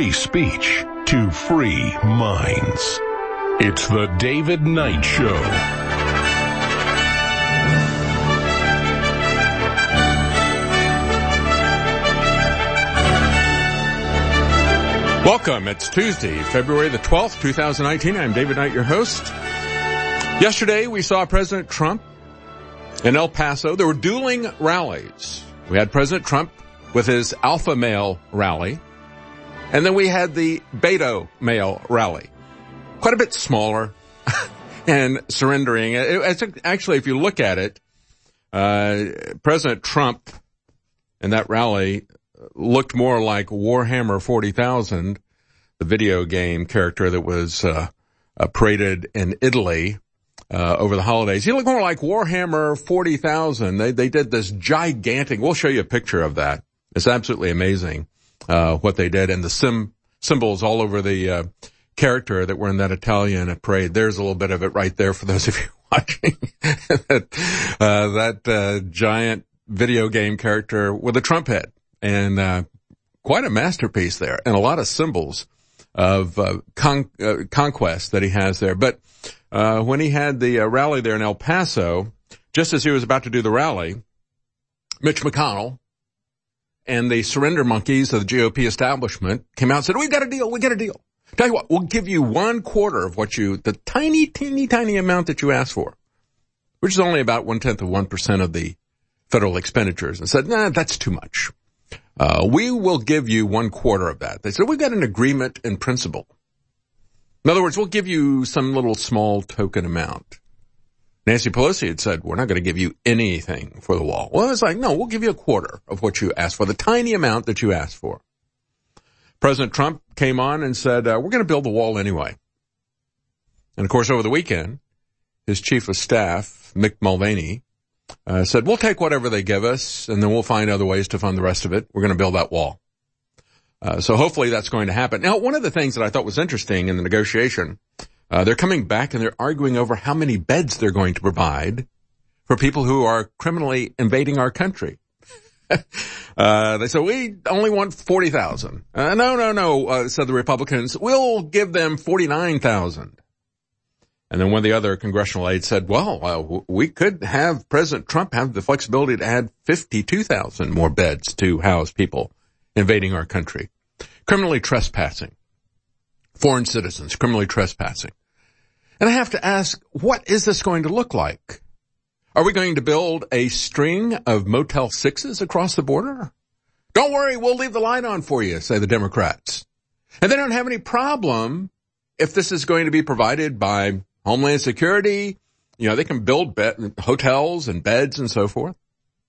free speech to free minds. It's the David Knight Show. Welcome. It's Tuesday, February the 12th, 2019. I'm David Knight, your host. Yesterday, we saw President Trump in El Paso. There were dueling rallies. We had President Trump with his alpha male rally, and then we had the beta male rally. Quite a bit smaller and surrendering. Actually, if you look at it, President Trump in that rally looked more like Warhammer 40,000, the video game character that was paraded in Italy over the holidays. He looked more like Warhammer 40,000. They did this gigantic, we'll show you a picture of that. It's absolutely amazing what they did, and the symbols all over the character that were in that Italian parade. There's a little bit of it right there for those of you watching. that giant video game character with a Trump head. And quite a masterpiece there, and a lot of symbols of conquest that he has there. But when he had the rally there in El Paso, just as he was about to do the rally, Mitch McConnell and the surrender monkeys of the GOP establishment came out and said, we got a deal. Tell you what, we'll give you 1/4 of what the tiny amount that you asked for, which is only about 1/10% of the federal expenditures, and said, nah, that's too much. We will give you 1/4 of that. They said, we've got an agreement in principle. In other words, we'll give you some little small token amount. Nancy Pelosi had said, we're not going to give you anything for the wall. Well, it's like, no, we'll give you 1/4 of what you asked for, the tiny amount that you asked for. President Trump came on and said, we're going to build the wall anyway. And of course, over the weekend, his chief of staff, Mick Mulvaney, said, we'll take whatever they give us, and then we'll find other ways to fund the rest of it. We're going to build that wall. So hopefully that's going to happen. Now, one of the things that I thought was interesting in the negotiation, they're coming back and they're arguing over how many beds they're going to provide for people who are criminally invading our country. They said, we only want 40,000. No, said the Republicans. We'll give them 49,000. And then one of the other congressional aides said, well, we could have President Trump have the flexibility to add 52,000 more beds to house people invading our country. Criminally trespassing. Foreign citizens, criminally trespassing. And I have to ask, what is this going to look like? Are we going to build a string of Motel 6s across the border? Don't worry, we'll leave the light on for you, say the Democrats. And they don't have any problem if this is going to be provided by Homeland Security. You know, they can build hotels and beds and so forth.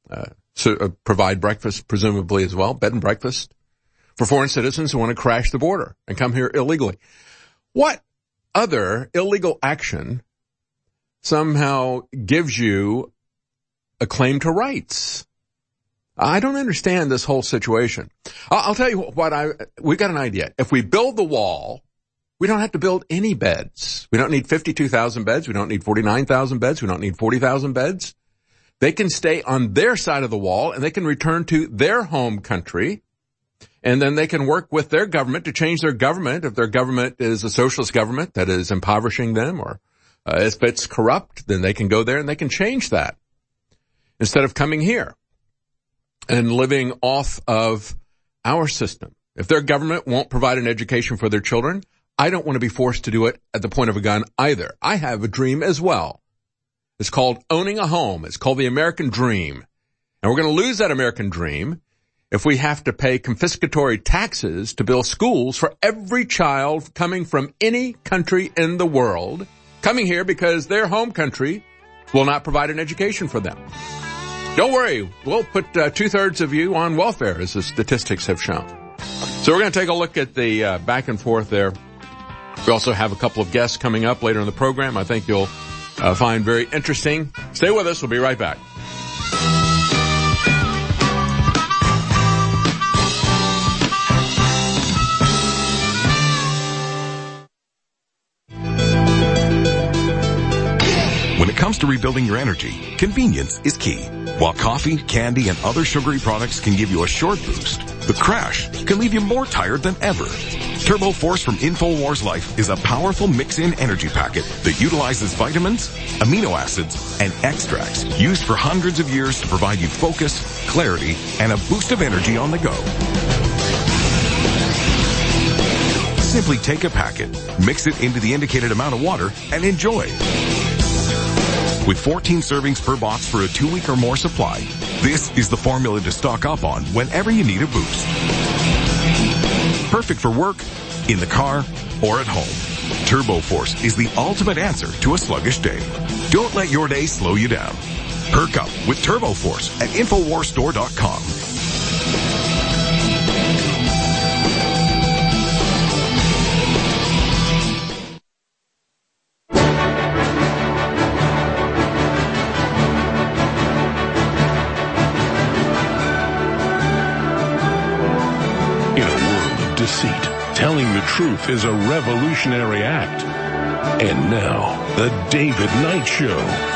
Provide breakfast, presumably as well, bed and breakfast for foreign citizens who want to crash the border and come here illegally. What other illegal action somehow gives you a claim to rights? I don't understand this whole situation. I'll tell you what, we've got an idea. If we build the wall, we don't have to build any beds. We don't need 52,000 beds. We don't need 49,000 beds. We don't need 40,000 beds. They can stay on their side of the wall and they can return to their home country. And then they can work with their government to change their government. If their government is a socialist government that is impoverishing them, or if it's corrupt, then they can go there and they can change that instead of coming here and living off of our system. If their government won't provide an education for their children, I don't want to be forced to do it at the point of a gun either. I have a dream as well. It's called owning a home. It's called the American dream. And we're going to lose that American dream if we have to pay confiscatory taxes to build schools for every child coming from any country in the world, coming here because their home country will not provide an education for them. Don't worry, we'll put 2/3 of you on welfare, as the statistics have shown. So we're going to take a look at the back and forth there. We also have a couple of guests coming up later in the program I think you'll find very interesting. Stay with us. We'll be right back. When it comes to rebuilding your energy, convenience is key. While coffee, candy, and other sugary products can give you a short boost, The crash can leave you more tired than ever. Turbo Force from InfoWars Life is a powerful mix-in energy packet that utilizes vitamins, amino acids, and extracts used for hundreds of years to provide you focus, clarity, and a boost of energy on the go. Simply take a packet, mix it into the indicated amount of water, and enjoy. With 14 servings per box for a 2-week or more supply, this is the formula to stock up on whenever you need a boost. Perfect for work, in the car, or at home. Turbo Force is the ultimate answer to a sluggish day. Don't let your day slow you down. Perk up with Turbo Force at InfoWarsStore.com. Telling the truth is a revolutionary act. And now, the David Knight Show.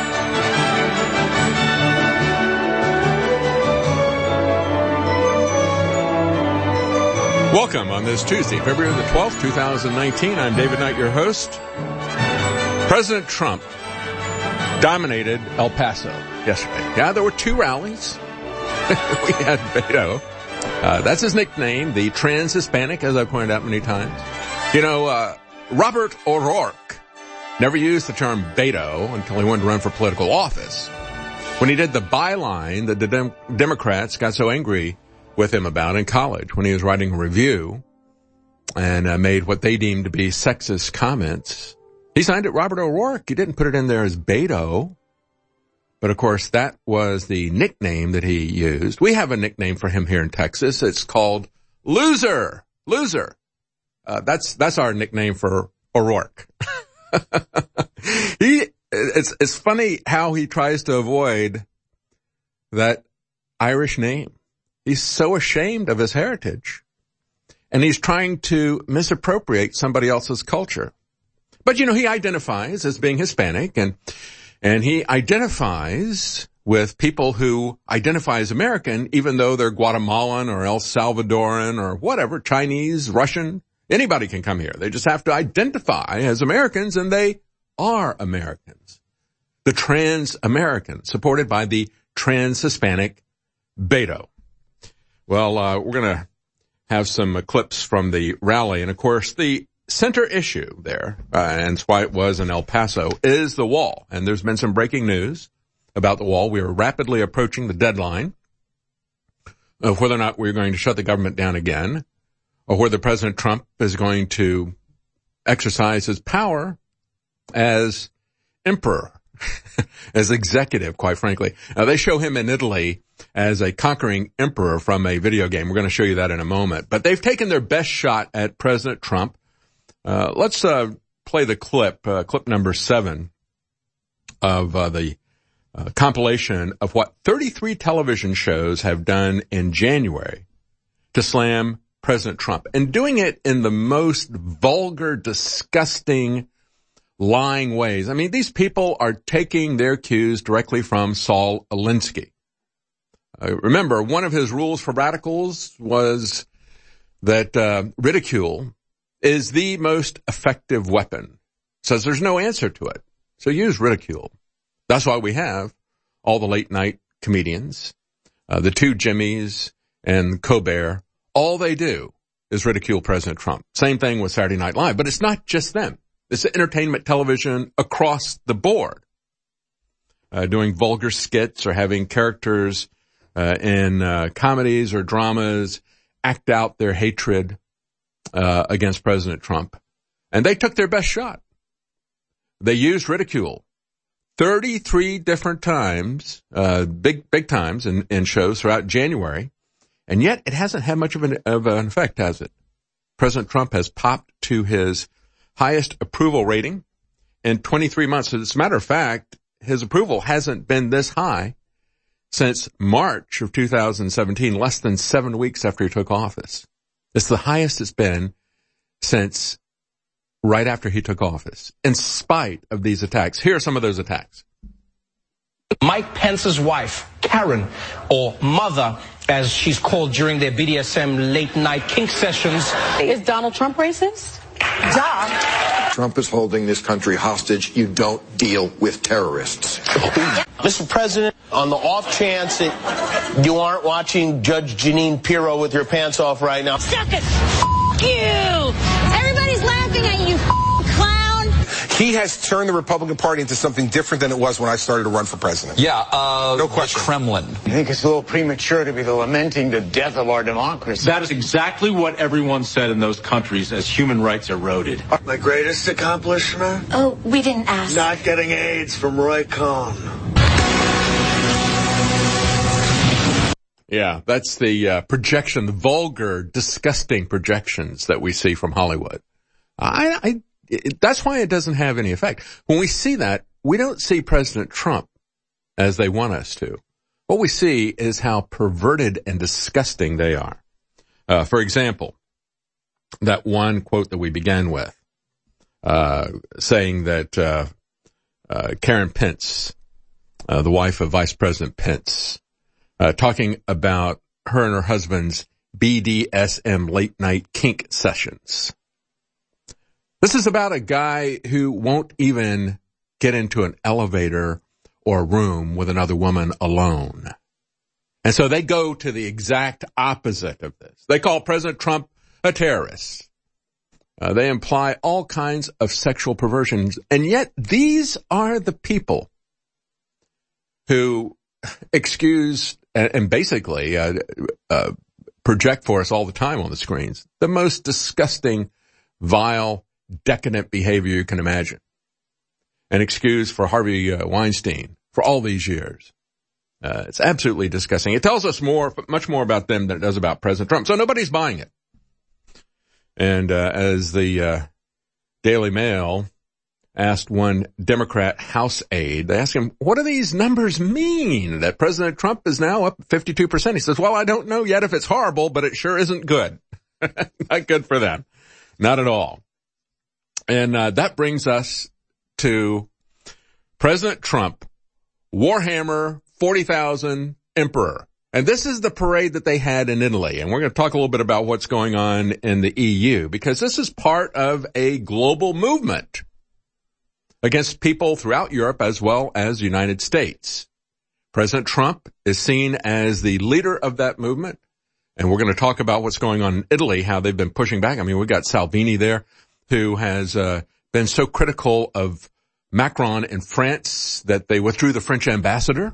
Welcome on this Tuesday, February the 12th, 2019. I'm David Knight, your host. President Trump dominated El Paso yesterday. Yeah, there were 2 rallies. We had Beto. That's his nickname, the trans-Hispanic, as I pointed out many times. You know, Robert O'Rourke never used the term Beto until he wanted to run for political office. When he did the byline that the Democrats got so angry with him about in college, when he was writing a review and made what they deemed to be sexist comments, he signed it Robert O'Rourke. He didn't put it in there as Beto. But, of course, that was the nickname that he used. We have a nickname for him here in Texas. It's called Loser. Loser. That's our nickname for O'Rourke. It's funny how he tries to avoid that Irish name. He's so ashamed of his heritage. And he's trying to misappropriate somebody else's culture. But, you know, he identifies as being Hispanic and he identifies with people who identify as American, even though they're Guatemalan or El Salvadoran or whatever, Chinese, Russian. Anybody can come here. They just have to identify as Americans, and they are Americans. The trans-American, supported by the trans-Hispanic Beto. Well, we're going to have some clips from the rally. And, of course, the center issue there, and it's why it was in El Paso, is the wall. And there's been some breaking news about the wall. We are rapidly approaching the deadline of whether or not we're going to shut the government down again, or whether President Trump is going to exercise his power as emperor, as executive, quite frankly. They show him in Italy as a conquering emperor from a video game. We're going to show you that in a moment. But they've taken their best shot at President Trump. Let's play the clip number 7 of the compilation of what 33 television shows have done in January to slam President Trump, and doing it in the most vulgar, disgusting, lying ways. I mean, these people are taking their cues directly from Saul Alinsky. Remember, one of his rules for radicals was that ridicule is the most effective weapon. Says there's no answer to it. So use ridicule. That's why we have all the late night comedians, the 2 Jimmys and Colbert. All they do is ridicule President Trump. Same thing with Saturday Night Live. But it's not just them. It's entertainment television across the board. Doing vulgar skits or having characters in comedies or dramas act out their hatred against President Trump. And they took their best shot. They used ridicule 33 different times, big times in shows throughout January. And yet it hasn't had much of an effect, has it? President Trump has popped to his highest approval rating in 23 months. As a matter of fact, his approval hasn't been this high since March of 2017, less than 7 weeks after he took office. It's the highest it's been since right after he took office, in spite of these attacks. Here are some of those attacks. Mike Pence's wife, Karen, or Mother as she's called during their BDSM late-night kink sessions. Is Donald Trump racist? Duh. Trump is holding this country hostage. You don't deal with terrorists. Mr. President, on the off chance that you aren't watching Judge Jeanine Pirro with your pants off right now. Suck it! F*** you! Everybody's laughing at you, clown! He has turned the Republican Party into something different than it was when I started to run for president. Yeah, no question. The Kremlin. I think it's a little premature to be lamenting the death of our democracy. That is exactly what everyone said in those countries as human rights eroded. My greatest accomplishment? Oh, we didn't ask. Not getting AIDS from Roy Cohn. Yeah, that's the projection, the vulgar, disgusting projections that we see from Hollywood. That's why it doesn't have any effect. When we see that, we don't see President Trump as they want us to. What we see is how perverted and disgusting they are. For example, that one quote that we began with, saying that Karen Pence, the wife of Vice President Pence, talking about her and her husband's BDSM late night kink sessions. This is about a guy who won't even get into an elevator or a room with another woman alone. And so they go to the exact opposite of this. They call President Trump a terrorist. They imply all kinds of sexual perversions. And yet these are the people who excuse and basically project for us all the time on the screens the most disgusting, vile, decadent behavior you can imagine. An excuse for Harvey Weinstein for all these years. It's absolutely disgusting. It tells us much more about them than it does about President Trump. So nobody's buying it. And as the Daily Mail asked one Democrat House aide, they asked him, what do these numbers mean that President Trump is now up 52%? He says, well, I don't know yet if it's horrible, but it sure isn't good. Not good for them. Not at all. And that brings us to President Trump, Warhammer 40,000 Emperor. And this is the parade that they had in Italy. And we're going to talk a little bit about what's going on in the EU, because this is part of a global movement against people throughout Europe as well as the United States. President Trump is seen as the leader of that movement. And we're going to talk about what's going on in Italy, how they've been pushing back. I mean, we've got Salvini there, who has been so critical of Macron in France that they withdrew the French ambassador.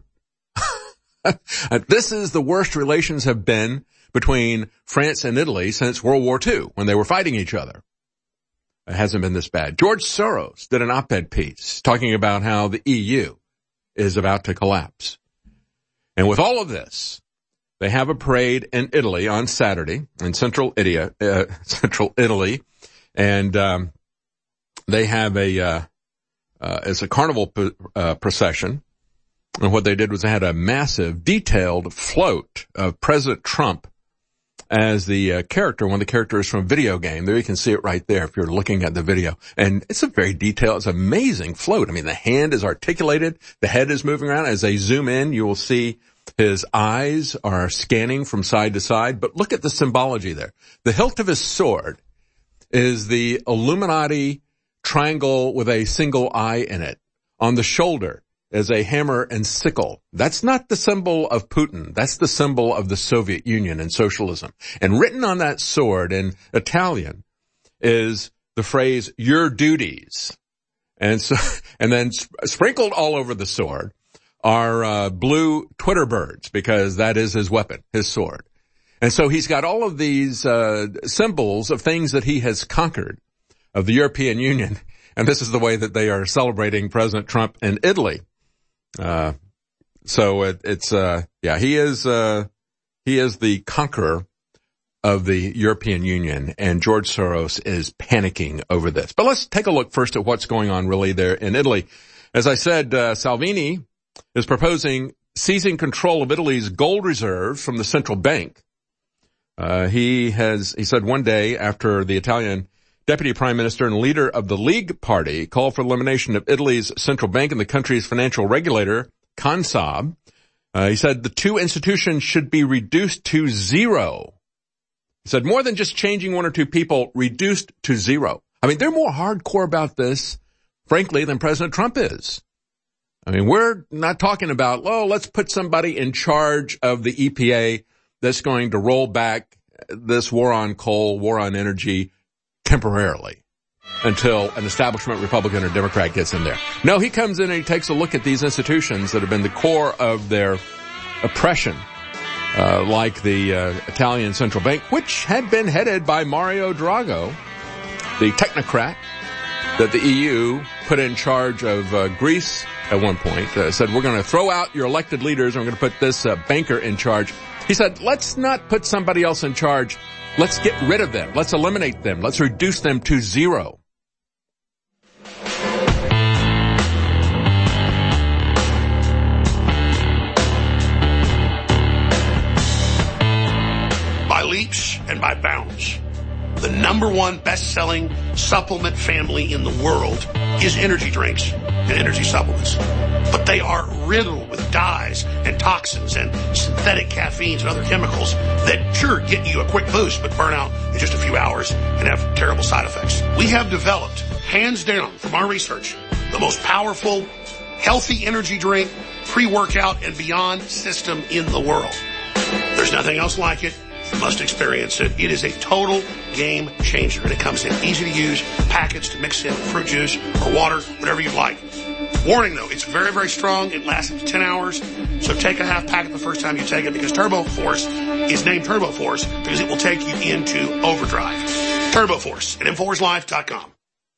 This is the worst relations have been between France and Italy since World War II, when they were fighting each other. It hasn't been this bad. George Soros did an op-ed piece talking about how the EU is about to collapse. And with all of this, they have a parade in Italy on Saturday in central Italy, and they have it's a carnival procession. And what they did was they had a massive, detailed float of President Trump as the character, one of the characters from a video game. There you can see it right there if you're looking at the video. And it's a very detailed, it's an amazing float. I mean, the hand is articulated, the head is moving around. As they zoom in, you will see his eyes are scanning from side to side. But look at the symbology there. The hilt of his sword is the Illuminati triangle with a single eye in it. On the shoulder is a hammer and sickle. That's not the symbol of Putin. That's the symbol of the Soviet Union and socialism. And written on that sword in Italian is the phrase, your duties. And so, and then sprinkled all over the sword are blue Twitter birds, because that is his weapon, his sword. And so he's got all of these symbols of things that he has conquered of the European Union. And this is the way that they are celebrating President Trump in Italy. So he is the conqueror of the European Union, and George Soros is panicking over this. But let's take a look first at what's going on really there in Italy. As I said, Salvini is proposing seizing control of Italy's gold reserves from the central bank. He said one day after the Italian Deputy Prime Minister and leader of the League Party called for elimination of Italy's central bank and the country's financial regulator, Consab, He said the two institutions should be reduced to zero. He said more than just changing one or two people, reduced to zero. I mean, they're more hardcore about this, frankly, than President Trump is. I mean, we're not talking about, let's put somebody in charge of the EPA that's going to roll back this war on coal, war on energy temporarily until an establishment Republican or Democrat gets in there. No, he comes in and he takes a look at these institutions that have been the core of their oppression, like the Italian Central Bank, which had been headed by Mario Draghi, the technocrat that the EU put in charge of Greece at one point, said, we're going to throw out your elected leaders and we're going to put this banker in charge. He said, let's not put somebody else in charge. Let's get rid of them. Let's eliminate them. Let's reduce them to zero. By leaps and by bounds, the number one best-selling supplement family in the world is energy drinks and energy supplements. But they are riddled with dyes and toxins and synthetic caffeines and other chemicals that sure get you a quick boost but burn out in just a few hours and have terrible side effects. We have developed, hands down from our research, the most powerful, healthy energy drink, pre-workout and beyond system in the world. There's nothing else like it. You must experience it. It is a total game changer, and it comes in easy to use packets to mix in fruit juice or water, whatever you like. Warning though, it's very, very strong. It lasts up to 10 hours. So take a half packet the first time you take it, because Turbo Force is named Turbo Force because it will take you into overdrive. Turbo Force at InfoWarsLife.com.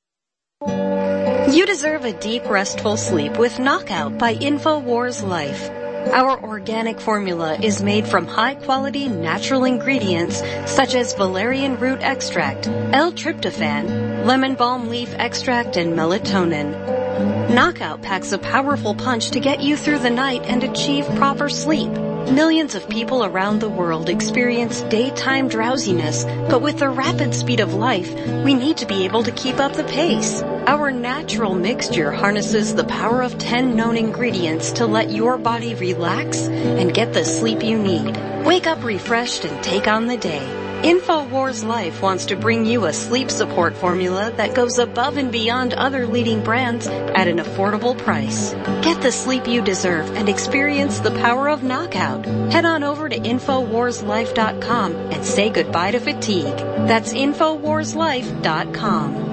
You deserve a deep, restful sleep with Knockout by InfoWars Life. Our organic formula is made from high-quality natural ingredients such as valerian root extract, L-tryptophan, lemon balm leaf extract, and melatonin. Knockout packs a powerful punch to get you through the night and achieve proper sleep. Millions of people around the world experience daytime drowsiness, but with the rapid speed of life, we need to be able to keep up the pace. Our natural mixture harnesses the power of 10 known ingredients to let your body relax and get the sleep you need. Wake up refreshed and take on the day. InfoWars Life wants to bring you a sleep support formula that goes above and beyond other leading brands at an affordable price. Get the sleep you deserve and experience the power of Knockout. Head on over to InfoWarsLife.com and say goodbye to fatigue. That's InfoWarsLife.com.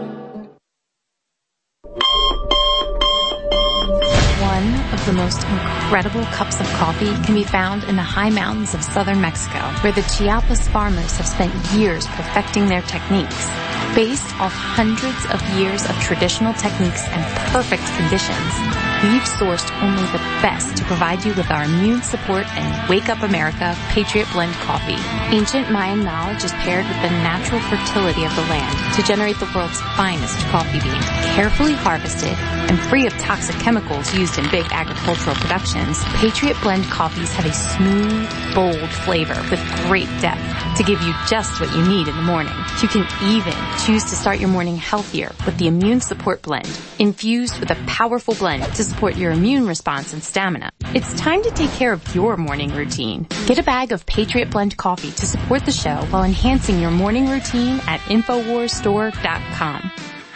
One of the most incredible cups of coffee can be found in the high mountains of southern Mexico, where the Chiapas farmers have spent years perfecting their techniques. Based off hundreds of years of traditional techniques and perfect conditions, we've sourced only the best to provide you with our immune support and Wake Up America Patriot Blend coffee. Ancient Mayan knowledge is paired with the natural fertility of the land to generate the world's finest coffee bean. Carefully harvested and free of toxic chemicals used in big agricultural productions, Patriot Blend coffees have a smooth, bold flavor with great depth to give you just what you need in the morning. You can even choose to start your morning healthier with the Immune Support Blend, infused with a powerful blend to support your immune response and stamina. It's time to take care of your morning routine. Get a bag of Patriot Blend coffee to support the show while enhancing your morning routine at InfoWarsStore.com.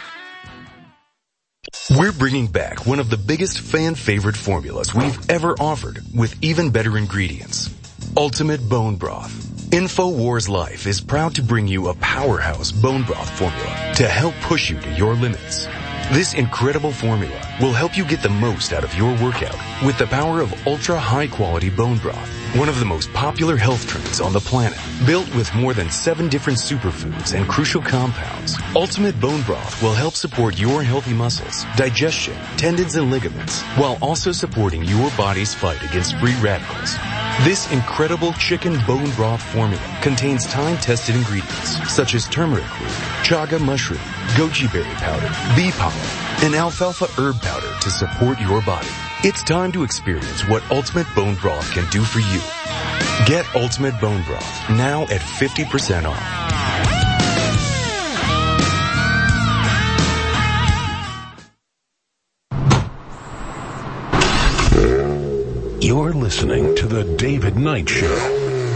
We're bringing back one of the biggest fan-favorite formulas we've ever offered with even better ingredients. Ultimate Bone Broth. InfoWars Life is proud to bring you a powerhouse bone broth formula to help push you to your limits. This incredible formula will help you get the most out of your workout with the power of ultra high quality bone broth, one of the most popular health trends on the planet. Built with more than 7 different superfoods and crucial compounds, Ultimate Bone Broth will help support your healthy muscles, digestion, tendons, and ligaments, while also supporting your body's fight against free radicals. This incredible chicken bone broth formula contains time-tested ingredients such as turmeric root, chaga mushroom, goji berry powder, bee pollen, and alfalfa herb powder to support your body. It's time to experience what Ultimate Bone Broth can do for you. Get Ultimate Bone Broth now at 50% off. You're listening to The David Knight Show.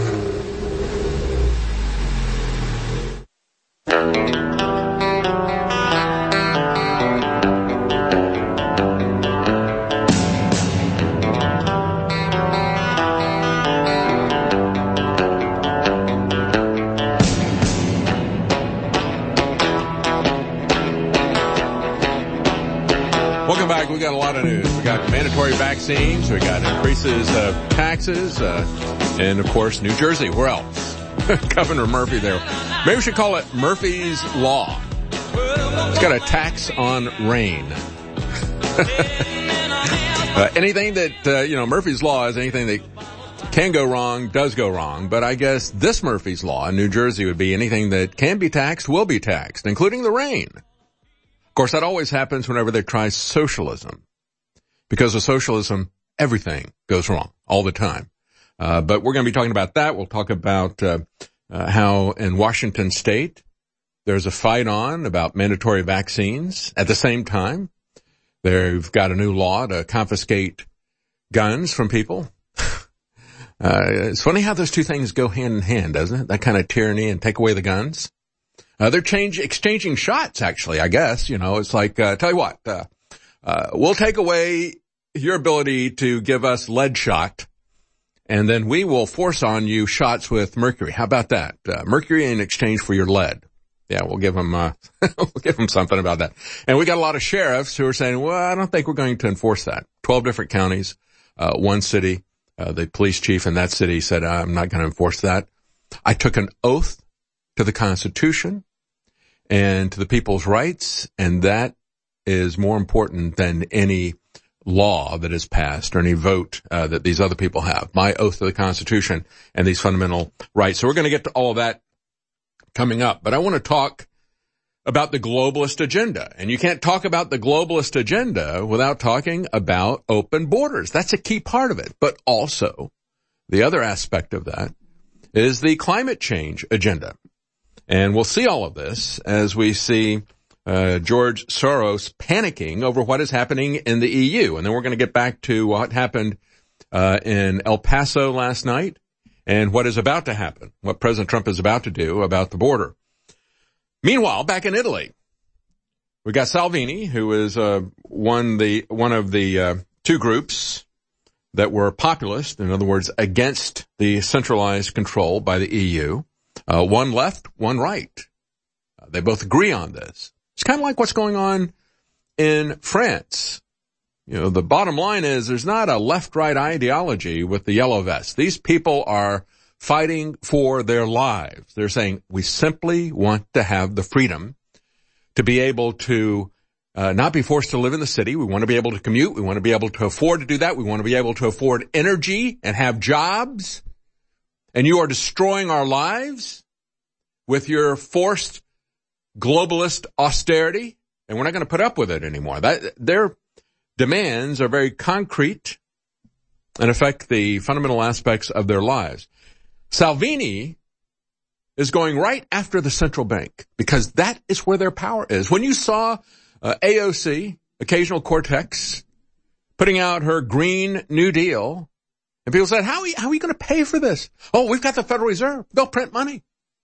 Welcome back. We got a lot of news. We got mandatory vaccines. We got increases of taxes. And of course, New Jersey. Where else? Governor Murphy there. Maybe we should call it Murphy's Law. It's got a tax on rain. Anything that, Murphy's Law is anything that can go wrong, does go wrong. But I guess this Murphy's Law in New Jersey would be anything that can be taxed will be taxed, including the rain. Of course, that always happens whenever they try socialism. Because of socialism, everything goes wrong all the time. But we're going to be talking about that. We'll talk about how in Washington State there's a fight on about mandatory vaccines. At the same time, they've got a new law to confiscate guns from people. It's funny how those two things go hand in hand, doesn't it? That kind of tyranny and take away the guns. They're exchanging shots, actually, I guess. It's like, tell you what, we'll take away your ability to give us lead shot, and then we will force on you shots with mercury. How about that? Mercury in exchange for your lead. Yeah, we'll give them, we'll give them something about that. And we got a lot of sheriffs who are saying, well, I don't think we're going to enforce that. 12 different counties, one city, the police chief in that city said, I'm not going to enforce that. I took an oath to the Constitution and to the people's rights, and that is more important than any law that is passed or any vote that these other people have. My oath to the Constitution and these fundamental rights. So we're going to get to all of that coming up. But I want to talk about the globalist agenda. And you can't talk about the globalist agenda without talking about open borders. That's a key part of it. But also, the other aspect of that is the climate change agenda. And we'll see all of this as we see George Soros panicking over what is happening in the EU. And then we're going to get back to what happened in El Paso last night and what is about to happen, what President Trump is about to do about the border. Meanwhile, back in Italy, we got Salvini, who is one of the two groups that were populist, in other words, against the centralized control by the EU. One left, one right. They both agree on this. It's kind of like what's going on in France. The bottom line is there's not a left-right ideology with the yellow vest. These people are fighting for their lives. They're saying, we simply want to have the freedom to be able to not be forced to live in the city. We want to be able to commute. We want to be able to afford to do that. We want to be able to afford energy and have jobs. And you are destroying our lives with your forced globalist austerity, and we're not going to put up with it anymore. Their demands are very concrete and affect the fundamental aspects of their lives. Salvini is going right after the central bank because that is where their power is. When you saw AOC, Occasional Cortex, putting out her Green New Deal, and people said, how are we going to pay for this? Oh, we've got the Federal Reserve. They'll print money.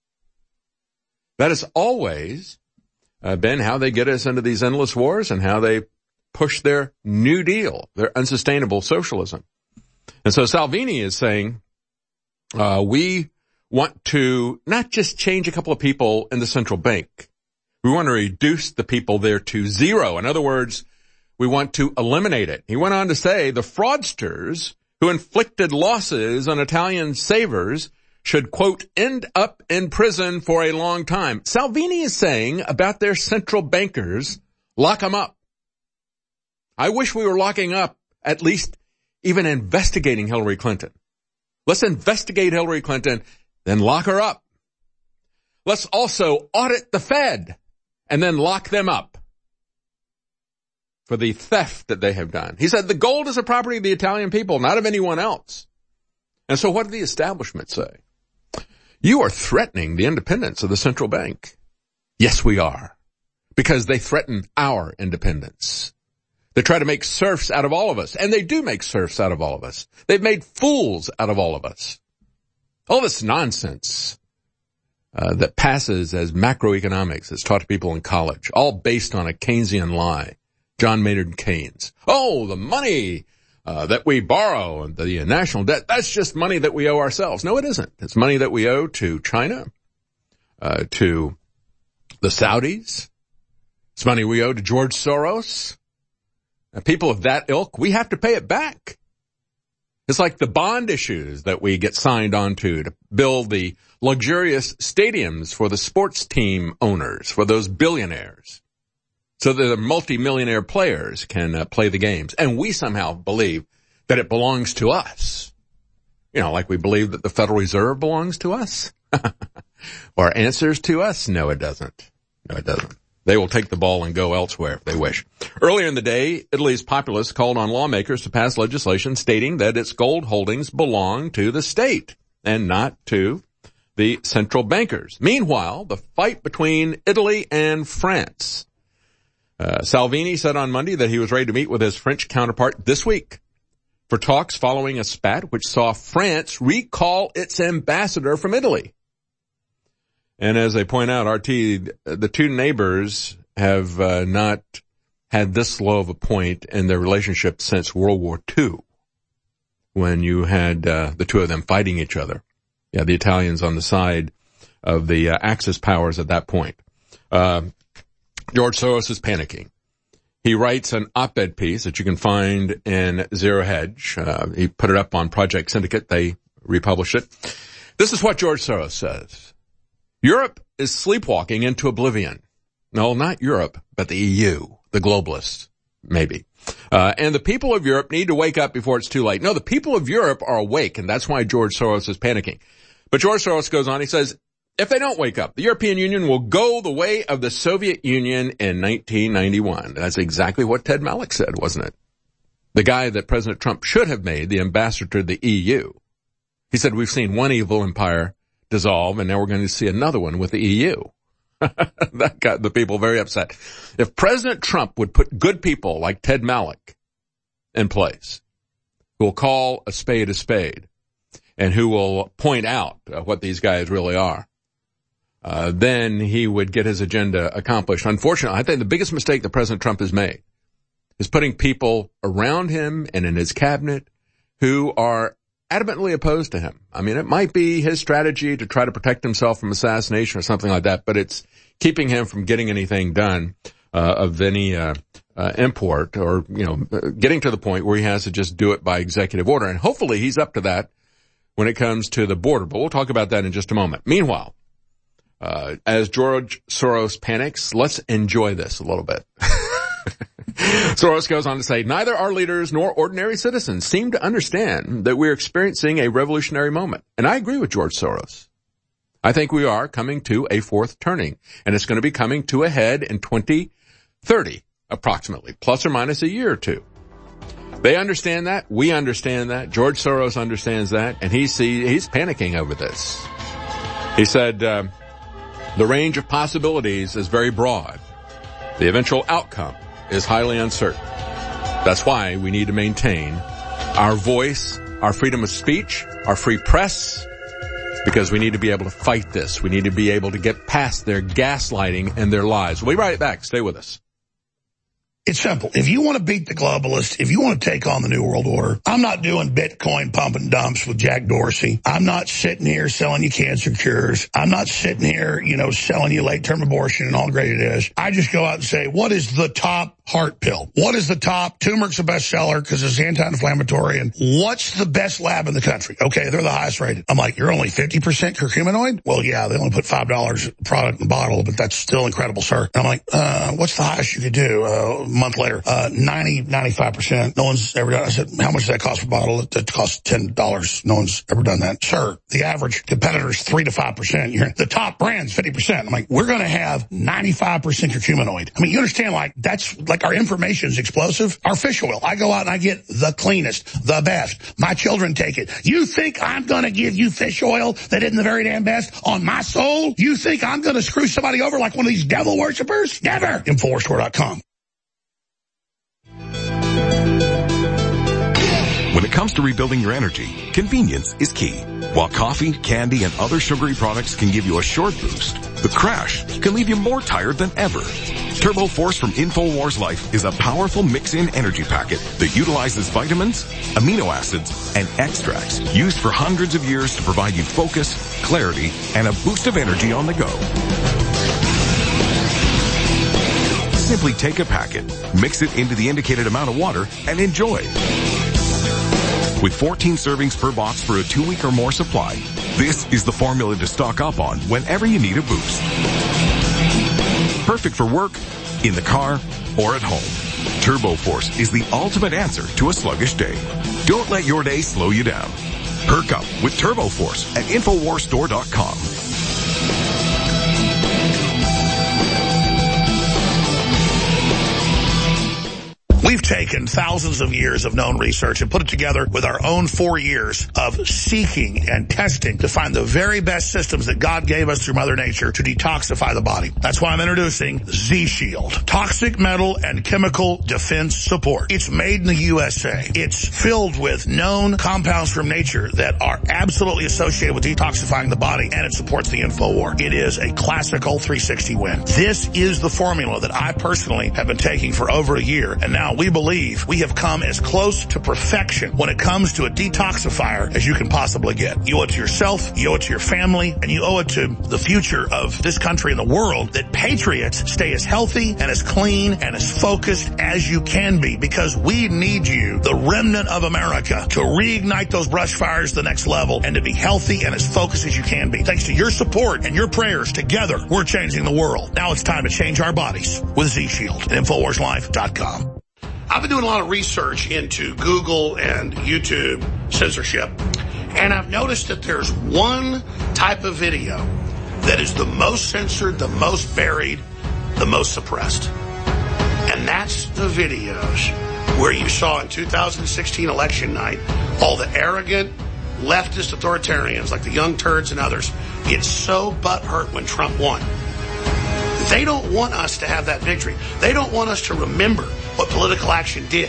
That has always been how they get us into these endless wars and how they push their New Deal, their unsustainable socialism. And so Salvini is saying, we want to not just change a couple of people in the central bank. We want to reduce the people there to zero. In other words, we want to eliminate it. He went on to say the fraudsters who inflicted losses on Italian savers should, quote, end up in prison for a long time. Salvini is saying about their central bankers, lock them up. I wish we were locking up, at least even investigating Hillary Clinton. Let's investigate Hillary Clinton, then lock her up. Let's also audit the Fed and then lock them up for the theft that they have done. He said the gold is a property of the Italian people, not of anyone else. And so what did the establishment say? You are threatening the independence of the central bank. Yes, we are. Because they threaten our independence. They try to make serfs out of all of us, and they do make serfs out of all of us. They've made fools out of all of us. All this nonsense that passes as macroeconomics is taught to people in college, all based on a Keynesian lie. John Maynard Keynes. Oh, the money that we borrow and the national debt, that's just money that we owe ourselves. No, it isn't. It's money that we owe to China, to the Saudis. It's money we owe to George Soros. And people of that ilk, we have to pay it back. It's like the bond issues that we get signed onto to build the luxurious stadiums for the sports team owners, for those billionaires, so that the multi-millionaire players can play the games. And we somehow believe that it belongs to us. You know, like we believe that the Federal Reserve belongs to us or answers to us. No, it doesn't. No, it doesn't. They will take the ball and go elsewhere if they wish. Earlier in the day, Italy's populace called on lawmakers to pass legislation stating that its gold holdings belong to the state and not to the central bankers. Meanwhile, the fight between Italy and France. Salvini said on Monday that he was ready to meet with his French counterpart this week for talks following a spat which saw France recall its ambassador from Italy. And as they point out, RT, the two neighbors have not had this low of a point in their relationship since World War II, when you had the two of them fighting each other. Yeah, the Italians on the side of the Axis powers at that point. George Soros is panicking. He writes an op-ed piece that you can find in Zero Hedge. He put it up on Project Syndicate. They republished it. This is what George Soros says. Europe is sleepwalking into oblivion. No, not Europe, but the EU, the globalists, maybe. And the people of Europe need to wake up before it's too late. No, the people of Europe are awake, and that's why George Soros is panicking. But George Soros goes on, he says, if they don't wake up, the European Union will go the way of the Soviet Union in 1991. That's exactly what Ted Malloch said, wasn't it? The guy that President Trump should have made the ambassador to the EU. He said, we've seen one evil empire dissolve, and now we're going to see another one with the EU. That got the people very upset. If President Trump would put good people like Ted Malloch in place, who will call a spade, and who will point out what these guys really are, then he would get his agenda accomplished. Unfortunately, I think the biggest mistake that President Trump has made is putting people around him and in his cabinet who are adamantly opposed to him. I mean, it might be his strategy to try to protect himself from assassination or something like that, but it's keeping him from getting anything done of any import, or, you know, getting to the point where he has to just do it by executive order. And hopefully he's up to that when it comes to the border. But we'll talk about that in just a moment. Meanwhile, as George Soros panics, let's enjoy this a little bit. Soros goes on to say, neither our leaders nor ordinary citizens seem to understand that we're experiencing a revolutionary moment. And I agree with George Soros. I think we are coming to a fourth turning, and it's going to be coming to a head in 2030, approximately, plus or minus a year or two. They understand that. We understand that. George Soros understands that, and he's panicking over this. He said, the range of possibilities is very broad. The eventual outcome is highly uncertain. That's why we need to maintain our voice, our freedom of speech, our free press, because we need to be able to fight this. We need to be able to get past their gaslighting and their lies. We'll be right back. Stay with us. It's simple. If you want to beat the globalists, if you want to take on the New World Order, I'm not doing Bitcoin pump and dumps with Jack Dorsey. I'm not sitting here selling you cancer cures. I'm not sitting here, selling you late-term abortion and all great it is. I just go out and say, what is the top heart pill? What is the top? Turmeric's a bestseller because it's anti-inflammatory. And what's the best lab in the country? Okay, they're the highest rated. I'm like, you're only 50% curcuminoid? Well, yeah, they only put $5 product in the bottle, but that's still incredible, sir. And I'm like, what's the highest you could do? A month later, 95%. No one's ever done it. I said, how much does that cost per bottle? It costs $10. No one's ever done that. Sir, the average competitor is 3 to 5%. The top brand's 50%. I'm like, we're going to have 95% curcuminoid. I mean, you understand, that's our information is explosive. Our fish oil, I go out and I get the cleanest, the best. My children take it. You think I'm going to give you fish oil that isn't the very damn best on my soul? You think I'm going to screw somebody over like one of these devil worshippers? Never. InfoWarsStore.com. comes to rebuilding your energy, convenience is key. While coffee, candy, and other sugary products can give you a short boost, the crash can leave you more tired than ever. Turbo Force from InfoWars Life is a powerful mix-in energy packet that utilizes vitamins, amino acids, and extracts used for hundreds of years to provide you focus, clarity, and a boost of energy on the go. Simply take a packet, mix it into the indicated amount of water, and enjoy. With 14 servings per box for a 2-week or more supply, this is the formula to stock up on whenever you need a boost. Perfect for work, in the car, or at home. Turbo Force is the ultimate answer to a sluggish day. Don't let your day slow you down. Perk up with Turbo Force at InfoWarsStore.com. We've taken thousands of years of known research and put it together with our own 4 years of seeking and testing to find the very best systems that God gave us through Mother Nature to detoxify the body. That's why I'm introducing Z-Shield, Toxic Metal and Chemical Defense Support. It's made in the USA. It's filled with known compounds from nature that are absolutely associated with detoxifying the body, and it supports the InfoWar. It is a classical 360 win. This is the formula that I personally have been taking for over a year, and now we believe we have come as close to perfection when it comes to a detoxifier as you can possibly get. You owe it to yourself, you owe it to your family, and you owe it to the future of this country and the world that patriots stay as healthy and as clean and as focused as you can be, because we need you, the remnant of America, to reignite those brush fires to the next level and to be healthy and as focused as you can be. Thanks to your support and your prayers, together we're changing the world. Now it's time to change our bodies with Z-Shield at InfoWarsLife.com. I've been doing a lot of research into Google and YouTube censorship, and I've noticed that there's one type of video that is the most censored, the most buried, the most suppressed. And that's the videos where you saw in 2016 election night all the arrogant leftist authoritarians like the Young Turds and others get so butthurt when Trump won. They don't want us to have that victory. They don't want us to remember what political action did.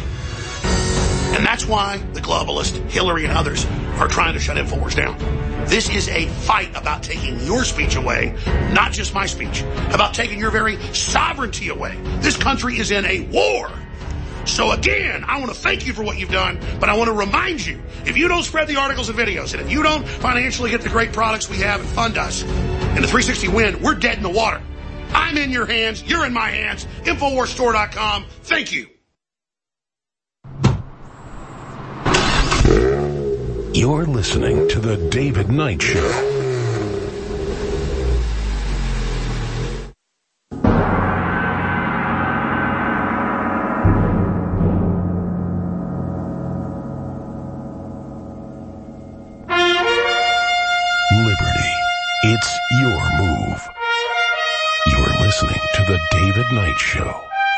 And that's why the globalists, Hillary and others, are trying to shut InfoWars down. This is a fight about taking your speech away, not just my speech, about taking your very sovereignty away. This country is in a war. So again, I want to thank you for what you've done, but I want to remind you, if you don't spread the articles and videos, and if you don't financially get the great products we have and fund us, in the 360 win, we're dead in the water. I'm in your hands. You're in my hands. InfoWarsStore.com. Thank you. You're listening to The David Knight Show. Liberty. It's your move. You're listening to The David Knight Show.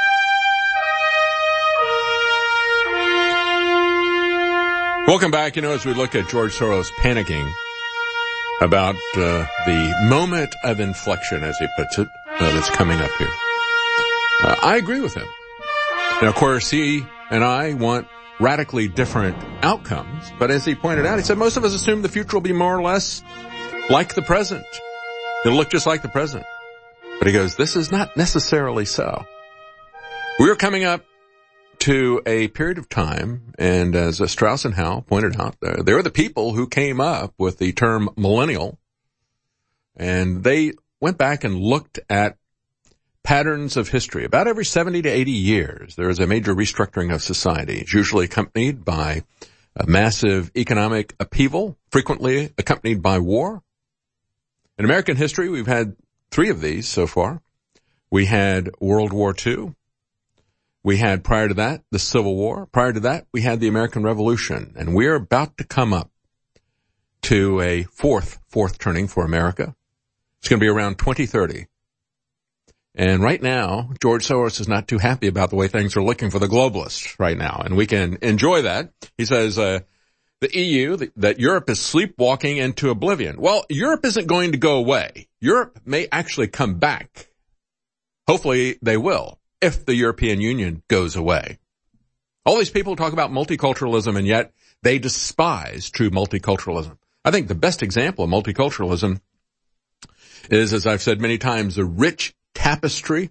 Welcome back. As we look at George Soros panicking about the moment of inflection, as he puts it, that's coming up here, I agree with him. And of course, he and I want radically different outcomes. But as he pointed out, he said most of us assume the future will be more or less like the present. It'll look just like the present. But he goes, this is not necessarily so. We're coming up to a period of time, and as Strauss and Howe pointed out, they're the people who came up with the term millennial, and they went back and looked at patterns of history. About every 70 to 80 years, there is a major restructuring of society. It's usually accompanied by a massive economic upheaval, frequently accompanied by war. In American history, we've had 3 of these so far. We had World War II. We had, prior to that, the Civil War. Prior to that, we had the American Revolution. And we're about to come up to a fourth turning for America. It's going to be around 2030. And right now, George Soros is not too happy about the way things are looking for the globalists right now. And we can enjoy that. He says, the EU, that Europe is sleepwalking into oblivion. Well, Europe isn't going to go away. Europe may actually come back. Hopefully they will, if the European Union goes away. All these people talk about multiculturalism, and yet they despise true multiculturalism. I think the best example of multiculturalism is, as I've said many times, the rich tapestry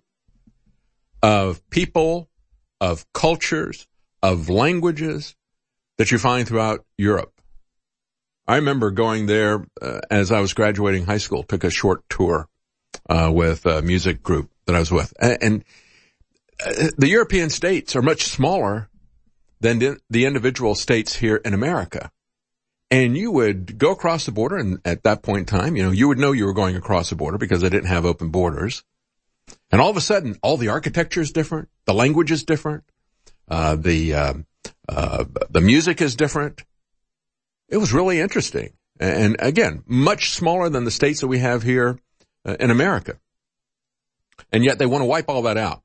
of people, of cultures, of languages that you find throughout Europe. I remember going there as I was graduating high school, took a short tour with a music group that I was with. And the European states are much smaller than the individual states here in America. And you would go across the border, and at that point in time, you would know you were going across the border because they didn't have open borders. And all of a sudden, all the architecture is different, the language is different, the music is different. It was really interesting. And again, much smaller than the states that we have here in America. And yet they want to wipe all that out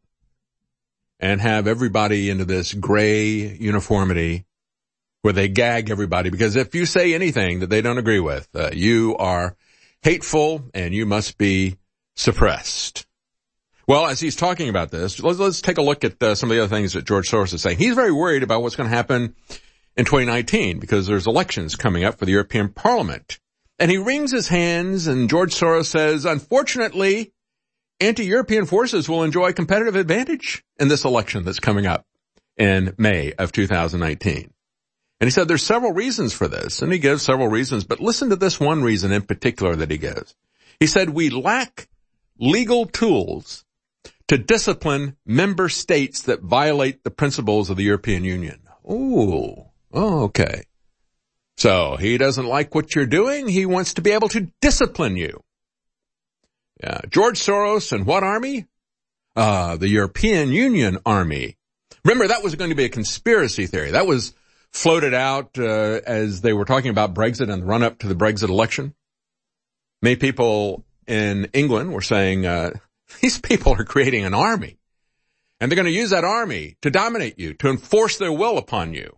and have everybody into this gray uniformity where they gag everybody, because if you say anything that they don't agree with, you are hateful and you must be suppressed. Well, as he's talking about this, let's take a look at some of the other things that George Soros is saying. He's very worried about what's going to happen in 2019 because there's elections coming up for the European Parliament. And he wrings his hands, and George Soros says, unfortunately, anti-European forces will enjoy competitive advantage in this election that's coming up in May of 2019. And he said there's several reasons for this, and he gives several reasons, but listen to this one reason in particular that he gives. He said, we lack legal tools to discipline member states that violate the principles of the European Union. Oh, okay. So he doesn't like what you're doing. He wants to be able to discipline you. Yeah, George Soros and what army? The European Union army. Remember, that was going to be a conspiracy theory. That was floated out as they were talking about Brexit and the run-up to the Brexit election. Many people in England were saying, these people are creating an army, and they're going to use that army to dominate you, to enforce their will upon you,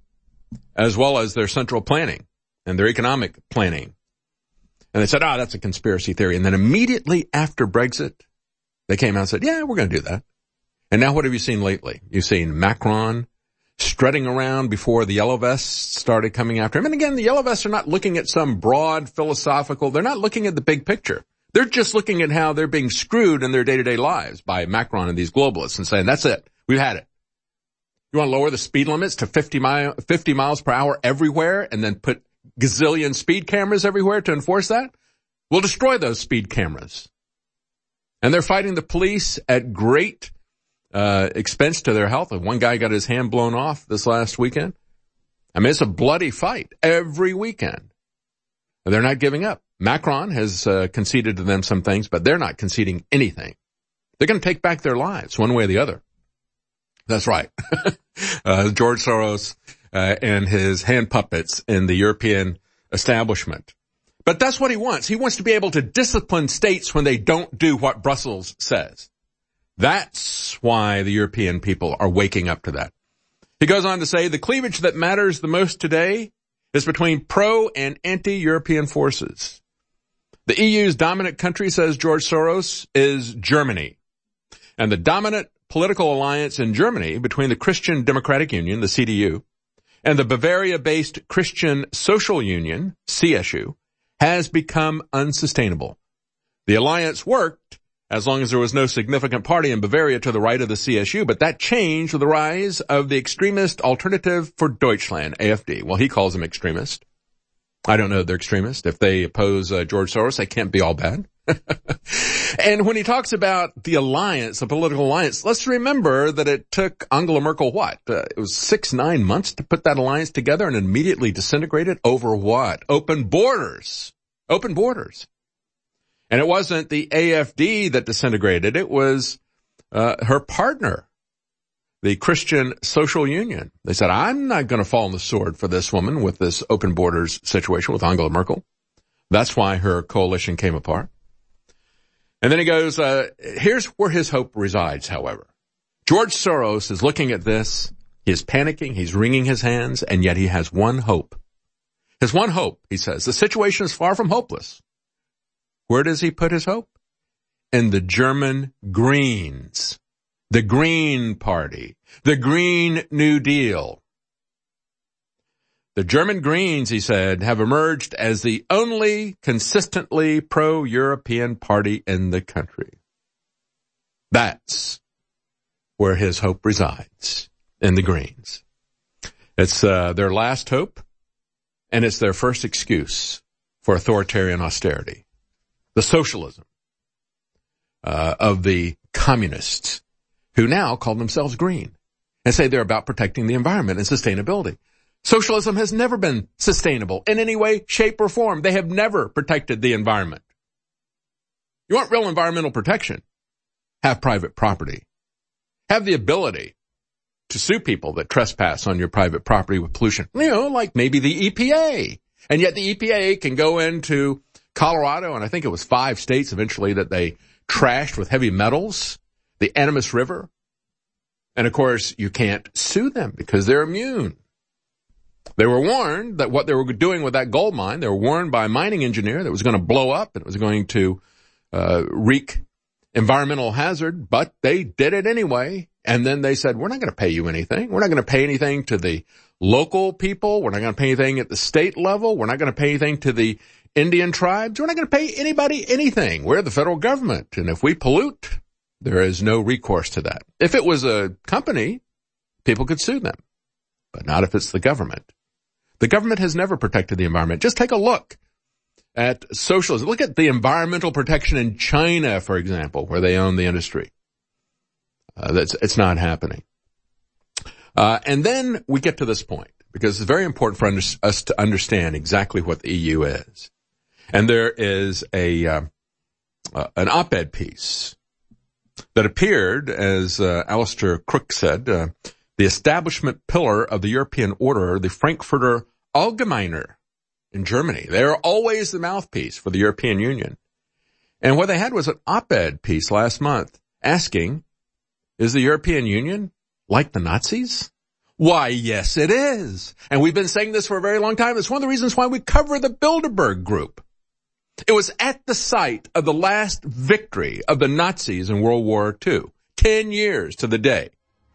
as well as their central planning and their economic planning. And they said, that's a conspiracy theory. And then immediately after Brexit, they came out and said, yeah, we're going to do that. And now what have you seen lately? You've seen Macron strutting around before the Yellow Vests started coming after him. And again, the Yellow Vests are not looking at some broad philosophical, they're not looking at the big picture. They're just looking at how they're being screwed in their day-to-day lives by Macron and these globalists and saying, that's it. We've had it. You want to lower the speed limits to 50 miles per hour everywhere and then put gazillion speed cameras everywhere to enforce that? We'll destroy those speed cameras. And they're fighting the police at great expense to their health. One guy got his hand blown off this last weekend. I mean, it's a bloody fight every weekend. They're not giving up. Macron has conceded to them some things, but they're not conceding anything. They're going to take back their lives one way or the other. That's right. George Soros and his hand puppets in the European establishment. But that's what he wants. He wants to be able to discipline states when they don't do what Brussels says. That's why the European people are waking up to that. He goes on to say, the cleavage that matters the most today is between pro and anti-European forces. The EU's dominant country, says George Soros, is Germany. And the dominant political alliance in Germany between the Christian Democratic Union, the CDU, and the Bavaria-based Christian Social Union, CSU, has become unsustainable. The alliance worked as long as there was no significant party in Bavaria to the right of the CSU, but that changed with the rise of the extremist Alternative for Deutschland, AfD. Well, he calls them extremist. I don't know if they're extremist. If they oppose George Soros, they can't be all bad. And when he talks about the alliance, the political alliance, let's remember that it took Angela Merkel it was 6-9 months to put that alliance together and immediately disintegrated over what? Open borders. Open borders. And it wasn't the AfD that disintegrated. It was her partner, the Christian Social Union. They said, I'm not going to fall on the sword for this woman with this open borders situation with Angela Merkel. That's why her coalition came apart. And then he goes, here's where his hope resides, however. George Soros is looking at this. He is panicking. He's wringing his hands. And yet he has one hope. His one hope, he says, the situation is far from hopeless. Where does he put his hope? In the German Greens. the Green Party, the Green New Deal. The German Greens, he said, have emerged as the only consistently pro-European party in the country. That's where his hope resides, in the Greens. It's their last hope, and it's their first excuse for authoritarian austerity. The socialism of the communists, who now call themselves green and say they're about protecting the environment and sustainability. Socialism has never been sustainable in any way, shape, or form. They have never protected the environment. You want real environmental protection? Have private property. Have the ability to sue people that trespass on your private property with pollution. You know, like maybe the EPA. And yet the EPA can go into Colorado, and I think it was 5 states eventually that they trashed with heavy metals, the Animas River. And of course, you can't sue them because they're immune. They were warned that what they were doing with that gold mine, they were warned by a mining engineer that it was going to blow up and it was going to wreak environmental hazard, but they did it anyway. And then they said, we're not going to pay you anything. We're not going to pay anything to the local people. We're not going to pay anything at the state level. We're not going to pay anything to the Indian tribes. We're not going to pay anybody anything. We're the federal government. And if we pollute, there is no recourse to that. If it was a company, people could sue them, but not if it's the government. The government has never protected the environment. Just take a look at socialism. Look at the environmental protection in China, for example, where they own the industry. It's not happening. And then we get to this point, because it's very important for us to understand exactly what the EU is. And there is an op-ed piece that appeared, as Alistair Crook said, the establishment pillar of the European order, the Frankfurter Allgemeiner in Germany. They are always the mouthpiece for the European Union. And what they had was an op-ed piece last month asking, is the European Union like the Nazis? Why, yes, it is. And we've been saying this for a very long time. It's one of the reasons why we cover the Bilderberg Group. It was at the site of the last victory of the Nazis in World War II, 10 years to the day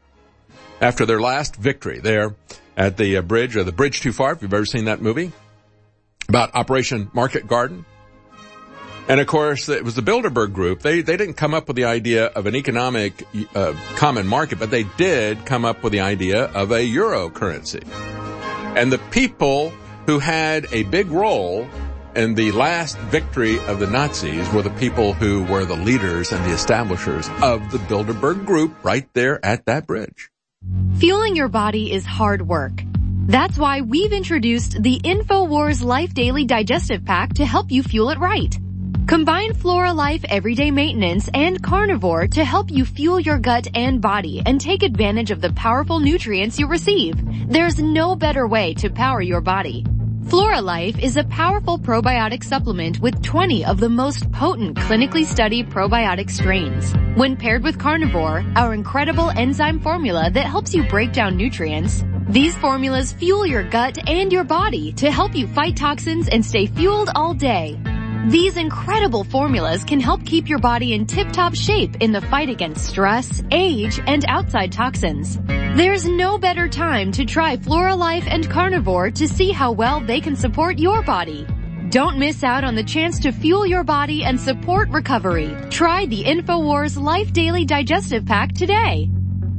after their last victory there at the bridge, or the Bridge Too Far, if you've ever seen that movie, about Operation Market Garden. And of course, it was the Bilderberg Group. They didn't come up with the idea of an economic common market, but they did come up with the idea of a euro currency. And the people who had a big role in the last victory of the Nazis were the people who were the leaders and the establishers of the Bilderberg Group right there at that bridge. Fueling your body is hard work. That's why we've introduced the InfoWars Life Daily Digestive Pack to help you fuel it right. Combine Flora Life Everyday Maintenance and Carnivore to help you fuel your gut and body and take advantage of the powerful nutrients you receive. There's no better way to power your body. Flora Life is a powerful probiotic supplement with 20 of the most potent clinically studied probiotic strains. When paired with Carnivore, our incredible enzyme formula that helps you break down nutrients, these formulas fuel your gut and your body to help you fight toxins and stay fueled all day. These incredible formulas can help keep your body in tip-top shape in the fight against stress, age, and outside toxins. There's no better time to try Flora Life and Carnivore to see how well they can support your body. Don't miss out on the chance to fuel your body and support recovery. Try the InfoWars Life Daily Digestive Pack today.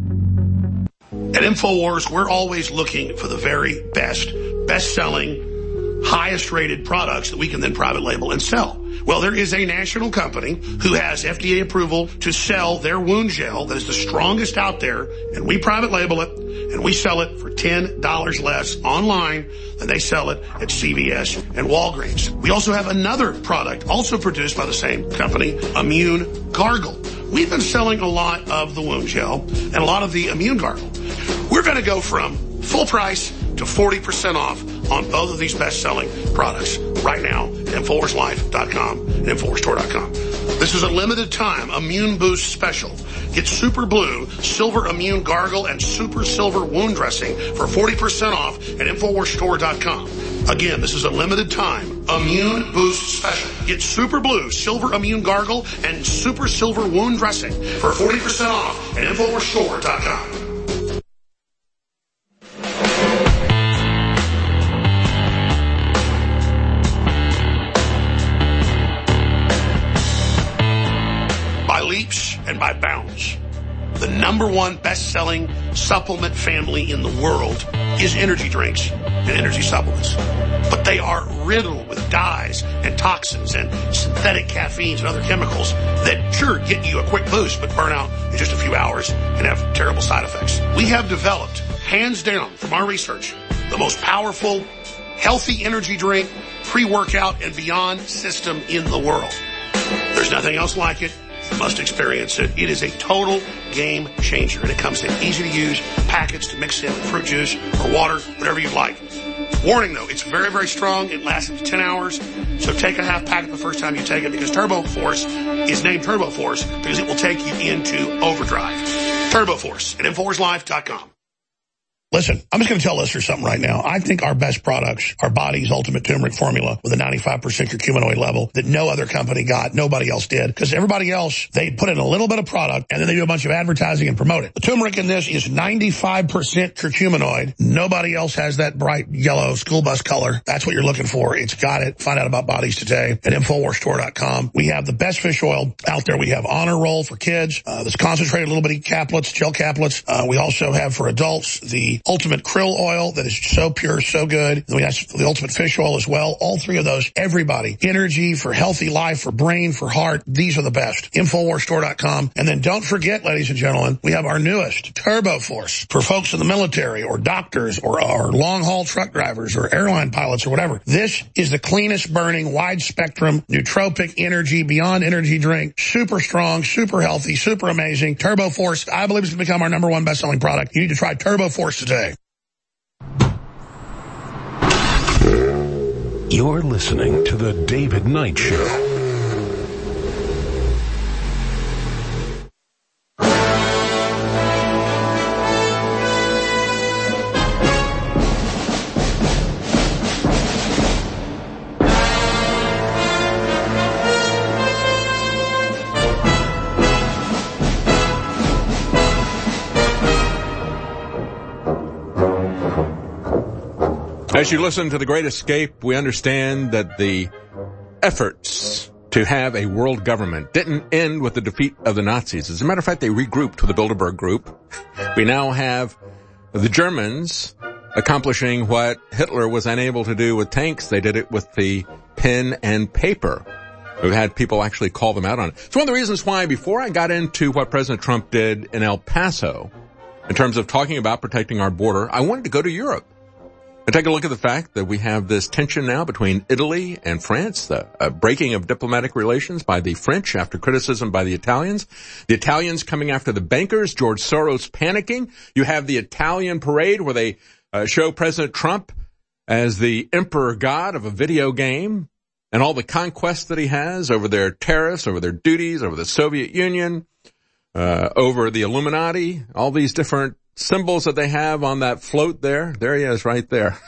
At InfoWars, we're always looking for the very best-selling, highest-rated products that we can then private label and sell. Well, there is a national company who has FDA approval to sell their wound gel that is the strongest out there, and we private label it, and we sell it for $10 less online than they sell it at CVS and Walgreens. We also have another product, also produced by the same company, Immune Gargle. We've been selling a lot of the wound gel and a lot of the Immune Gargle. We're going to go from full price to 40% off on both of these best-selling products right now at InfoWarsLife.com and InfoWarsStore.com. This is a limited time Immune Boost special. Get Super Blue, Silver Immune Gargle, and Super Silver Wound Dressing for 40% off at InfoWarsStore.com. Again, this is a limited time Immune Boost Special. Get Super Blue Silver Immune Gargle and Super Silver Wound Dressing for 40% off at InfoWarsStore.com. By leaps and by bounds, the #1 best-selling supplement family in the world is energy drinks and energy supplements. But they are riddled with dyes and toxins and synthetic caffeines and other chemicals that sure get you a quick boost but burn out in just a few hours and have terrible side effects. We have developed, hands down from our research, the most powerful, healthy energy drink, pre-workout, and beyond system in the world. There's nothing else like it. You must experience it. It is a total game changer, and it comes in easy-to-use packets to mix in with fruit juice or water, whatever you like. Warning, though, it's very, very strong. It lasts up to 10 hours, so take a half packet the first time you take it, because Turbo Force is named Turbo Force because it will take you into overdrive. Turbo Force at InfoWarsLife.com. Listen, I'm just going to tell listeners something right now. I think our best products are Body's Ultimate Turmeric Formula with a 95% curcuminoid level that no other company got, nobody else did. Because everybody else, they put in a little bit of product and then they do a bunch of advertising and promote it. The turmeric in this is 95% curcuminoid. Nobody else has that bright yellow school bus color. That's what you're looking for. It's got it. Find out about Body's today at InfoWarsStore.com. We have the best fish oil out there. We have Honor Roll for kids. This concentrated little bitty caplets, gel caplets. We also have for adults the Ultimate Krill Oil that is so pure, so good. And we have the Ultimate Fish Oil as well. All three of those, everybody. Energy for healthy life, for brain, for heart. These are the best. InfoWarsStore.com. And then don't forget, ladies and gentlemen, we have our newest Turbo Force for folks in the military or doctors or long-haul truck drivers or airline pilots or whatever. This is the cleanest burning, wide-spectrum, nootropic energy, beyond energy drink. Super strong, super healthy, super amazing. Turbo Force, I believe, is going to become our #1 best-selling product. You need to try Turbo Force today. You're listening to The David Knight Show. As you listen to The Great Escape, we understand that the efforts to have a world government didn't end with the defeat of the Nazis. As a matter of fact, they regrouped with the Bilderberg Group. We now have the Germans accomplishing what Hitler was unable to do with tanks. They did it with the pen and paper. We've had people actually call them out on it. It's one of the reasons why, before I got into what President Trump did in El Paso, in terms of talking about protecting our border, I wanted to go to Europe and take a look at the fact that we have this tension now between Italy and France, the breaking of diplomatic relations by the French after criticism by the Italians coming after the bankers, George Soros panicking. You have the Italian parade where they show President Trump as the emperor god of a video game and all the conquests that he has over their tariffs, over their duties, over the Soviet Union, over the Illuminati, all these different symbols that they have on that float there. There he is right there.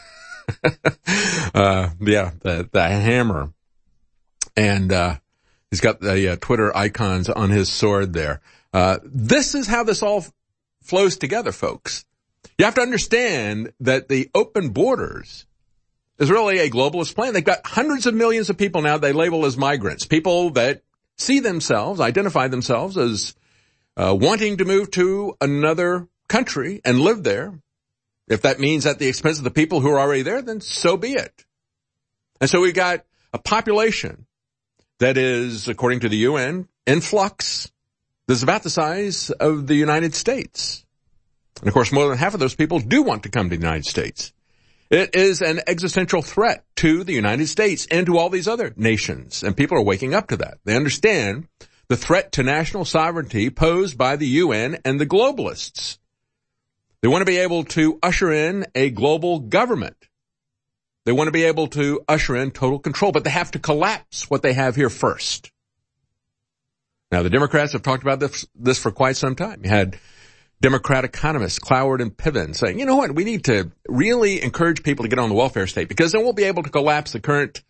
The hammer. And, he's got the Twitter icons on his sword there. This is how this all flows together, folks. You have to understand that the open borders is really a globalist plan. They've got hundreds of millions of people now they label as migrants, people that see themselves, identify themselves as wanting to move to another country and live there. If that means at the expense of the people who are already there, then so be it. And so we got a population that is, according to the UN, in flux. That's about the size of the United States. And of course, more than half of those people do want to come to the United States. It is an existential threat to the United States and to all these other nations. And people are waking up to that. They understand the threat to national sovereignty posed by the UN and the globalists. They want to be able to usher in a global government. They want to be able to usher in total control, but they have to collapse what they have here first. Now, the Democrats have talked about this for quite some time. You had Democrat economists, Cloward and Piven, saying, you know what, we need to really encourage people to get on the welfare state because then we'll be able to collapse the current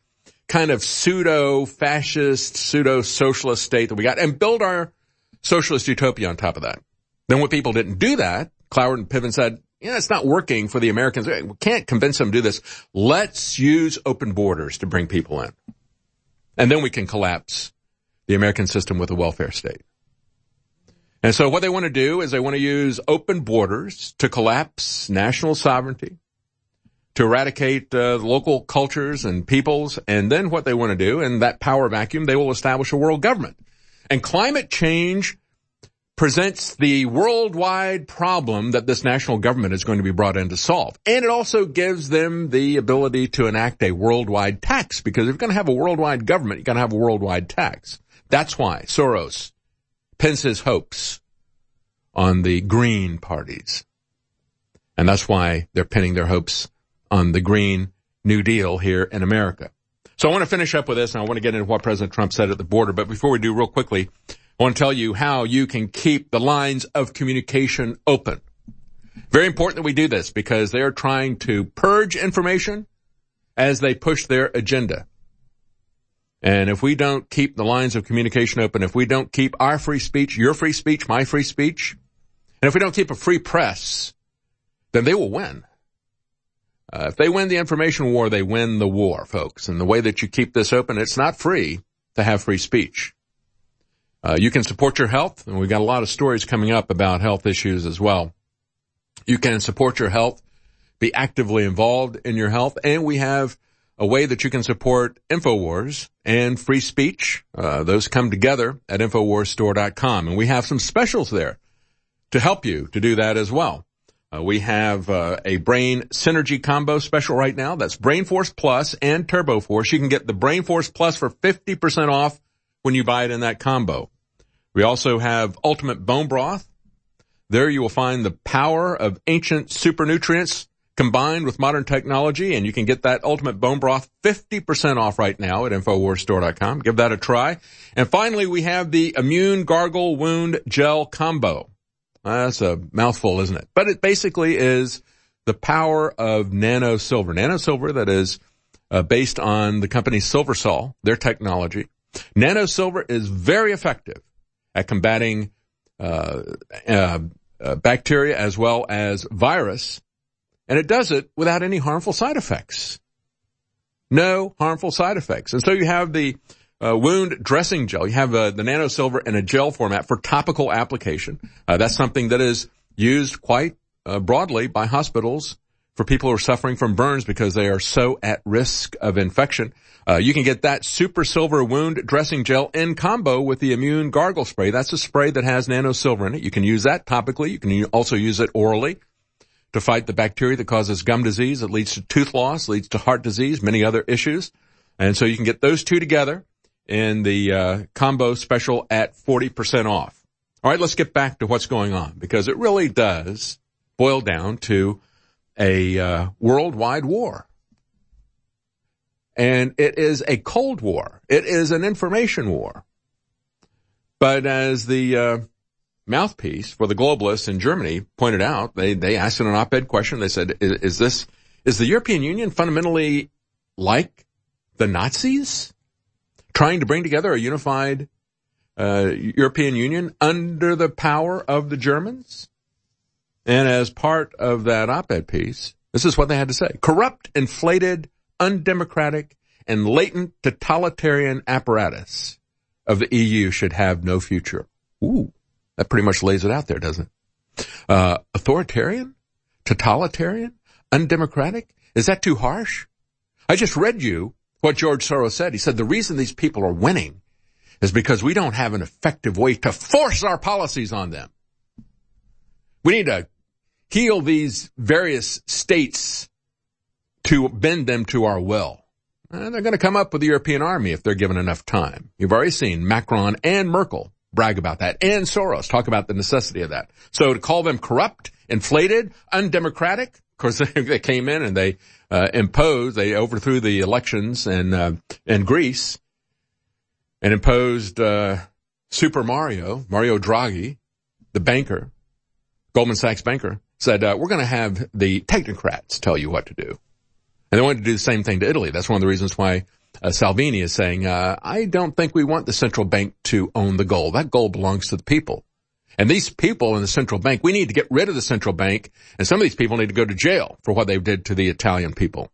kind of pseudo-fascist, pseudo-socialist state that we got and build our socialist utopia on top of that. Then when people didn't do that, Cloward and Piven said, it's not working for the Americans. We can't convince them to do this. Let's use open borders to bring people in. And then we can collapse the American system with a welfare state. And so what they want to do is they want to use open borders to collapse national sovereignty, to eradicate local cultures and peoples. And then what they want to do, in that power vacuum, they will establish a world government. And climate change presents the worldwide problem that this national government is going to be brought in to solve. And it also gives them the ability to enact a worldwide tax, because if you're going to have a worldwide government, you're going to have a worldwide tax. That's why Soros pins his hopes on the green parties. And that's why they're pinning their hopes on the Green New Deal here in America. So I want to finish up with this, and I want to get into what President Trump said at the border. But before we do, real quickly, I want to tell you how you can keep the lines of communication open. Very important that we do this, because they are trying to purge information as they push their agenda. And if we don't keep the lines of communication open, if we don't keep our free speech, your free speech, my free speech, and if we don't keep a free press, then they will win. If they win the information war, they win the war, folks. And the way that you keep this open, it's not free to have free speech. You can support your health, and we've got a lot of stories coming up about health issues as well. You can support your health, be actively involved in your health, and we have a way that you can support InfoWars and free speech. Those come together at InfoWarsStore.com, and we have some specials there to help you to do that as well. We have a Brain Synergy combo special right now. That's Brain Force Plus and Turbo Force. You can get the Brain Force Plus for 50% off when you buy it in that combo. We also have Ultimate Bone Broth. There you will find the power of ancient super nutrients combined with modern technology, and you can get that Ultimate Bone Broth 50% off right now at InfoWarsStore.com. Give that a try. And finally, we have the Immune Gargle Wound Gel Combo. That's a mouthful, isn't it? But it basically is the power of nano silver. Nano silver that is based on the company SilverSol, their technology. Nano silver is very effective at combating bacteria as well as virus, and it does it without any harmful side effects. No harmful side effects. And so you have the wound dressing gel. You have the nano silver in a gel format for topical application. That's something that is used quite broadly by hospitals for people who are suffering from burns because they are so at risk of infection. You can get that super silver wound dressing gel in combo with the Immune Gargle Spray. That's a spray that has nano silver in it. You can use that topically. You can also use it orally to fight the bacteria that causes gum disease. It leads to tooth loss, leads to heart disease, many other issues. And so you can get those two together in the combo special at 40% off. All right, let's get back to what's going on, because it really does boil down to a worldwide war. And it is a Cold War. It is an information war. But as the mouthpiece for the globalists in Germany pointed out, they asked in an op-ed question, they said, is the European Union fundamentally like the Nazis? Trying to bring together a unified European Union under the power of the Germans? And as part of that op-ed piece, this is what they had to say. Corrupt, inflated, undemocratic, and latent totalitarian apparatus of the EU should have no future. Ooh, that pretty much lays it out there, doesn't it? Authoritarian? Totalitarian? Undemocratic? Is that too harsh? I just read you what George Soros said. He said the reason these people are winning is because we don't have an effective way to force our policies on them. We need to heal these various states to bend them to our will. And they're going to come up with the European army if they're given enough time. You've already seen Macron and Merkel brag about that, and Soros talk about the necessity of that. So to call them corrupt, inflated, undemocratic, of course they came in and they they overthrew the elections in Greece and imposed Super Mario Draghi, the banker, Goldman Sachs banker, said, we're going to have the technocrats tell you what to do. And they wanted to do the same thing to Italy. That's one of the reasons why Salvini is saying, I don't think we want the central bank to own the gold. That gold belongs to the people. And these people in the central bank, we need to get rid of the central bank, and some of these people need to go to jail for what they did to the Italian people.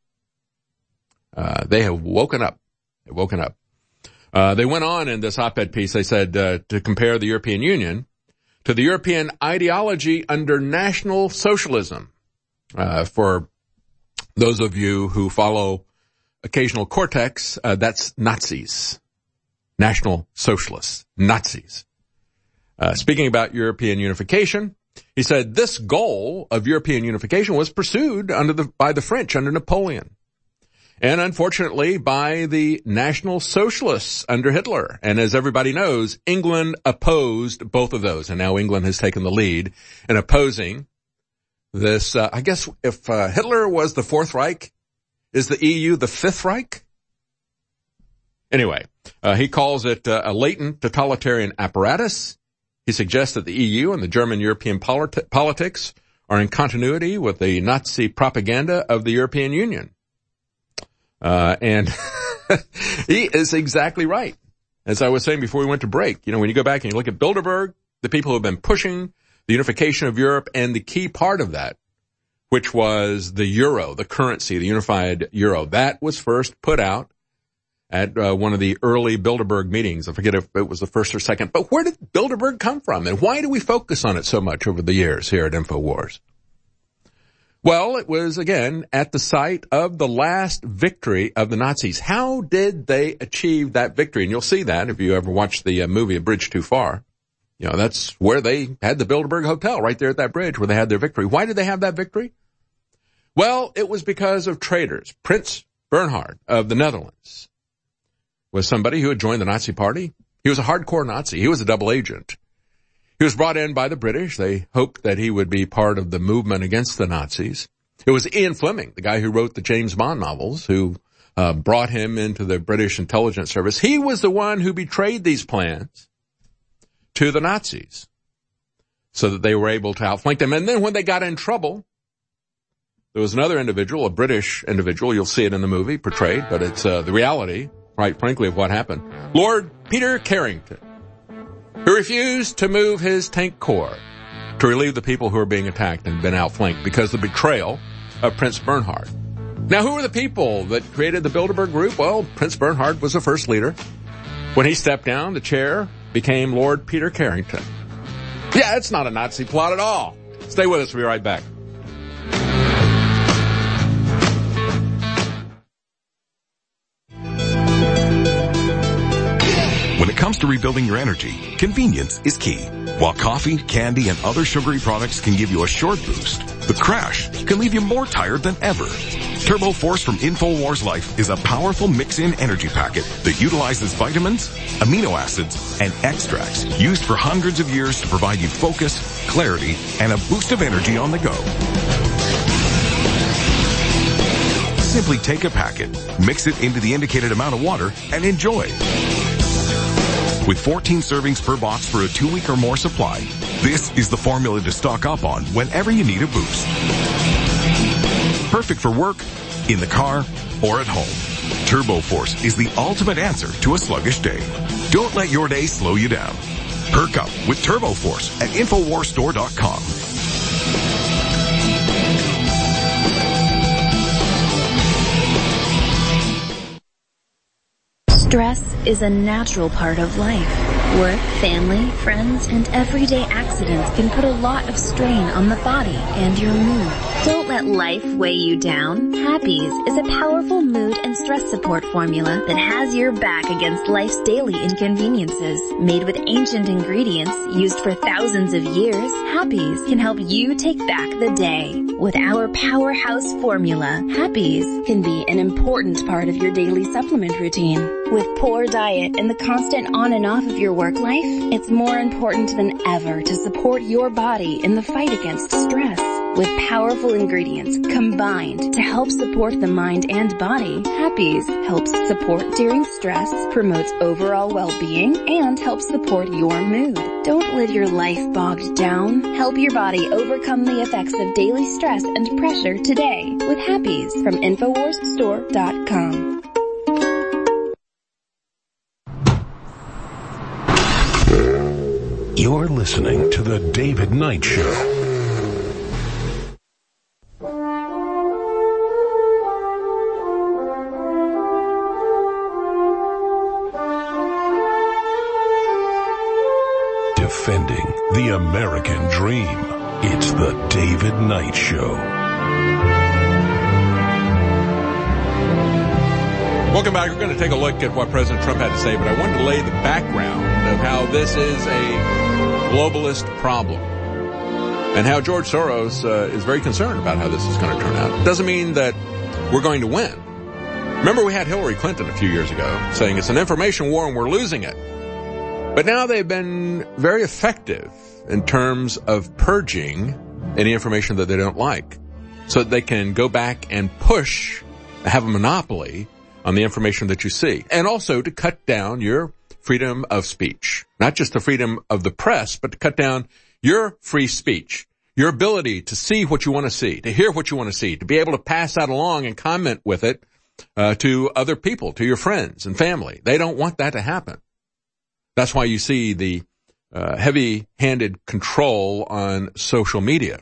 They have woken up. They've woken up. They went on in this op-ed piece, they said, to compare the European Union to the European ideology under National Socialism. For those of you who follow occasional Cortex, that's Nazis. National Socialists. Nazis. Speaking about European unification, he said this goal of European unification was pursued by the French under Napoleon. And unfortunately by the National Socialists under Hitler. And as everybody knows, England opposed both of those. And now England has taken the lead in opposing this. I guess if Hitler was the Fourth Reich, is the EU the Fifth Reich? Anyway, he calls it a latent totalitarian apparatus. He suggests that the EU and the German European politics are in continuity with the Nazi propaganda of the European Union. And he is exactly right. As I was saying before we went to break, when you go back and you look at Bilderberg, the people who have been pushing the unification of Europe, and the key part of that, which was the euro, the currency, the unified euro, that was first put out at one of the early Bilderberg meetings. I forget if it was the first or second, but where did Bilderberg come from? And why do we focus on it so much over the years here at InfoWars? Well, it was, again, at the site of the last victory of the Nazis. How did they achieve that victory? And you'll see that if you ever watch the movie A Bridge Too Far. That's where they had the Bilderberg Hotel, right there at that bridge where they had their victory. Why did they have that victory? Well, it was because of traitors. Prince Bernhard of the Netherlands was somebody who had joined the Nazi Party. He was a hardcore Nazi. He was a double agent. He was brought in by the British. They hoped that he would be part of the movement against the Nazis. It was Ian Fleming, the guy who wrote the James Bond novels, who brought him into the British intelligence service. He was the one who betrayed these plans to the Nazis so that they were able to outflank them. And then when they got in trouble, there was another individual, a British individual, you'll see it in the movie portrayed, but it's the reality, quite frankly, of what happened. Lord Peter Carrington, who refused to move his tank corps to relieve the people who were being attacked and been outflanked because of the betrayal of Prince Bernhard. Now, who were the people that created the Bilderberg Group? Well, Prince Bernhard was the first leader. When he stepped down, the chair became Lord Peter Carrington. Yeah, it's not a Nazi plot at all. Stay with us. We'll be right back. When it comes to rebuilding your energy, convenience is key. While coffee, candy, and other sugary products can give you a short boost, the crash can leave you more tired than ever. Turbo Force from InfoWars Life is a powerful mix-in energy packet that utilizes vitamins, amino acids, and extracts used for hundreds of years to provide you focus, clarity, and a boost of energy on the go. Simply take a packet, mix it into the indicated amount of water, and enjoy. With 14 servings per box for a 2-week or more supply, this is the formula to stock up on whenever you need a boost. Perfect for work, in the car, or at home. Turbo Force is the ultimate answer to a sluggish day. Don't let your day slow you down. Perk up with Turbo Force at InfoWarsStore.com. Stress is a natural part of life. Work, family, friends, and everyday accidents can put a lot of strain on the body and your mood. Don't let life weigh you down. Happies is a powerful mood and stress support formula that has your back against life's daily inconveniences. Made with ancient ingredients used for thousands of years, Happies can help you take back the day. With our powerhouse formula, Happies can be an important part of your daily supplement routine. With poor diet and the constant on and off of your work life, it's more important than ever to support your body in the fight against stress. With powerful ingredients combined to help support the mind and body, Happies helps support during stress, promotes overall well-being, and helps support your mood. Don't live your life bogged down. Help your body overcome the effects of daily stress and pressure today with Happies from InfoWarsStore.com. You're listening to The David Knight Show. Defending the American dream. It's The David Knight Show. Welcome back. We're going to take a look at what President Trump had to say, but I wanted to lay the background of how this is a globalist problem and how George Soros is very concerned about how this is going to turn out. It doesn't mean that we're going to win. Remember, we had Hillary Clinton a few years ago saying it's an information war and we're losing it. But now they've been very effective in terms of purging any information that they don't like so that they can go back and have a monopoly on the information that you see, and also to cut down your freedom of speech. Not just the freedom of the press, but to cut down your free speech, your ability to see what you want to see, to hear what you want to see, to be able to pass that along and comment with it to other people, to your friends and family. They don't want that to happen. That's why you see the heavy-handed control on social media.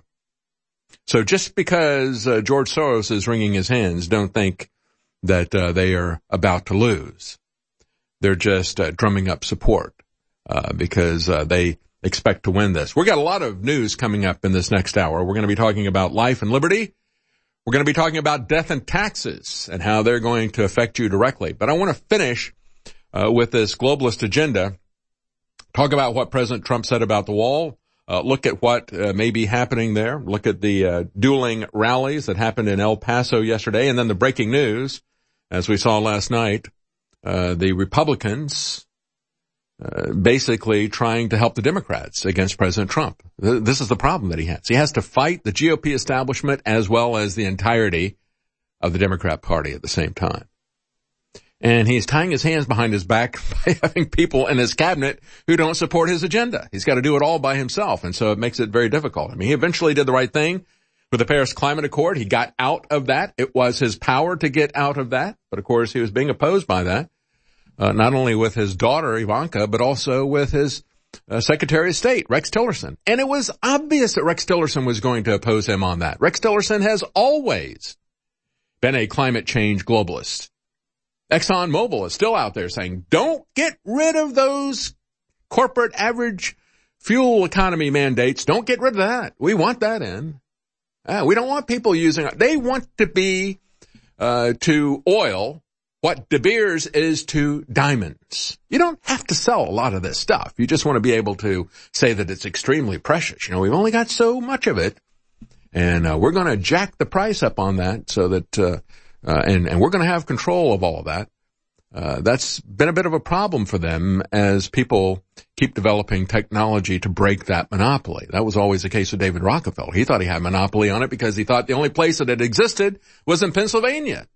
So just because George Soros is wringing his hands, don't think that they are about to lose. They're just drumming up support because they expect to win this. We've got a lot of news coming up in this next hour. We're going to be talking about life and liberty. We're going to be talking about death and taxes and how they're going to affect you directly. But I want to finish with this globalist agenda, talk about what President Trump said about the wall, look at what may be happening there, look at the dueling rallies that happened in El Paso yesterday, and then the breaking news. As we saw last night, the Republicans basically trying to help the Democrats against President Trump. This is the problem that he has. He has to fight the GOP establishment as well as the entirety of the Democrat Party at the same time. And he's tying his hands behind his back by having people in his cabinet who don't support his agenda. He's got to do it all by himself, and so it makes it very difficult. I mean, he eventually did the right thing with the Paris Climate Accord. He got out of that. It was his power to get out of that. But, of course, he was being opposed by that, not only with his daughter, Ivanka, but also with his Secretary of State, Rex Tillerson. And it was obvious that Rex Tillerson was going to oppose him on that. Rex Tillerson has always been a climate change globalist. ExxonMobil is still out there saying, don't get rid of those corporate average fuel economy mandates. Don't get rid of that. We want that in. We don't want people using it. They want to be to oil what De Beers is to diamonds. You don't have to sell a lot of this stuff. You just want to be able to say that it's extremely precious. You know, we've only got so much of it, and we're going to jack the price up on that so that and we're going to have control of all of that. That's been a bit of a problem for them as people keep developing technology to break that monopoly. That was always the case with David Rockefeller. He thought he had a monopoly on it because he thought the only place that it existed was in Pennsylvania.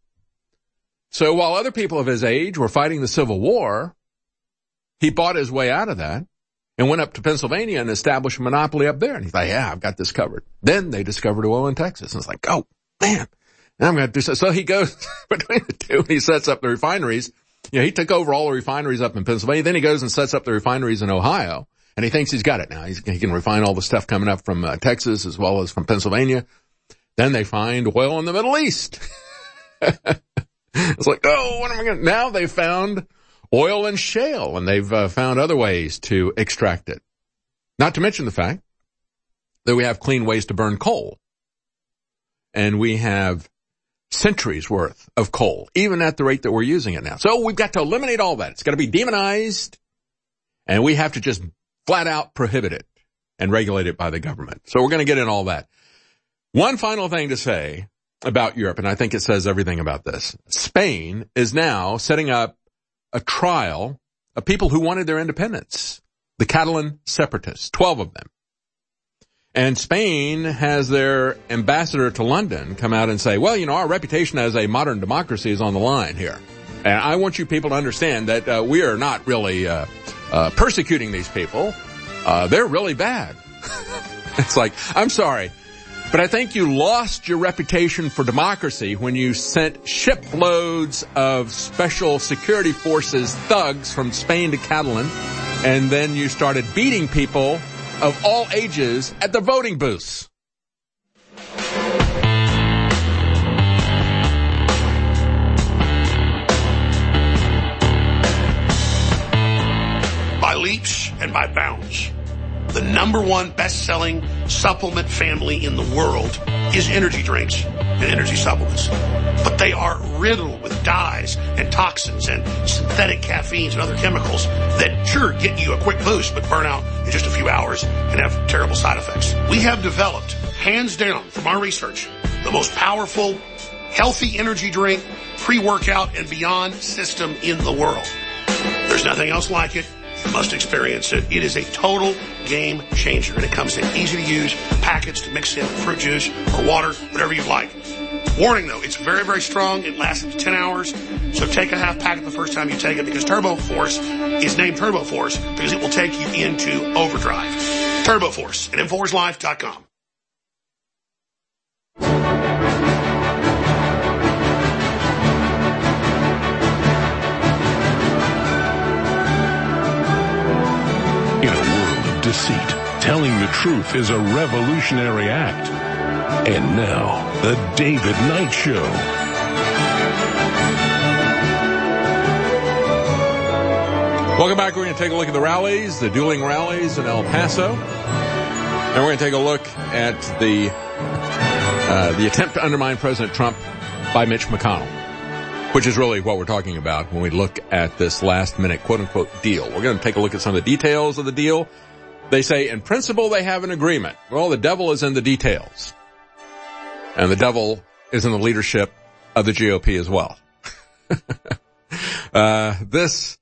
So while other people of his age were fighting the Civil War, he bought his way out of that and went up to Pennsylvania and established a monopoly up there. And he thought, yeah, I've got this covered. Then they discovered oil in Texas. And it's like, oh, man. Now I'm going to do so. So he goes between the two and he sets up the refineries. You know, he took over all the refineries up in Pennsylvania. Then he goes and sets up the refineries in Ohio. And he thinks he's got it now. He can refine all the stuff coming up from Texas as well as from Pennsylvania. Then they find oil in the Middle East. It's like, oh, what am I going to... Now they found oil in shale, and they've found other ways to extract it. Not to mention the fact that we have clean ways to burn coal. And we have centuries worth of coal, even at the rate that we're using it now. So we've got to eliminate all that. It's got to be demonized, and we have to just flat out prohibit it and regulate it by the government. So we're going to get in all that. One final thing to say about Europe, and I think it says everything about this. Spain is now setting up a trial of people who wanted their independence, the Catalan separatists, 12 of them. And Spain has their ambassador to London come out and say, well, you know, our reputation as a modern democracy is on the line here. And I want you people to understand that we are not really persecuting these people. They're really bad. It's like, I'm sorry, but I think you lost your reputation for democracy when you sent shiploads of special security forces thugs from Spain to Catalan And then you started beating people of all ages at the voting booths. By leaps and by bounds, the #1 best-selling supplement family in the world is energy drinks and energy supplements. But they are riddled with dyes and toxins and synthetic caffeines and other chemicals that sure get you a quick boost but burn out in just a few hours and have terrible side effects. We have developed, hands down from our research, the most powerful, healthy energy drink, pre-workout, and beyond system in the world. There's nothing else like it. You must experience it. It is a total game changer, and it comes in easy-to-use packets to mix in fruit juice or water, whatever you like. Warning, though, it's very, very strong. It lasts up to 10 hours, so take a half packet the first time you take it, because Turbo Force is named Turbo Force because it will take you into overdrive. Turbo Force at InfoWarsLife.com. In a world of deceit, telling the truth is a revolutionary act. And now, The David Knight Show. Welcome back. We're going to take a look at the rallies, the dueling rallies in El Paso. And we're going to take a look at the attempt to undermine President Trump by Mitch McConnell, which is really what we're talking about when we look at this last-minute quote-unquote deal. We're going to take a look at some of the details of the deal. They say, in principle, they have an agreement. Well, the devil is in the details. And the devil is in the leadership of the GOP as well. This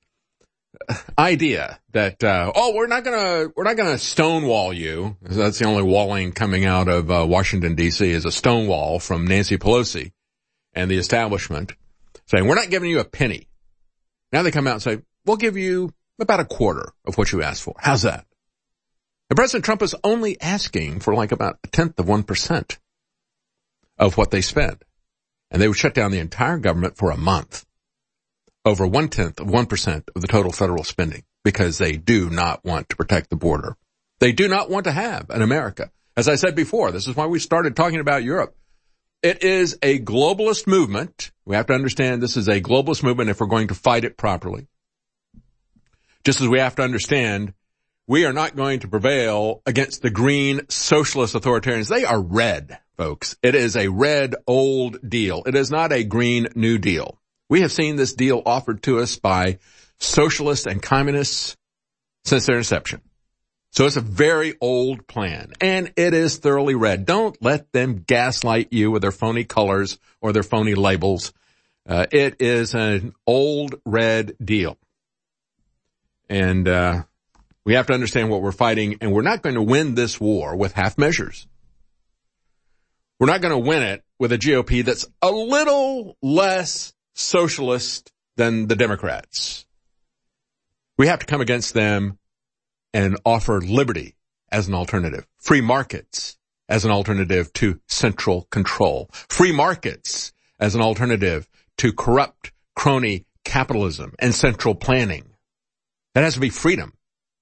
idea that, we're not gonna stonewall you. That's the only walling coming out of Washington, D.C. is a stonewall from Nancy Pelosi and the establishment saying, we're not giving you a penny. Now they come out and say, we'll give you about a quarter of what you asked for. How's that? And President Trump is only asking for like about 1/10 of 1% of what they spend. And they would shut down the entire government for a month over 1/10 of 1% of the total federal spending because they do not want to protect the border. They do not want to have an America. As I said before, this is why we started talking about Europe. It is a globalist movement. We have to understand this is a globalist movement if we're going to fight it properly. Just as we have to understand we are not going to prevail against the green socialist authoritarians. They are red, folks. It is a red old deal. It is not a green new deal. We have seen this deal offered to us by socialists and communists since their inception. So it's a very old plan, and it is thoroughly red. Don't let them gaslight you with their phony colors or their phony labels. It is an old red deal. And we have to understand what we're fighting, and we're not going to win this war with half measures. We're not going to win it with a GOP that's a little less socialist than the Democrats. We have to come against them and offer liberty as an alternative, free markets as an alternative to central control, free markets as an alternative to corrupt crony capitalism and central planning. That has to be freedom.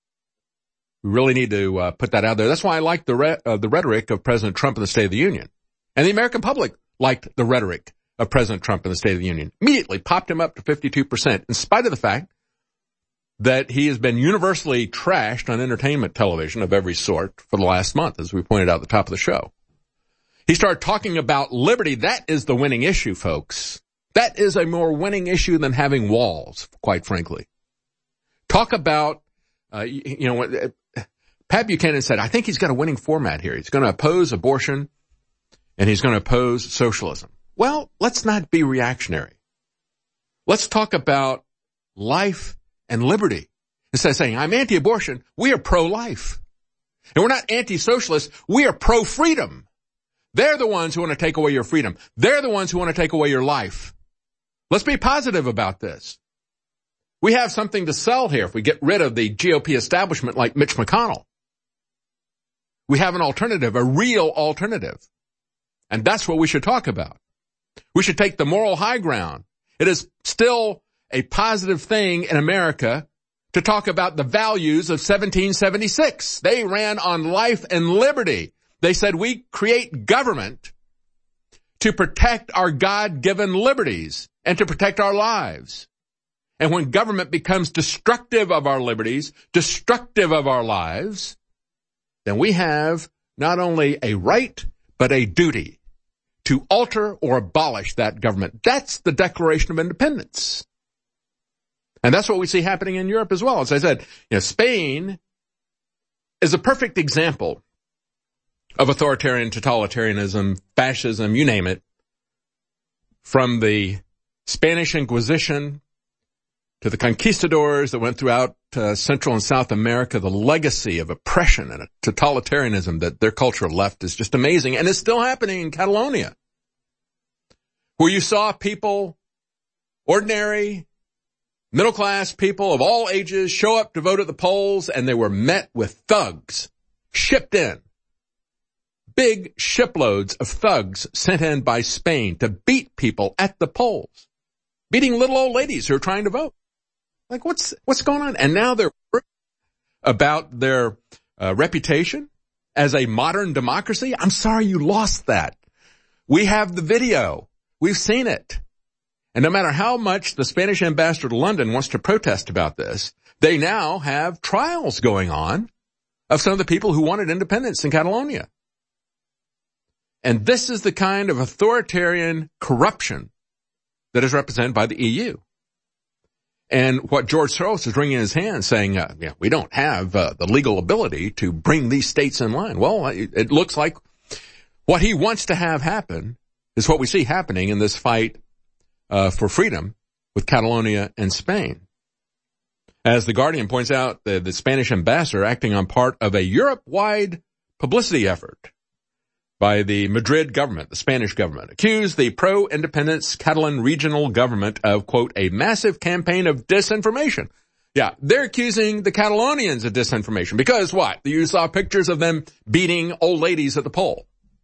We really need to put that out there. That's why I like the rhetoric of President Trump in the State of the Union. And the American public liked the rhetoric of President Trump in the State of the Union. Immediately popped him up to 52%, in spite of the fact that he has been universally trashed on entertainment television of every sort for the last month, as we pointed out at the top of the show. He started talking about liberty. That is the winning issue, folks. That is a more winning issue than having walls, quite frankly. Talk about, Pat Buchanan said, I think he's got a winning format here. He's going to oppose abortion and he's going to oppose socialism. Well, let's not be reactionary. Let's talk about life and liberty. Instead of saying, I'm anti-abortion, we are pro-life. And we're not anti-socialist, we are pro-freedom. They're the ones who want to take away your freedom. They're the ones who want to take away your life. Let's be positive about this. We have something to sell here if we get rid of the GOP establishment like Mitch McConnell. We have an alternative, a real alternative. And that's what we should talk about. We should take the moral high ground. It is still a positive thing in America to talk about the values of 1776. They ran on life and liberty. They said we create government to protect our God-given liberties and to protect our lives. And when government becomes destructive of our liberties, destructive of our lives, then we have not only a right, but a duty to alter or abolish that government. That's the Declaration of Independence. And that's what we see happening in Europe as well. As I said, Spain is a perfect example of authoritarian totalitarianism, fascism, you name it, from the Spanish Inquisition to the conquistadors that went throughout Central and South America. The legacy of oppression and totalitarianism that their culture left is just amazing. And it's still happening in Catalonia, where you saw people, ordinary, middle-class people of all ages, show up to vote at the polls, and they were met with thugs shipped in. Big shiploads of thugs sent in by Spain to beat people at the polls, beating little old ladies who are trying to vote. Like, what's going on? And now they're worried about their reputation as a modern democracy. I'm sorry you lost that. We have the video. We've seen it. And no matter how much the Spanish ambassador to London wants to protest about this, they now have trials going on of some of the people who wanted independence in Catalonia. And this is the kind of authoritarian corruption that is represented by the EU. And what George Soros is wringing in his hand saying, we don't have the legal ability to bring these states in line. Well, it looks like what he wants to have happen is what we see happening in this fight for freedom with Catalonia and Spain. As The Guardian points out, the Spanish ambassador acting on part of a Europe-wide publicity effort by the Madrid government, the Spanish government, accused the pro-independence Catalan regional government of, quote, a massive campaign of disinformation. Yeah, they're accusing the Catalonians of disinformation because what? You saw pictures of them beating old ladies at the poll.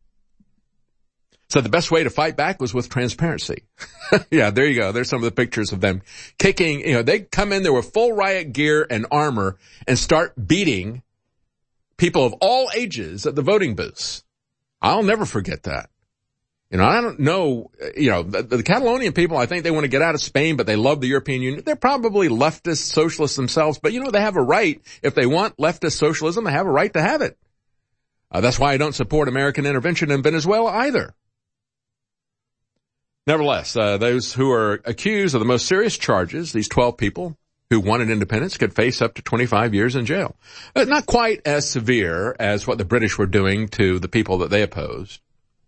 So the best way to fight back was with transparency. Yeah, there you go. There's some of the pictures of them kicking. They come in there with full riot gear and armor and start beating people of all ages at the voting booths. I'll never forget that. I don't know, the Catalonian people, I think they want to get out of Spain, but they love the European Union. They're probably leftist socialists themselves, but they have a right. If they want leftist socialism, they have a right to have it. That's why I don't support American intervention in Venezuela either. Nevertheless, those who are accused of the most serious charges, these 12 people who wanted independence, could face up to 25 years in jail. Not quite as severe as what the British were doing to the people that they opposed.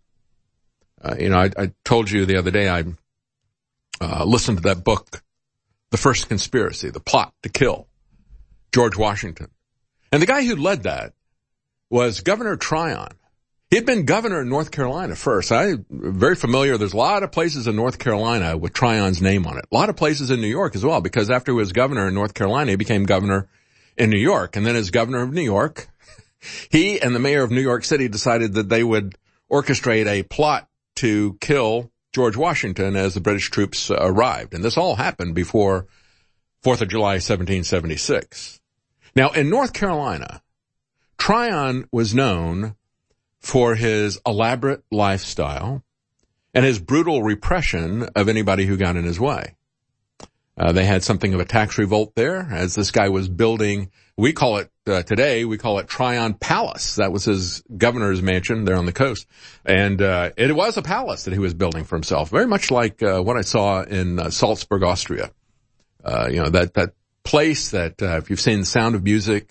I told you the other day I listened to that book, The First Conspiracy, The Plot to Kill George Washington. And the guy who led that was Governor Tryon. He had been governor in North Carolina first. I'm very familiar. There's a lot of places in North Carolina with Tryon's name on it. A lot of places in New York as well, because after he was governor in North Carolina, he became governor in New York. And then as governor of New York, he and the mayor of New York City decided that they would orchestrate a plot to kill George Washington as the British troops arrived. And this all happened before 4th of July, 1776. Now, in North Carolina, Tryon was known for his elaborate lifestyle and his brutal repression of anybody who got in his way. They had something of a tax revolt there as this guy was building, we call it Tryon Palace. That was his governor's mansion there on the coast. And it was a palace that he was building for himself, very much like what I saw in Salzburg, Austria. That place that if you've seen The Sound of Music,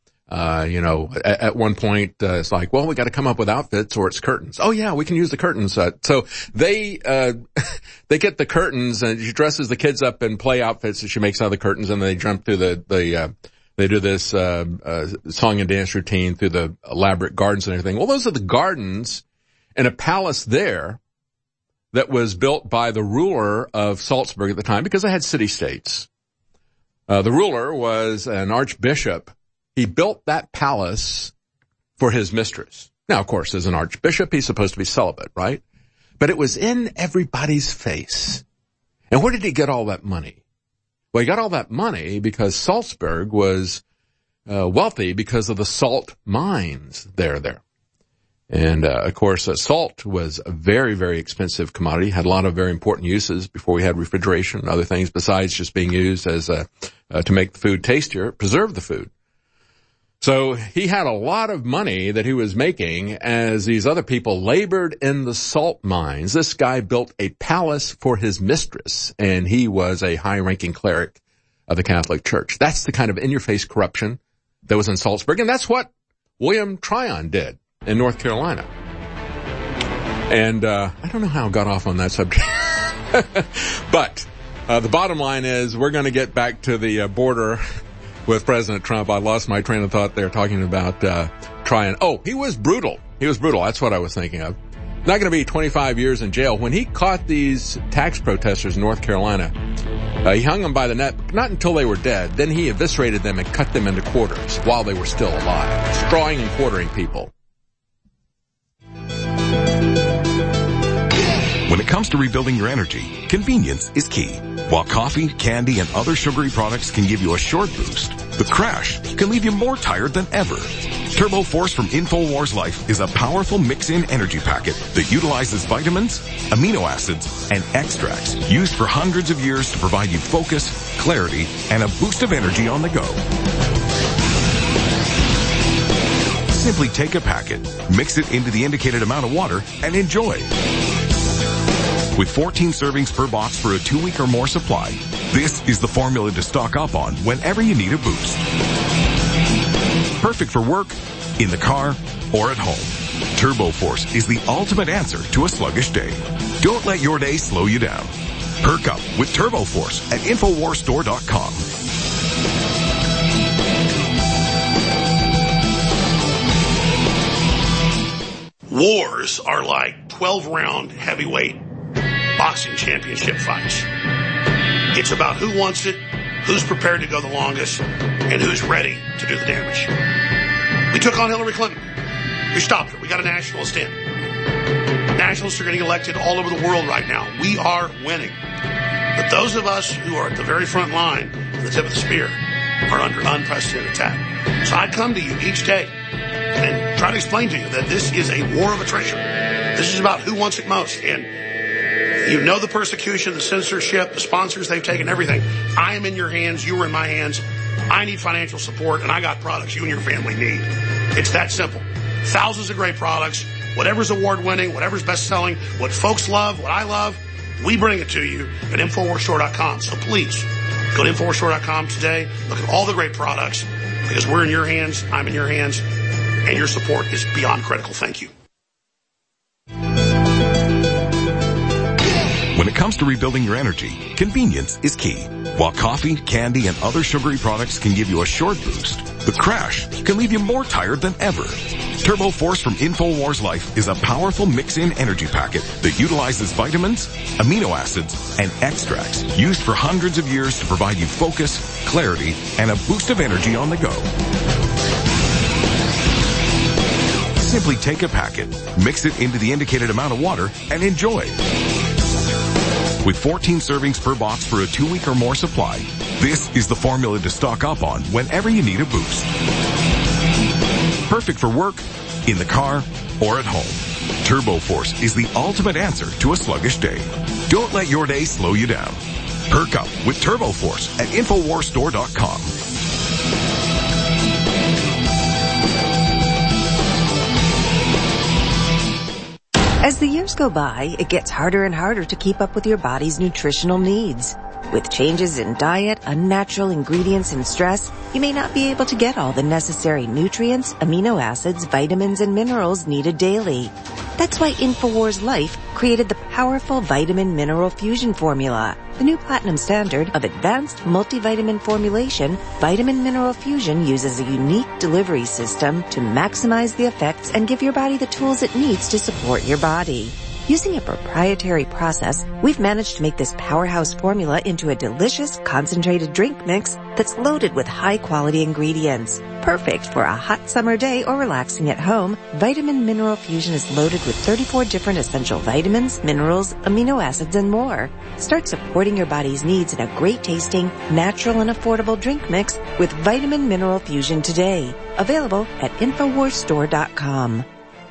at one point, it's like, well, we got to come up with outfits or it's curtains. Oh yeah, we can use the curtains. So they get the curtains and she dresses the kids up in play outfits that she makes out of the curtains and they jump through they do this, song and dance routine through the elaborate gardens and everything. Well, those are the gardens in a palace there that was built by the ruler of Salzburg at the time because they had city-states. The ruler was an archbishop. He built that palace for his mistress. Now, of course, as an archbishop, he's supposed to be celibate, right? But it was in everybody's face. And where did he get all that money? Well, he got all that money because Salzburg was wealthy because of the salt mines there. And, of course, salt was a very, very expensive commodity, had a lot of very important uses before we had refrigeration and other things besides just being used as to make the food tastier, preserve the food. So he had a lot of money that he was making as these other people labored in the salt mines. This guy built a palace for his mistress, and he was a high-ranking cleric of the Catholic Church. That's the kind of in-your-face corruption that was in Salzburg, and that's what William Tryon did in North Carolina. And I don't know how I got off on that subject. But the bottom line is we're going to get back to the border with President Trump. I lost my train of thought there talking about Tryon. Oh, he was brutal. That's what I was thinking of. Not going to be 25 years in jail. When he caught these tax protesters in North Carolina, he hung them by the neck, not until they were dead. Then he eviscerated them and cut them into quarters while they were still alive, strawing and quartering people. When it comes to rebuilding your energy, convenience is key. While coffee, candy, and other sugary products can give you a short boost, the crash can leave you more tired than ever. Turbo Force from InfoWars Life is a powerful mix-in energy packet that utilizes vitamins, amino acids, and extracts used for hundreds of years to provide you focus, clarity, and a boost of energy on the go. Simply take a packet, mix it into the indicated amount of water, and enjoy. With 14 servings per box for a 2-week or more supply, this is the formula to stock up on whenever you need a boost. Perfect for work, in the car, or at home. Turbo Force is the ultimate answer to a sluggish day. Don't let your day slow you down. Perk up with Turbo Force at InfoWarsStore.com. Wars are like 12-round heavyweight boxing championship fights. It's about who wants it, who's prepared to go the longest, and who's ready to do the damage. We took on Hillary Clinton. We stopped her. We got a nationalist in. Nationalists are getting elected all over the world right now. We are winning. But those of us who are at the very front line, at the tip of the spear, are under unprecedented attack. So I come to you each day and try to explain to you that this is a war of attrition. This is about who wants it most. And you know the persecution, the censorship, the sponsors they've taken, everything. I am in your hands. You are in my hands. I need financial support, and I got products you and your family need. It's that simple. Thousands of great products. Whatever's award-winning, whatever's best-selling, what folks love, what I love, we bring it to you at InfoWarsStore.com. So please, go to InfoWarsStore.com today. Look at all the great products, because we're in your hands, I'm in your hands, and your support is beyond critical. Thank you. When it comes to rebuilding your energy, convenience is key. While coffee, candy, and other sugary products can give you a short boost, the crash can leave you more tired than ever. Turbo Force from InfoWars Life is a powerful mix-in energy packet that utilizes vitamins, amino acids, and extracts used for hundreds of years to provide you focus, clarity, and a boost of energy on the go. Simply take a packet, mix it into the indicated amount of water, and enjoy. With 14 servings per box for a 2-week or more supply, this is the formula to stock up on whenever you need a boost. Perfect for work, in the car, or at home. Turbo Force is the ultimate answer to a sluggish day. Don't let your day slow you down. Perk up with Turbo Force at InfoWarsStore.com. As the years go by, it gets harder and harder to keep up with your body's nutritional needs. With changes in diet, unnatural ingredients, and stress, you may not be able to get all the necessary nutrients, amino acids, vitamins, and minerals needed daily. That's why InfoWars Life created the powerful Vitamin Mineral Fusion Formula. The new platinum standard of advanced multivitamin formulation, Vitamin Mineral Fusion uses a unique delivery system to maximize the effects and give your body the tools it needs to support your body. Using a proprietary process, we've managed to make this powerhouse formula into a delicious, concentrated drink mix that's loaded with high-quality ingredients. Perfect for a hot summer day or relaxing at home, Vitamin Mineral Fusion is loaded with 34 different essential vitamins, minerals, amino acids, and more. Start supporting your body's needs in a great-tasting, natural, and affordable drink mix with Vitamin Mineral Fusion today. Available at InfoWarsStore.com.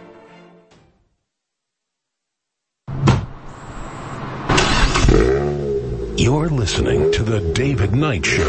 You're listening to The David Knight Show.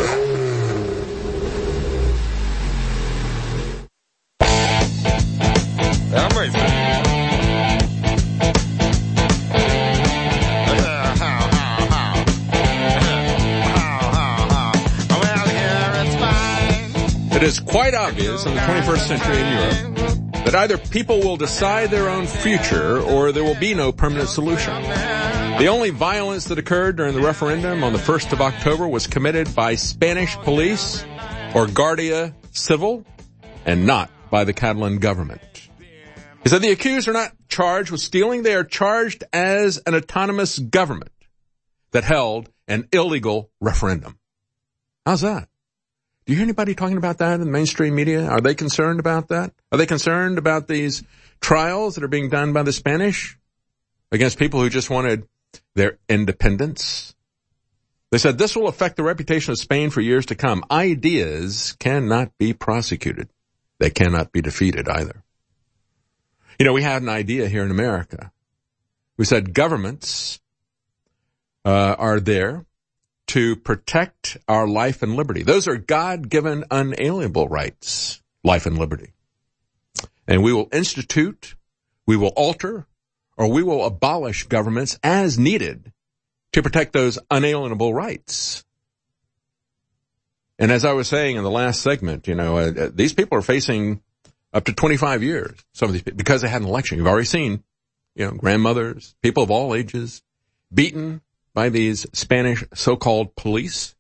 It is quite obvious in the 21st century in Europe that either people will decide their own future or there will be no permanent solution. The only violence that occurred during the referendum on the 1st of October was committed by Spanish police or Guardia Civil and not by the Catalan government. He said the accused are not charged with stealing. They are charged as an autonomous government that held an illegal referendum. How's that? Do you hear anybody talking about that in the mainstream media? Are they concerned about that? Are they concerned about these trials that are being done by the Spanish against people who just wanted their independence? They said this will affect the reputation of Spain for years to come. Ideas cannot be prosecuted. They cannot be defeated either. You know, we had an idea here in America. We said governments are there to protect our life and liberty. Those are God-given unalienable rights, life and liberty. And we will institute, we will alter, or we will abolish governments as needed to protect those unalienable rights. And as I was saying in the last segment, you know, these people are facing up to 25 years, some of these people, because they had an election. You've already seen, you know, grandmothers, people of all ages, beaten by these Spanish so-called police.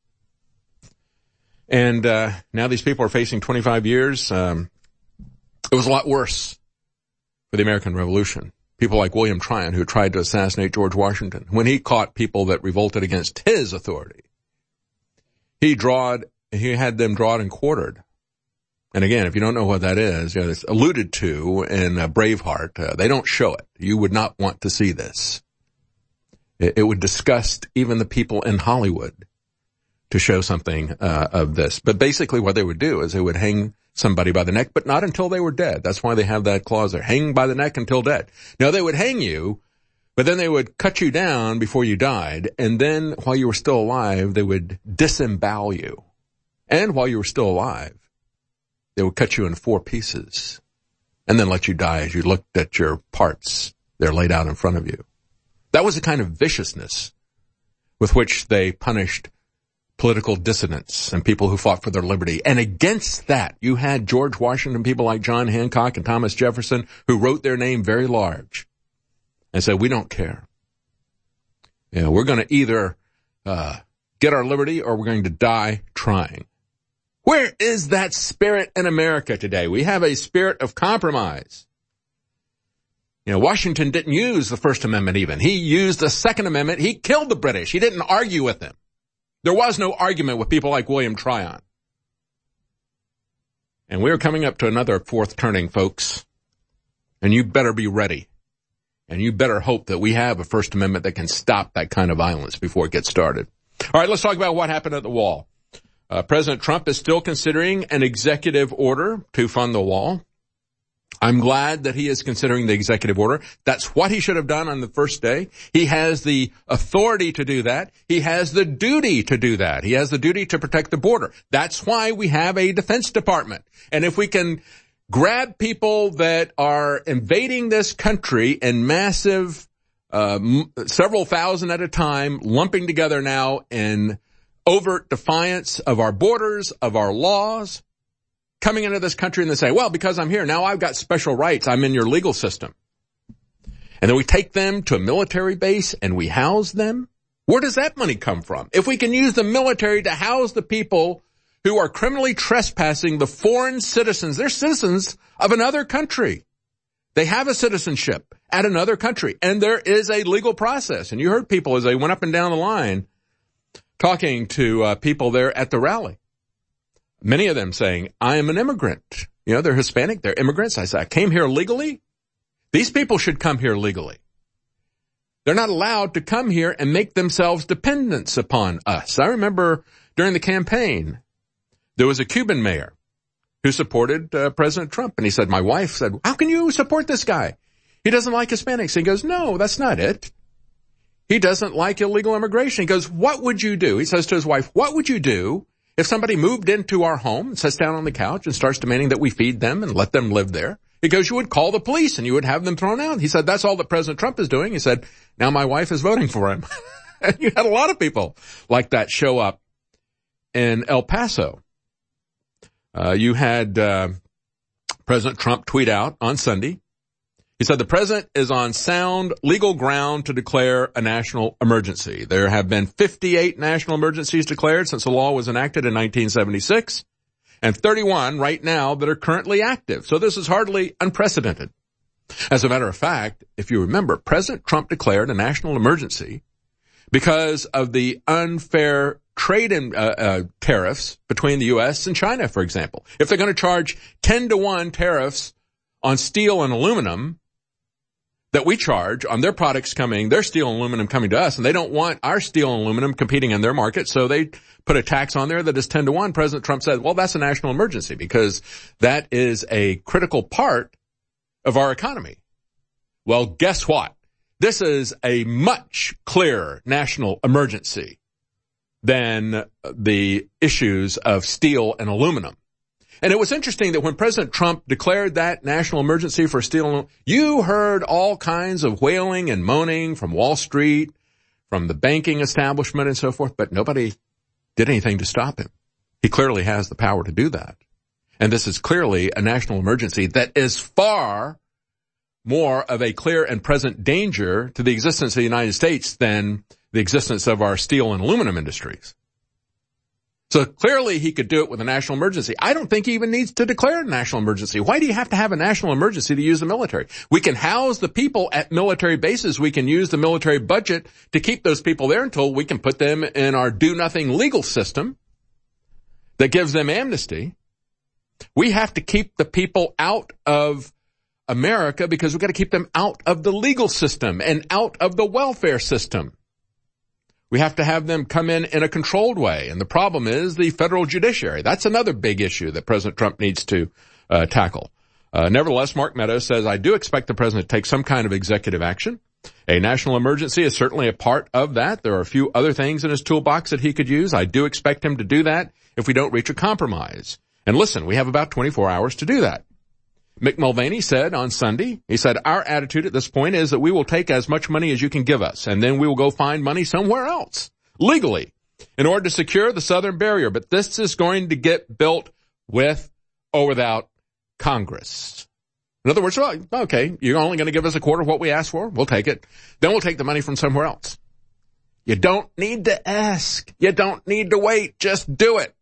And now these people are facing 25 years. It was a lot worse for the American Revolution. People like William Tryon, who tried to assassinate George Washington, when he caught people that revolted against his authority, he had them drawed and quartered. And again, if you don't know what that is, you know, it's alluded to in Braveheart. They don't show it. You would not want to see this. It would disgust even the people in Hollywood to show something of this. But basically what they would do is they would hang somebody by the neck, but not until they were dead. That's why they have that clause there, hang by the neck until dead. Now, they would hang you, but then they would cut you down before you died, and then while you were still alive, they would disembowel you. And while you were still alive, they would cut you in 4 pieces and then let you die as you looked at your parts. They're laid out in front of you. That was the kind of viciousness with which they punished political dissidents and people who fought for their liberty. And against that, you had George Washington, people like John Hancock and Thomas Jefferson, who wrote their name very large and said, we don't care. You know, we're going to either get our liberty or we're going to die trying. Where is that spirit in America today? We have a spirit of compromise. You know, Washington didn't use the First Amendment even. He used the Second Amendment. He killed the British. He didn't argue with them. There was no argument with people like William Tryon. And we're coming up to another fourth turning, folks. And you better be ready. And you better hope that we have a First Amendment that can stop that kind of violence before it gets started. All right, let's talk about what happened at the wall. President Trump is still considering an executive order to fund the wall. I'm glad that he is considering the executive order. That's what he should have done on the first day. He has the authority to do that. He has the duty to do that. He has the duty to protect the border. That's why we have a Defense Department. And if we can grab people that are invading this country in massive, several thousand at a time, lumping together now in overt defiance of our borders, of our laws, coming into this country and they say, well, because I'm here, now I've got special rights. I'm in your legal system. And then we take them to a military base and we house them. Where does that money come from? If we can use the military to house the people who are criminally trespassing the foreign citizens, they're citizens of another country. They have a citizenship at another country, and there is a legal process. And you heard people as they went up and down the line talking to people there at the rally. Many of them saying, I am an immigrant. You know, they're Hispanic, they're immigrants. I said, I came here legally. These people should come here legally. They're not allowed to come here and make themselves dependents upon us. I remember during the campaign, there was a Cuban mayor who supported President Trump. And he said, my wife said, how can you support this guy? He doesn't like Hispanics. He goes, no, that's not it. He doesn't like illegal immigration. He goes, what would you do? He says to his wife, what would you do if somebody moved into our home and sits down on the couch and starts demanding that we feed them and let them live there? He goes, you would call the police and you would have them thrown out. He said, that's all that President Trump is doing. He said, now my wife is voting for him. And you had a lot of people like that show up in El Paso. You had President Trump tweet out on Sunday. He said the president is on sound legal ground to declare a national emergency. There have been 58 national emergencies declared since the law was enacted in 1976, and 31 right now that are currently active. So this is hardly unprecedented. As a matter of fact, if you remember, President Trump declared a national emergency because of the unfair trade tariffs between the U.S. and China, for example. If they're going to charge 10-to-1 tariffs on steel and aluminum that we charge on their products coming, their steel and aluminum coming to us, and they don't want our steel and aluminum competing in their market, so they put a tax on there that is 10-to-1. President Trump said, well, that's a national emergency because that is a critical part of our economy. Well, guess what? This is a much clearer national emergency than the issues of steel and aluminum. And it was interesting that when President Trump declared that national emergency for steel and aluminum, you heard all kinds of wailing and moaning from Wall Street, from the banking establishment and so forth, but nobody did anything to stop him. He clearly has the power to do that. And this is clearly a national emergency that is far more of a clear and present danger to the existence of the United States than the existence of our steel and aluminum industries. So clearly he could do it with a national emergency. I don't think he even needs to declare a national emergency. Why do you have to have a national emergency to use the military? We can house the people at military bases. We can use the military budget to keep those people there until we can put them in our do-nothing legal system that gives them amnesty. We have to keep the people out of America because we've got to keep them out of the legal system and out of the welfare system. We have to have them come in a controlled way. And the problem is the federal judiciary. That's another big issue that President Trump needs to tackle. Nevertheless, Mark Meadows says, I do expect the president to take some kind of executive action. A national emergency is certainly a part of that. There are a few other things in his toolbox that he could use. I do expect him to do that if we don't reach a compromise. And listen, we have about 24 hours to do that. Mick Mulvaney said on Sunday, he said, our attitude at this point is that we will take as much money as you can give us, and then we will go find money somewhere else, legally, in order to secure the southern barrier. But this is going to get built with or without Congress. In other words, well, okay, you're only going to give us a quarter of what we asked for. We'll take it. Then we'll take the money from somewhere else. You don't need to ask. You don't need to wait. Just do it.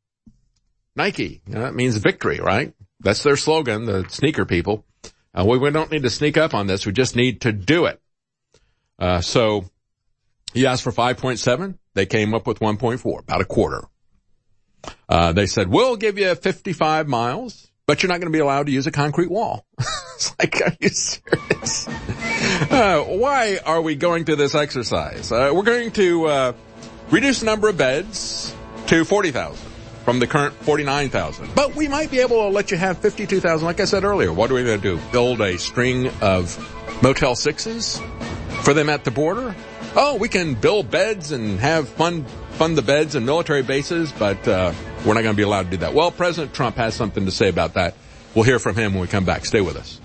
Nike, that means victory, right? That's their slogan, the sneaker people. We don't need to sneak up on this. We just need to do it. So he asked for 5.7. They came up with 1.4, about a quarter. They said, we'll give you 55 miles, but you're not going to be allowed to use a concrete wall. It's like, are you serious? Why are we going through this exercise? We're going to reduce the number of beds to 40,000. From the current 49,000. But we might be able to let you have 52,000, like I said earlier. What are we going to do? Build a string of Motel 6s for them at the border? Oh, we can build beds and have fund the beds and military bases, but we're not going to be allowed to do that. Well, President Trump has something to say about that. We'll hear from him when we come back. Stay with us.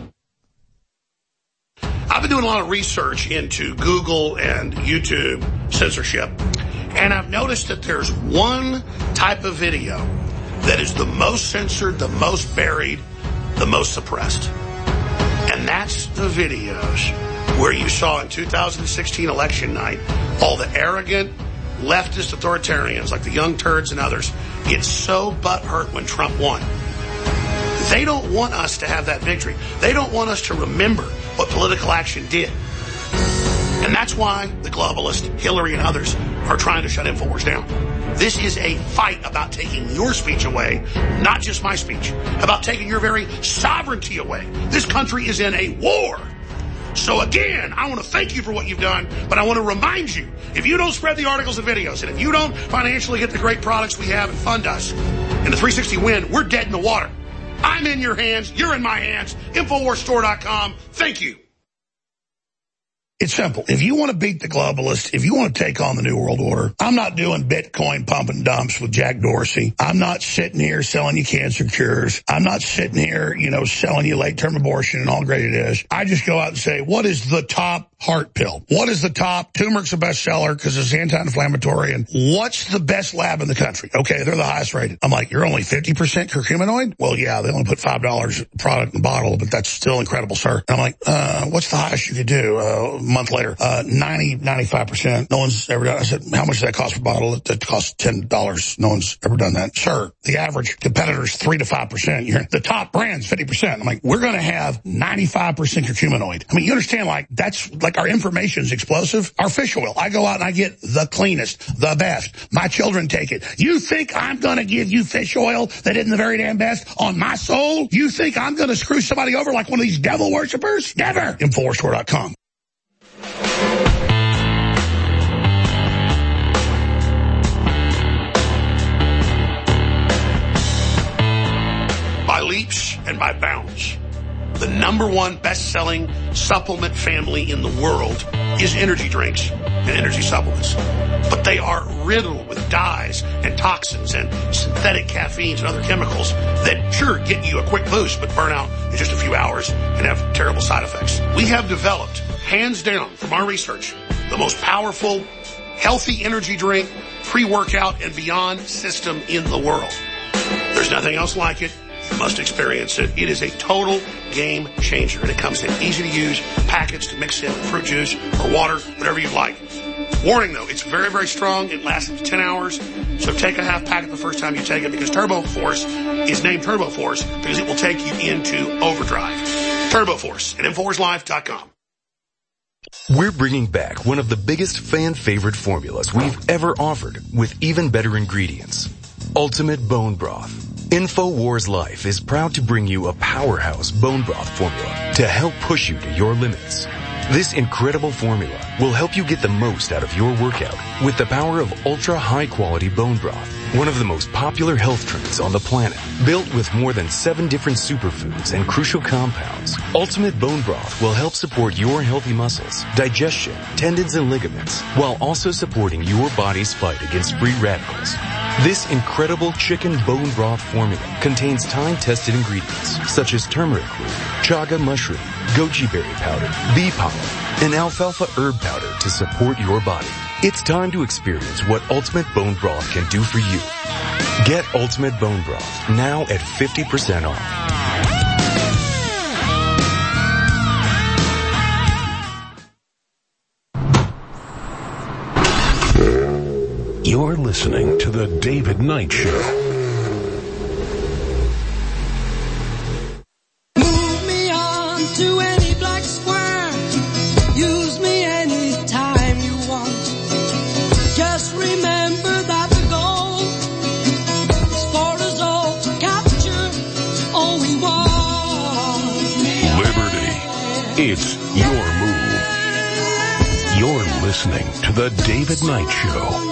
I've been doing a lot of research into Google and YouTube censorship. And I've noticed that there's one type of video that is the most censored, the most buried, the most suppressed. And that's the videos where you saw in 2016 election night all the arrogant leftist authoritarians like the Young Turds and others get so butthurt when Trump won They don't want us to have that victory. They don't want us to remember what political action did. And that's why the globalists, Hillary and others, are trying to shut InfoWars down. This is a fight about taking your speech away, not just my speech, about taking your very sovereignty away. This country is in a war. So again, I want to thank you for what you've done, but I want to remind you, if you don't spread the articles and videos, and if you don't financially get the great products we have and fund us, in the 360 win, we're dead in the water. I'm in your hands, you're in my hands, InfoWarsStore.com. Thank you. It's simple. If you want to beat the globalists, if you want to take on the New World Order, I'm not doing Bitcoin pump and dumps with Jack Dorsey. I'm not sitting here selling you cancer cures. I'm not sitting here, selling you late-term abortion and all great it is. I just go out and say, what is the top heart pill? What is the top? Turmeric's a bestseller because it's anti-inflammatory. And what's the best lab in the country? Okay, they're the highest rated. I'm like, you're only 50% curcuminoid? Well, yeah, they only put $5 product in the bottle, but that's still incredible, sir. And I'm like, what's the highest you could do? A month later, 95%. No one's ever done. I said, how much does that cost per bottle? That costs $10. No one's ever done that. Sir, the average competitor's 3 to 5%. You're the top brand's 50%. I'm like, we're going to have 95% curcuminoid. I mean, you understand, that's our information's explosive. Our fish oil, I go out and I get the cleanest, the best. My children take it. You think I'm going to give you fish oil that isn't the very damn best on my soul? You think I'm going to screw somebody over like one of these devil worshippers? Never. InfoWarsStore.com. By leaps and by bounds, the number one best-selling supplement family in the world is energy drinks and energy supplements. But they are riddled with dyes and toxins and synthetic caffeines and other chemicals that sure get you a quick boost but burn out in just a few hours and have terrible side effects. We have developed, hands down from our research, the most powerful, healthy energy drink, pre-workout, and beyond system in the world. There's nothing else like it. You must experience it. It is a total game changer, and it comes in easy-to-use packets to mix in fruit juice or water, whatever you like. Warning, though, it's very, very strong. It lasts up to 10 hours, so take a half packet the first time you take it because Turbo Force is named Turbo Force because it will take you into overdrive. Turbo Force at InfoWarsLife.com. We're bringing back one of the biggest fan-favorite formulas we've ever offered with even better ingredients. Ultimate Bone Broth. InfoWars Life is proud to bring you a powerhouse bone broth formula to help push you to your limits. This incredible formula will help you get the most out of your workout with the power of ultra high quality bone broth, one of the most popular health drinks on the planet. Built with more than 7 different superfoods and crucial compounds, Ultimate Bone Broth will help support your healthy muscles, digestion, tendons, and ligaments, while also supporting your body's fight against free radicals. This incredible chicken bone broth formula contains time-tested ingredients such as turmeric root, chaga mushroom, goji berry powder, bee pollen, and alfalfa herb powder to support your body. It's time to experience what Ultimate Bone Broth can do for you. Get Ultimate Bone Broth now at 50% off. You're listening to The David Knight Show. Move me on to any black square. Use me anytime you want. Just remember that the goal is for us all to capture all we want. Liberty. It's your move. You're listening to The David Knight Show.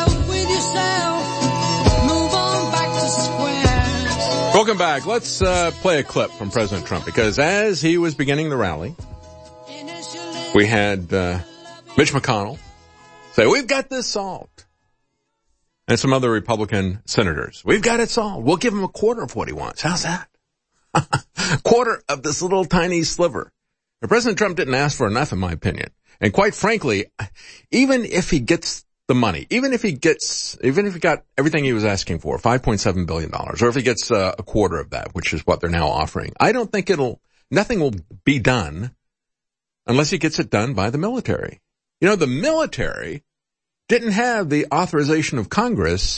Welcome back. Let's play a clip from President Trump because as he was beginning the rally, we had Mitch McConnell say, we've got this solved. And some other Republican senators, we've got it solved. We'll give him a quarter of what he wants. How's that? Quarter of this little tiny sliver. Now, President Trump didn't ask for enough, in my opinion. And quite frankly, even if he gets the money, even if he got everything he was asking for, $5.7 billion, or if he gets a quarter of that, which is what they're now offering, I don't think nothing will be done unless he gets it done by the military. The military didn't have the authorization of Congress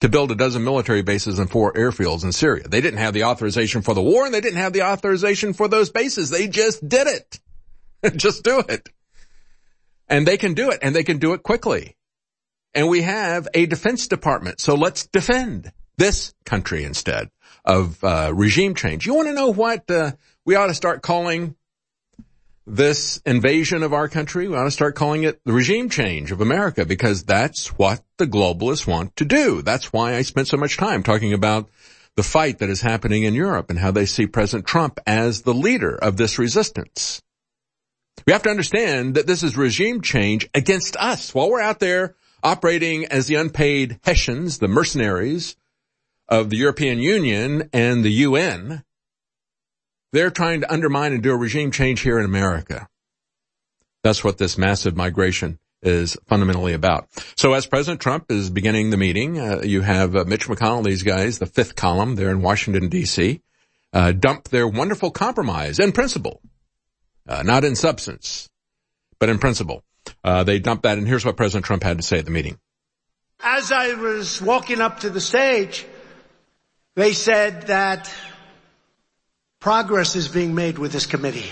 to build a dozen military bases and 4 airfields in Syria. They didn't have the authorization for the war, and they didn't have the authorization for those bases. They just did it. Just do it. And they can do it, and they can do it quickly. And we have a defense department, so let's defend this country instead of regime change. You want to know what we ought to start calling this invasion of our country? We ought to start calling it the regime change of America, because that's what the globalists want to do. That's why I spent so much time talking about the fight that is happening in Europe and how they see President Trump as the leader of this resistance. We have to understand that this is regime change against us. While we're out there operating as the unpaid Hessians, the mercenaries of the European Union and the UN, they're trying to undermine and do a regime change here in America. That's what this massive migration is fundamentally about. So as President Trump is beginning the meeting, you have Mitch McConnell, these guys, the fifth column there in Washington, D.C., dump their wonderful compromise in principle, not in substance, but in principle. They dumped that, and here's what President Trump had to say at the meeting. As I was walking up to the stage, they said that progress is being made with this committee.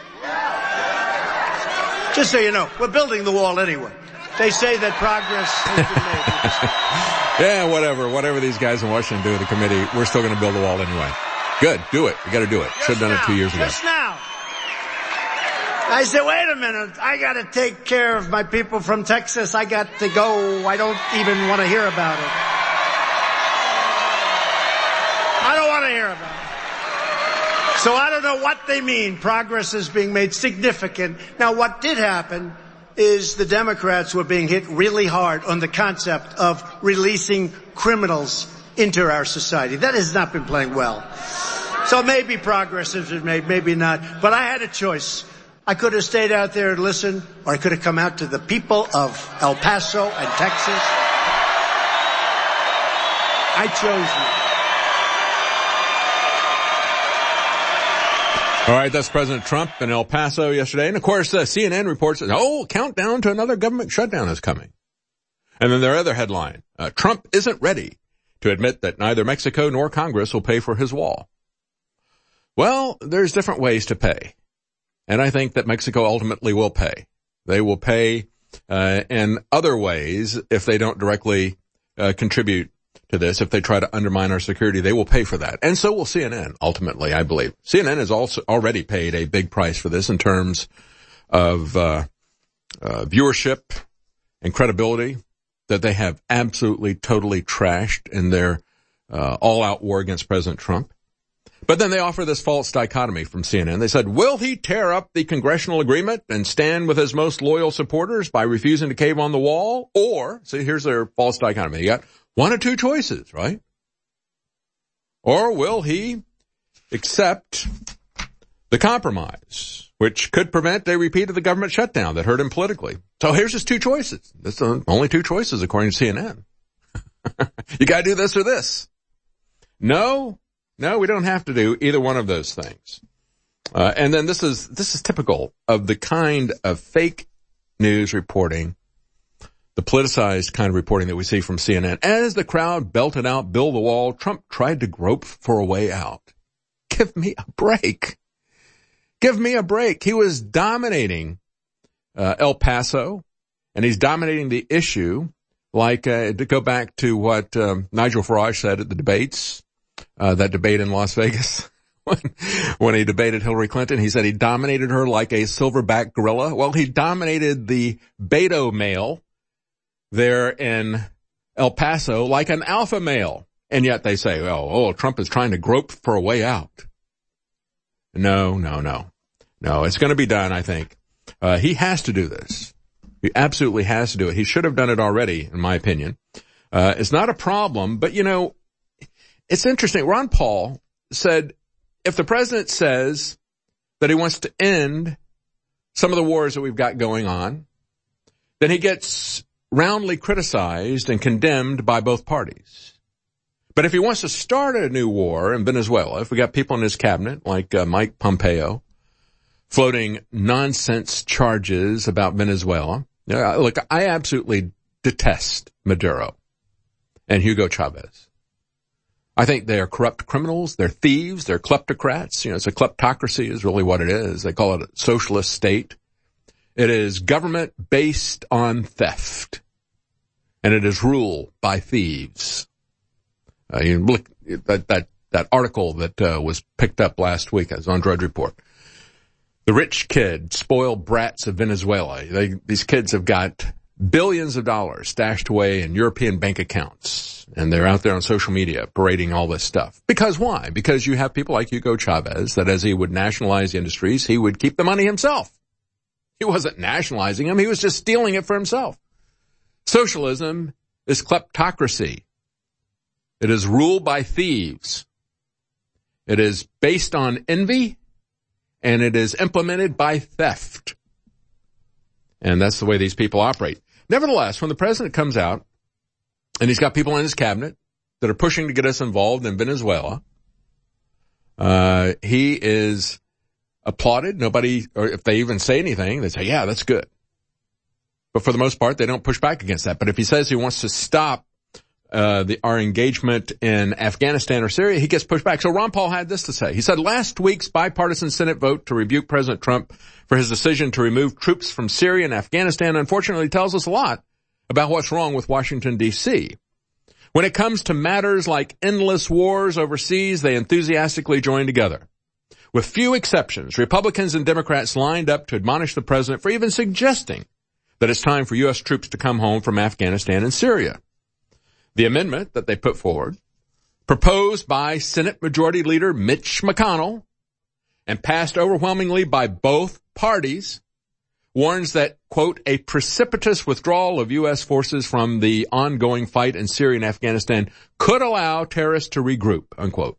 Just so you know, we're building the wall anyway. They say that progress has been made. Yeah, whatever these guys in Washington do with the committee, we're still going to build the wall anyway. Good, do it. You got to do it. Should have done it 2 years ago. Just now. I said, wait a minute, I got to take care of my people from Texas. I got to go. I don't even want to hear about it. I don't want to hear about it. So I don't know what they mean. Progress is being made significant. Now, what did happen is the Democrats were being hit really hard on the concept of releasing criminals into our society. That has not been playing well. So maybe progress has been made, maybe not. But I had a choice. I could have stayed out there and listened, or I could have come out to the people of El Paso and Texas. I chose you. All right, that's President Trump in El Paso yesterday. And, of course, CNN reports, countdown to another government shutdown is coming. And then their other headline, Trump isn't ready to admit that neither Mexico nor Congress will pay for his wall. Well, there's different ways to pay. And I think that Mexico ultimately will pay. They will pay in other ways if they don't directly contribute to this. If they try to undermine our security, they will pay for that. And so will CNN, ultimately, I believe. CNN has also already paid a big price for this in terms of viewership and credibility that they have absolutely, totally trashed in their all-out war against President Trump. But then they offer this false dichotomy from CNN. They said, will he tear up the congressional agreement and stand with his most loyal supporters by refusing to cave on the wall? Or, see, here's their false dichotomy. You got one of two choices, right? Or will he accept the compromise, which could prevent a repeat of the government shutdown that hurt him politically? So here's his two choices. That's the only two choices according to CNN. You gotta do this or this. No, we don't have to do either one of those things. And then this is typical of the kind of fake news reporting, the politicized kind of reporting that we see from CNN. As the crowd belted out, build the wall, Trump tried to grope for a way out. Give me a break. Give me a break. He was dominating El Paso, and he's dominating the issue, like to go back to what Nigel Farage said at the debates, that debate in Las Vegas. When he debated Hillary Clinton, he said he dominated her like a silverback gorilla. Well, he dominated the Beto male there in El Paso like an alpha male. And yet they say, oh, Trump is trying to grope for a way out. No. It's going to be done, I think. He has to do this. He absolutely has to do it. He should have done it already, in my opinion. It's not a problem, but it's interesting. Ron Paul said, if the president says that he wants to end some of the wars that we've got going on, then he gets roundly criticized and condemned by both parties. But if he wants to start a new war in Venezuela, if we got people in his cabinet like Mike Pompeo floating nonsense charges about Venezuela, look, I absolutely detest Maduro. and Hugo Chavez. I think they are corrupt criminals. They're thieves. They're kleptocrats. It's a kleptocracy is really what it is. They call it a socialist state. It is government based on theft, and it is ruled by thieves. You look at that article that was picked up last week. It was on Drudge Report. The rich kid, spoiled brats of Venezuela. These kids have got billions of dollars stashed away in European bank accounts, and they're out there on social media parading all this stuff. Because why? Because you have people like Hugo Chavez that as he would nationalize the industries, he would keep the money himself. He wasn't nationalizing them. He was just stealing it for himself. Socialism is kleptocracy. It is ruled by thieves. It is based on envy, and it is implemented by theft. And that's the way these people operate. Nevertheless, when the president comes out, and he's got people in his cabinet that are pushing to get us involved in Venezuela, he is applauded. Nobody, or if they even say anything, they say, yeah, that's good. But for the most part, they don't push back against that. But if he says he wants to stop our engagement in Afghanistan or Syria, he gets pushed back. So Ron Paul had this to say. He said, last week's bipartisan Senate vote to rebuke President Trump for his decision to remove troops from Syria and Afghanistan unfortunately tells us a lot about what's wrong with Washington, D.C. When it comes to matters like endless wars overseas, they enthusiastically join together. With few exceptions, Republicans and Democrats lined up to admonish the president for even suggesting that it's time for U.S. troops to come home from Afghanistan and Syria. The amendment that they put forward, proposed by Senate Majority Leader Mitch McConnell and passed overwhelmingly by both parties, warns that, quote, a precipitous withdrawal of U.S. forces from the ongoing fight in Syria and Afghanistan could allow terrorists to regroup, unquote.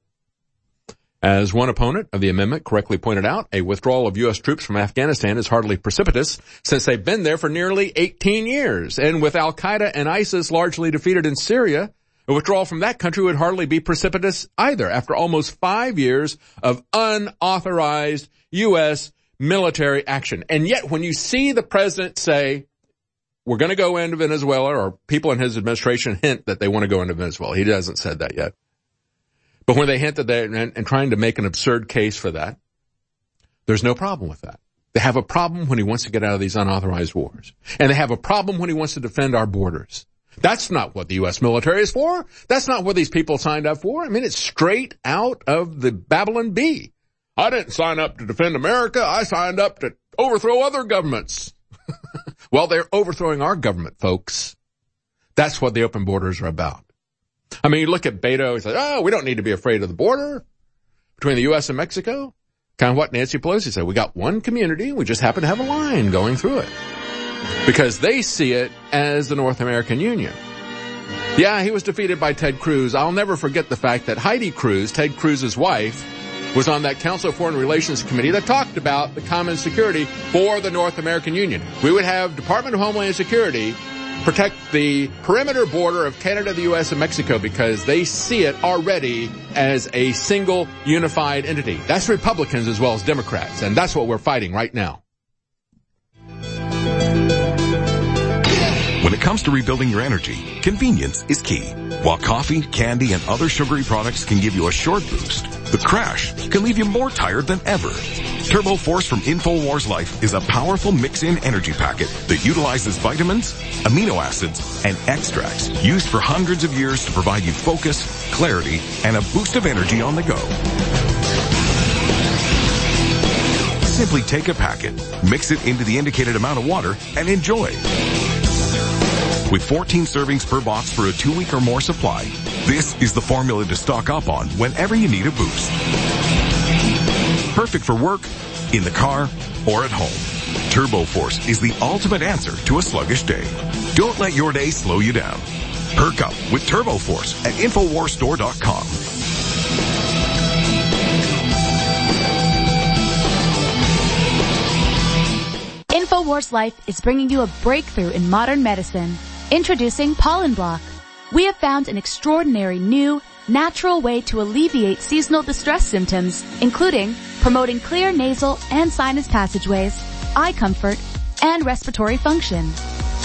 As one opponent of the amendment correctly pointed out, a withdrawal of U.S. troops from Afghanistan is hardly precipitous since they've been there for nearly 18 years. And with al-Qaeda and ISIS largely defeated in Syria, a withdrawal from that country would hardly be precipitous either after almost 5 years of unauthorized U.S. military action. And yet when you see the president say, we're going to go into Venezuela, or people in his administration hint that they want to go into Venezuela. He hasn't said that yet. But when they hint that they're and trying to make an absurd case for that, there's no problem with that. They have a problem when he wants to get out of these unauthorized wars. And they have a problem when he wants to defend our borders. That's not what the U.S. military is for. That's not what these people signed up for. I mean, it's straight out of the Babylon Bee. I didn't sign up to defend America. I signed up to overthrow other governments. Well, they're overthrowing our government, folks. That's what the open borders are about. I mean, you look at Beto, he says, we don't need to be afraid of the border between the U.S. and Mexico. Kind of what Nancy Pelosi said. We got one community, we just happen to have a line going through it. Because they see it as the North American Union. Yeah, he was defeated by Ted Cruz. I'll never forget the fact that Heidi Cruz, Ted Cruz's wife, was on that Council of Foreign Relations Committee that talked about the common security for the North American Union. We would have Department of Homeland Security protect the perimeter border of Canada, the U.S., and Mexico because they see it already as a single unified entity. That's Republicans as well as Democrats, and that's what we're fighting right now. When it comes to rebuilding your energy, convenience is key. While coffee, candy, and other sugary products can give you a short boost, the crash can leave you more tired than ever. Turbo Force from InfoWars Life is a powerful mix-in energy packet that utilizes vitamins, amino acids, and extracts used for hundreds of years to provide you focus, clarity, and a boost of energy on the go. Simply take a packet, mix it into the indicated amount of water, and enjoy. With 14 servings per box for a 2-week or more supply, this is the formula to stock up on whenever you need a boost. Perfect for work, in the car, or at home. Turbo Force is the ultimate answer to a sluggish day. Don't let your day slow you down. Perk up with Turbo Force at InfoWarsStore.com. InfoWars Life is bringing you a breakthrough in modern medicine. Introducing Pollen Block. We have found an extraordinary new, natural way to alleviate seasonal distress symptoms, including promoting clear nasal and sinus passageways, eye comfort, and respiratory function.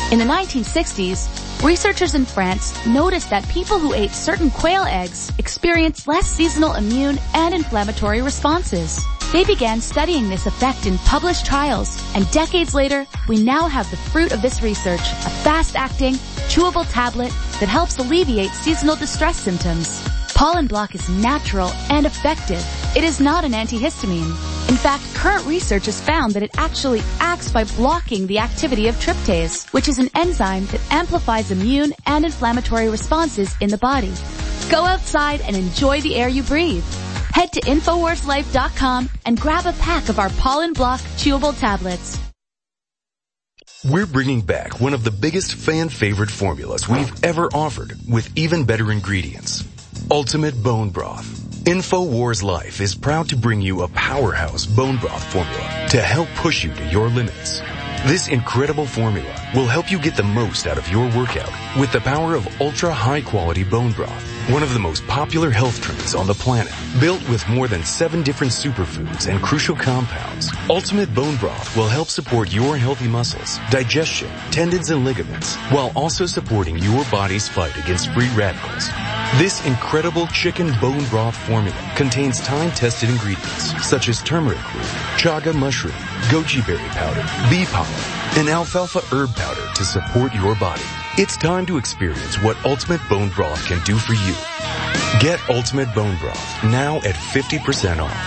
In the 1960s, researchers in France noticed that people who ate certain quail eggs experienced less seasonal immune and inflammatory responses. They began studying this effect in published trials, and decades later, we now have the fruit of this research, a fast-acting, chewable tablet that helps alleviate seasonal distress symptoms. Pollen Block is natural and effective. It is not an antihistamine. In fact, current research has found that it actually acts by blocking the activity of tryptase, which is an enzyme that amplifies immune and inflammatory responses in the body. Go outside and enjoy the air you breathe. Head to InfoWarsLife.com and grab a pack of our Pollen Block chewable tablets. We're bringing back one of the biggest fan favorite formulas we've ever offered with even better ingredients. Ultimate Bone Broth. InfoWars Life is proud to bring you a powerhouse bone broth formula to help push you to your limits. This incredible formula will help you get the most out of your workout with the power of ultra high quality bone broth, one of the most popular health trends on the planet. Built with more than 7 different superfoods and crucial compounds, Ultimate Bone Broth will help support your healthy muscles, digestion, tendons, and ligaments, while also supporting your body's fight against free radicals. This incredible chicken bone broth formula contains time-tested ingredients such as turmeric root, chaga mushroom, goji berry powder, bee pollen, and alfalfa herb powder to support your body. It's time to experience what Ultimate Bone Broth can do for you. Get Ultimate Bone Broth now at 50% off.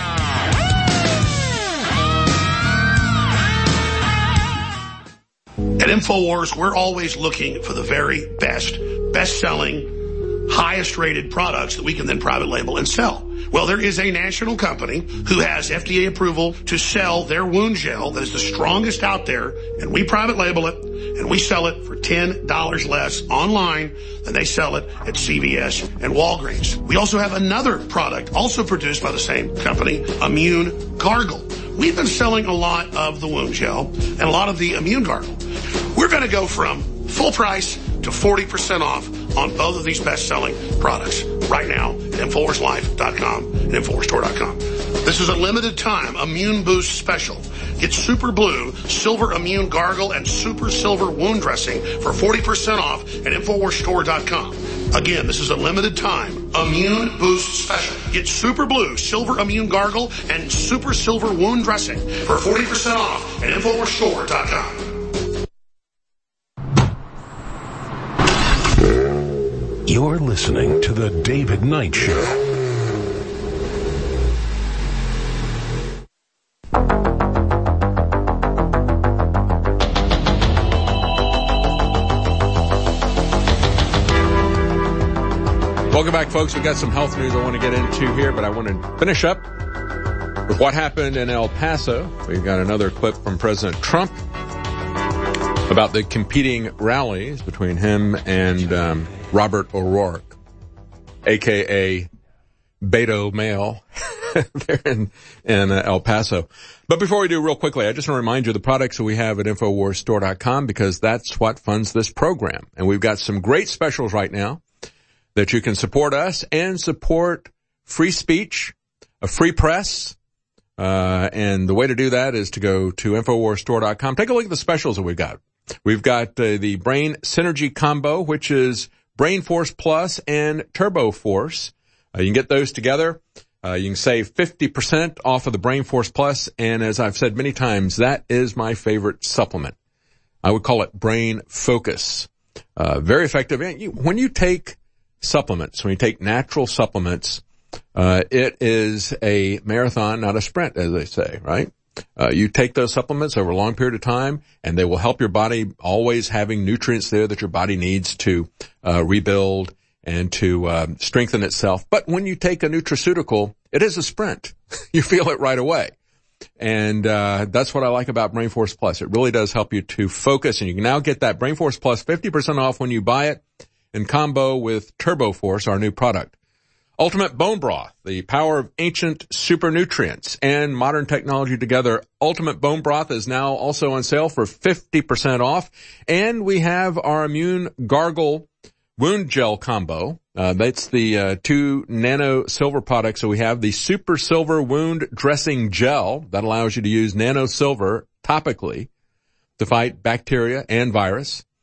At InfoWars, we're always looking for the very best-selling, highest-rated products that we can then private label and sell. Well, there is a national company who has FDA approval to sell their wound gel that is the strongest out there, and we private label it, and we sell it for $10 less online than they sell it at CVS and Walgreens. We also have another product, also produced by the same company, Immune Gargle. We've been selling a lot of the wound gel and a lot of the Immune Gargle. We're going to go from full price to 40% off on both of these best-selling products right now at InfoWarsLife.com and InfoWarsStore.com. This is a limited time Immune Boost special. Get Super Blue, Silver Immune Gargle, and Super Silver Wound Dressing for 40% off at InfoWarsStore.com. Again, this is a limited time Immune Boost special. Get Super Blue, Silver Immune Gargle, and Super Silver Wound Dressing for 40% off at InfoWarsStore.com. You're listening to The David Knight Show. Welcome back, folks. We've got some health news I want to get into here, but I want to finish up with what happened in El Paso. We've got another clip from President Trump about the competing rallies between him and Robert O'Rourke, a.k.a. Beto Male, there in El Paso. But before we do, real quickly, I just want to remind you of the products that we have at InfoWarsStore.com, because that's what funds this program. And we've got some great specials right now that you can support us and support free speech, a free press. And the way to do that is to go to InfoWarsStore.com. Take a look at the specials that we've got. We've got the Brain Synergy Combo, which is Brain Force Plus and Turbo Force. You can get those together. You can save 50% off of the Brain Force Plus. And as I've said many times, that is my favorite supplement. I would call it Brain Focus. Very effective. When you take supplements, when you take natural supplements, it is a marathon, not a sprint, as they say, right? You take those supplements over a long period of time, and they will help your body, always having nutrients there that your body needs to rebuild and to strengthen itself. But when you take a nutraceutical, it is a sprint. You feel it right away. And that's what I like about Brain Force Plus. It really does help you to focus, and you can now get that Brain Force Plus 50% off when you buy it in combo with Turbo Force, our new product. Ultimate Bone Broth, the power of ancient super nutrients and modern technology together. Ultimate Bone Broth is now also on sale for 50% off. And we have our Immune Gargle Wound Gel Combo. That's the 2 nano silver products. So we have the Super Silver Wound Dressing Gel that allows you to use nano silver topically to fight bacteria and virus.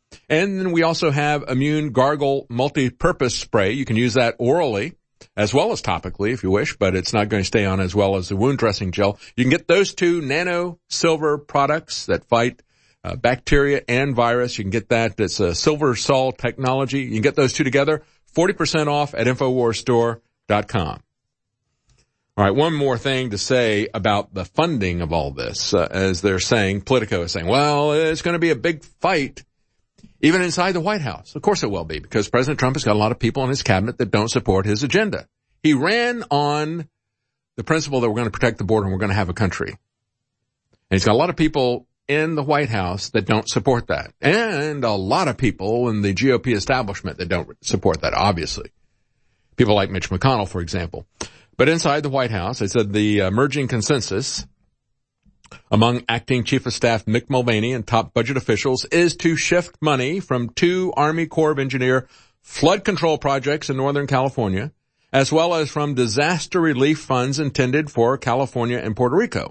And then we also have Immune Gargle Multi-Purpose Spray. You can use that orally as well as topically if you wish, but it's not going to stay on as well as the wound dressing gel. You can get those two nano silver products that fight bacteria and virus. You can get that. It's a silver sol technology. You can get those two together. 40% off at InfoWarsStore.com. All right, one more thing to say about the funding of all this. As they're saying, Politico is saying, well, it's going to be a big fight even inside the White House. Of course it will be, because President Trump has got a lot of people in his cabinet that don't support his agenda. He ran on the principle that we're going to protect the border and we're going to have a country. And he's got a lot of people in the White House that don't support that. And a lot of people in the GOP establishment that don't support that, obviously. People like Mitch McConnell, for example. But inside the White House, they said the emerging consensus among acting Chief of Staff Mick Mulvaney and top budget officials is to shift money from 2 Army Corps of Engineer flood control projects in Northern California, as well as from disaster relief funds intended for California and Puerto Rico.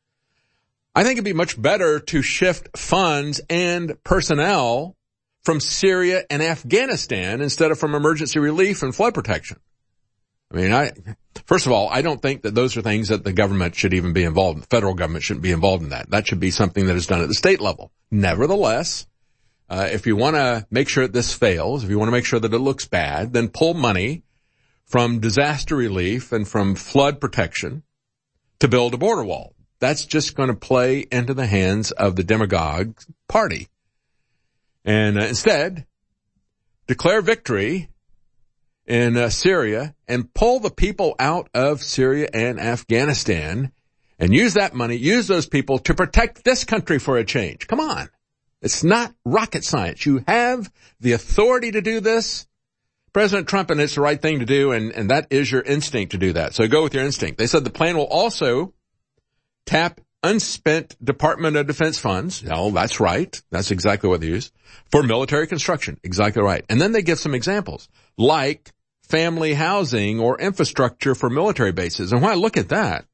I think it'd be much better to shift funds and personnel from Syria and Afghanistan instead of from emergency relief and flood protection. I mean, first of all, I don't think that those are things that the government should even be involved in. The federal government shouldn't be involved in that. That should be something that is done at the state level. Nevertheless, if you want to make sure that this fails, if you want to make sure that it looks bad, then pull money from disaster relief and from flood protection to build a border wall. That's just going to play into the hands of the demagogue party. And instead, declare victory in Syria and pull the people out of Syria and Afghanistan and use that money, use those people to protect this country for a change. Come on. It's not rocket science. You have the authority to do this, President Trump, and it's the right thing to do, and that is your instinct to do that. So go with your instinct. They said the plan will also tap unspent Department of Defense funds. No, that's right. That's exactly what they use. For military construction. Exactly right. And then they give some examples, like family housing or infrastructure for military bases. And when I look at that,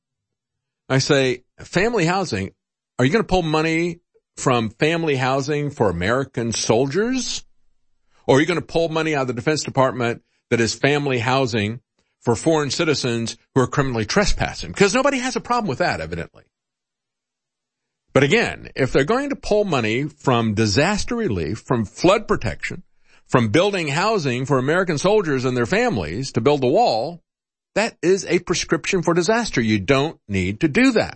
I say, family housing, are you going to pull money from family housing for American soldiers? Or are you going to pull money out of the Defense Department that is family housing for foreign citizens who are criminally trespassing? Because nobody has a problem with that, evidently. But again, if they're going to pull money from disaster relief, from flood protection, from building housing for American soldiers and their families to build the wall, that is a prescription for disaster. You don't need to do that.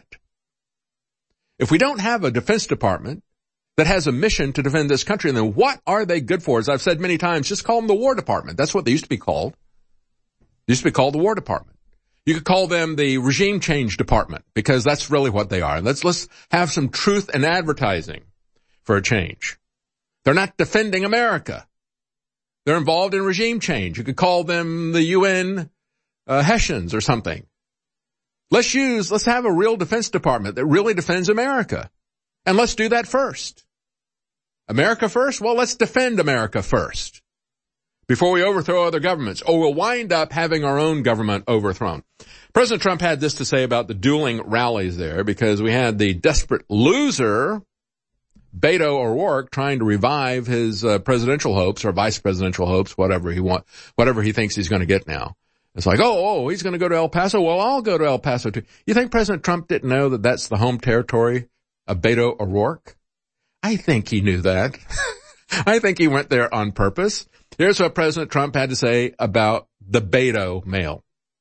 If we don't have a Defense Department that has a mission to defend this country, then what are they good for? As I've said many times, just call them the War Department. That's what they used to be called. They used to be called the War Department. You could call them the Regime Change Department, because that's really what they are. Let's have some truth in advertising for a change. They're not defending America. They're involved in regime change. You could call them the UN Hessians or something. Let's have a real Defense Department that really defends America. And let's do that first. America first? Well, let's defend America first before we overthrow other governments, or we'll wind up having our own government overthrown. President Trump had this to say about the dueling rallies there, because we had the desperate loser, Beto O'Rourke, trying to revive his presidential hopes or vice presidential hopes, whatever he thinks he's going to get now. It's like, he's going to go to El Paso. Well, I'll go to El Paso too. You think President Trump didn't know that that's the home territory of Beto O'Rourke? I think he knew that. I think he went there on purpose. Here's what President Trump had to say about the Beto mail.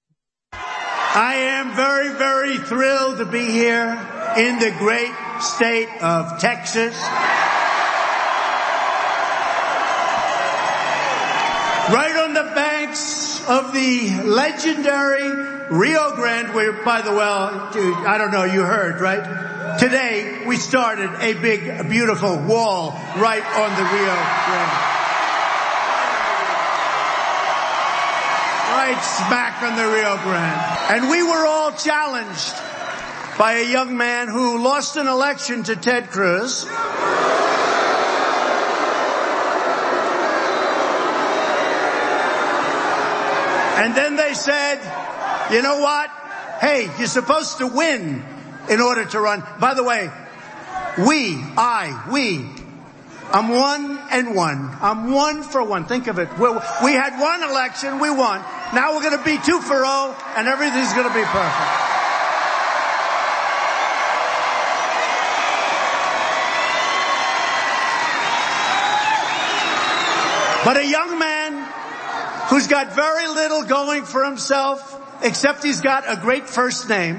I am very, very thrilled to be here in the great state of Texas. Right on the banks of the legendary Rio Grande, where, by the way, I don't know, you heard, right? Today, we started a big, beautiful wall right on the Rio Grande. Right smack on the Rio Grande. And we were all challenged by a young man who lost an election to Ted Cruz. And then they said, you know what? Hey, you're supposed to win in order to run. By the way, we I'm 1-1. I'm 1 for 1. Think of it. We had one election, we won. Now we're going to be 2 for 0, and everything's going to be perfect. But a young man who's got very little going for himself, except he's got a great first name.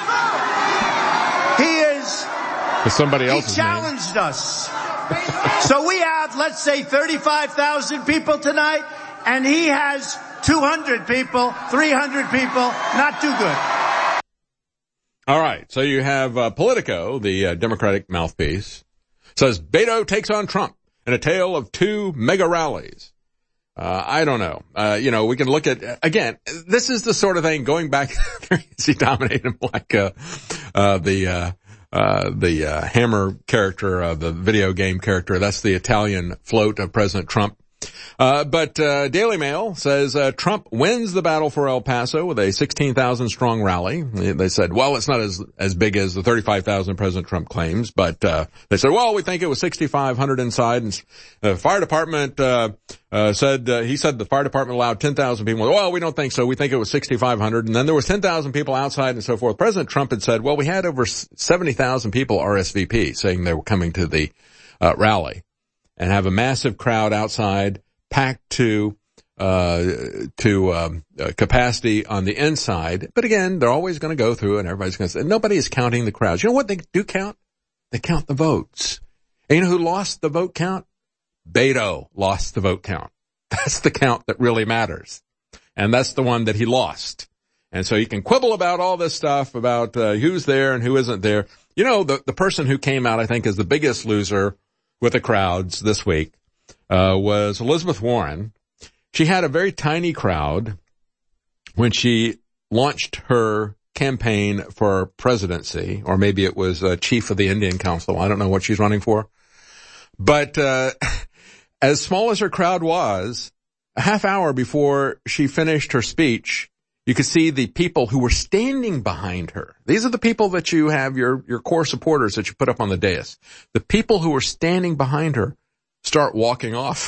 Somebody else's He challenged us. So we have, let's say, 35,000 people tonight, and he has 200 people, 300 people. Not too good. All right. So you have Politico, the Democratic mouthpiece, says Beto takes on Trump in a tale of 2 mega rallies. I don't know. We can look at, again, this is the sort of thing going back, is he dominated like, the Hammer character, the video game character. That's the Italian float of President Trump. But Daily Mail says, Trump wins the battle for El Paso with a 16,000 strong rally. They said, well, it's not as big as the 35,000 President Trump claims, but, they said, well, we think it was 6,500 inside. And the fire department, said the fire department allowed 10,000 people. Well, we don't think so. We think it was 6,500. And then there was 10,000 people outside and so forth. President Trump had said, well, we had over 70,000 people RSVP saying they were coming to the, rally and have a massive crowd outside. Packed to capacity on the inside. But again, they're always going to go through and everybody's going to say, nobody is counting the crowds. You know what they do count? They count the votes. And you know who lost the vote count? Beto lost the vote count. That's the count that really matters. And that's the one that he lost. And so you can quibble about all this stuff about who's there and who isn't there. You know, the person who came out, I think, is the biggest loser with the crowds this week. Was Elizabeth Warren. She had a very tiny crowd when she launched her campaign for presidency, or maybe it was chief of the Indian Council. I don't know what she's running for. But as small as her crowd was, a half hour before she finished her speech, you could see the people who were standing behind her. These are the people that you have, your core supporters that you put up on the dais. The people who were standing behind her start walking off.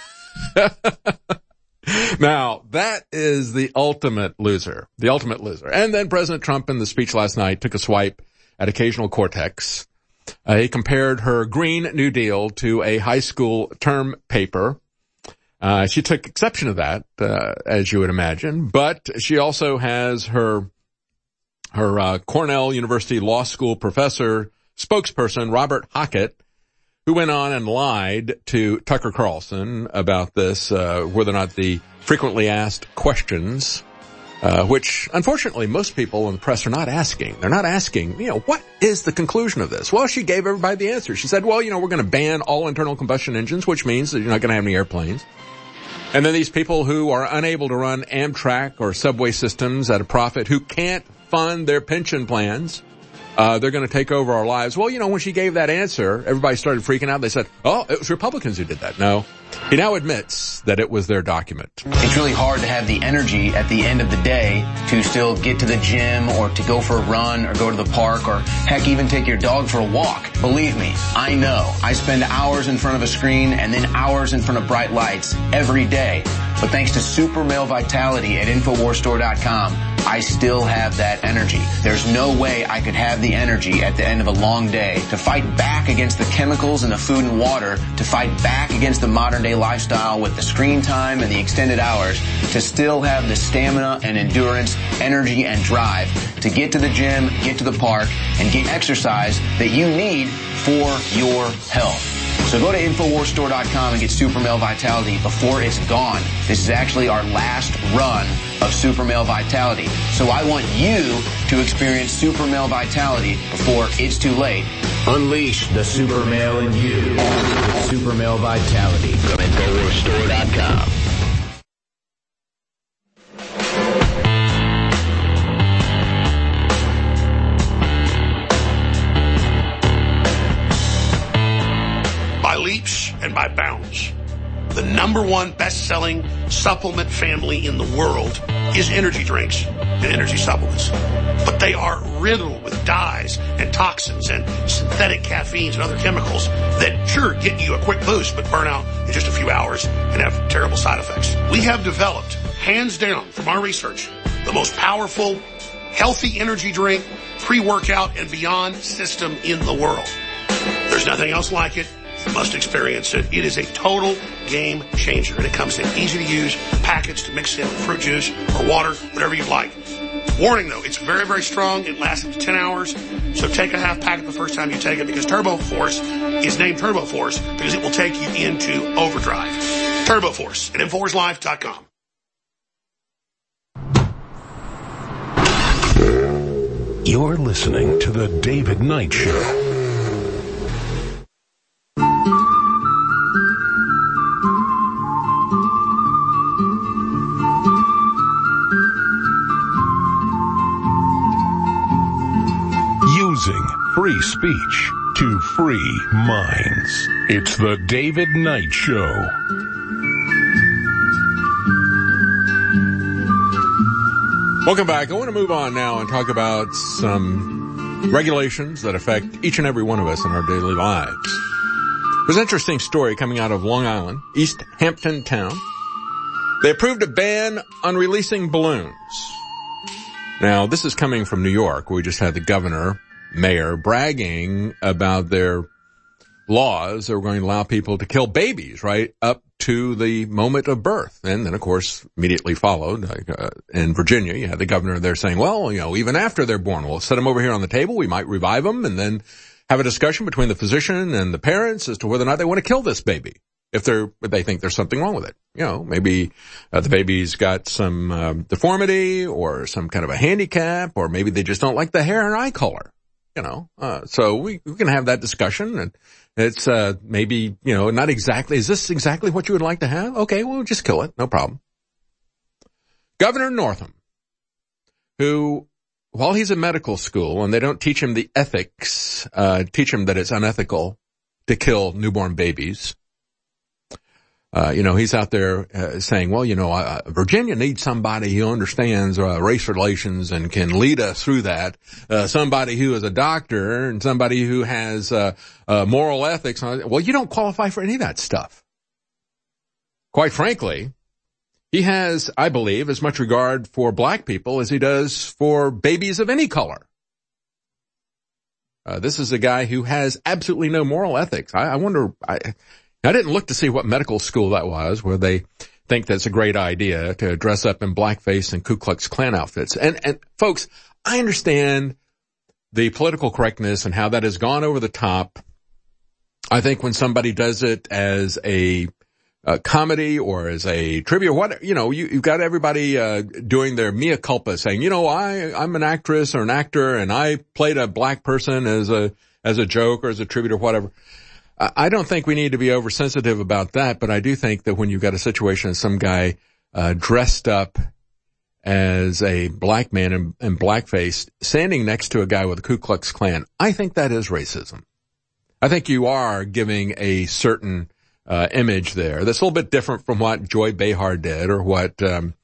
Now, that is the ultimate loser. And then President Trump in the speech last night took a swipe at Occasional Cortex. He compared her Green New Deal to a high school term paper. She took exception to that, as you would imagine, but she also has her Cornell University Law School professor spokesperson, Robert Hockett, who went on and lied to Tucker Carlson about this, whether or not the frequently asked questions, which unfortunately most people in the press are not asking. They're not asking, what is the conclusion of this? Well, she gave everybody the answer. She said, well, we're going to ban all internal combustion engines, which means that you're not going to have any airplanes. And then these people who are unable to run Amtrak or subway systems at a profit, who can't fund their pension plans, they're going to take over our lives. Well, when she gave that answer, everybody started freaking out. They said, oh, it was Republicans who did that. No. He now admits that it was their document. It's really hard to have the energy at the end of the day to still get to the gym or to go for a run or go to the park or heck, even take your dog for a walk. Believe me, I know. I spend hours in front of a screen and then hours in front of bright lights every day. But thanks to Super Male Vitality at InfoWarsStore.com, I still have that energy. There's no way I could have the energy at the end of a long day to fight back against the chemicals in the food and water, to fight back against the modern day lifestyle with the screen time and the extended hours, to still have the stamina and endurance, energy and drive to get to the gym, get to the park, and get exercise that you need for your health. So go to InfoWarsStore.com and get Super Male Vitality before it's gone. This is actually our last run of Super Male Vitality. So I want you to experience Super Male Vitality before it's too late. Unleash the Super Male in you with Super Male Vitality from InfoWarsStore.com. By leaps and by bounds, the number number one best-selling supplement family in the world is energy drinks and energy supplements. But they are riddled with dyes and toxins and synthetic caffeines and other chemicals that sure get you a quick boost but burn out in just a few hours and have terrible side effects. We have developed, hands down from our research, the most powerful, healthy energy drink, pre-workout, and beyond system in the world. There's nothing else like it. You must experience it. It is a total game changer, and it comes in easy-to-use packets to mix in with fruit juice or water, whatever you like. Warning, though, it's very, very strong. It lasts up to 10 hours, so take a half packet the first time you take it, because Turbo Force is named Turbo Force because it will take you into overdrive. Turbo Force at InfoWarsLife.com. You're listening to The David Knight Show. Using free speech to free minds. It's The David Knight Show. Welcome back. I want to move on now and talk about some regulations that affect each and every one of us in our daily lives. There's an interesting story coming out of Long Island, East Hampton Town. They approved a ban on releasing balloons. Now, this is coming from New York, where we just had the governor, mayor, bragging about their laws that were going to allow people to kill babies right up to the moment of birth. And then, of course, immediately followed, in Virginia, you had the governor there saying, well, even after they're born, we'll set them over here on the table. We might revive them and then have a discussion between the physician and the parents as to whether or not they want to kill this baby. If they think there's something wrong with it. Maybe the baby's got some deformity or some kind of a handicap, or maybe they just don't like the hair and eye color. So we can have that discussion, and it's maybe, not exactly, is this exactly what you would like to have? Okay, we'll just kill it, no problem. Governor Northam, who, while he's in medical school and they don't teach him the ethics, teach him that it's unethical to kill newborn babies, he's out there saying, well, Virginia needs somebody who understands race relations and can lead us through that. Somebody who is a doctor and somebody who has moral ethics. Well, you don't qualify for any of that stuff. Quite frankly, he has, I believe, as much regard for black people as he does for babies of any color. This is a guy who has absolutely no moral ethics. I wonder, I didn't look to see what medical school that was, where they think that's a great idea to dress up in blackface and Ku Klux Klan outfits. And folks, I understand the political correctness and how that has gone over the top. I think when somebody does it as a comedy or as a trivia, you've got everybody doing their mea culpa, saying, I'm an actress or an actor and I played a black person as a joke or as a tribute or whatever. I don't think we need to be oversensitive about that, but I do think that when you've got a situation of some guy dressed up as a black man in blackface standing next to a guy with a Ku Klux Klan, I think that is racism. I think you are giving a certain image there that's a little bit different from what Joy Behar did, or what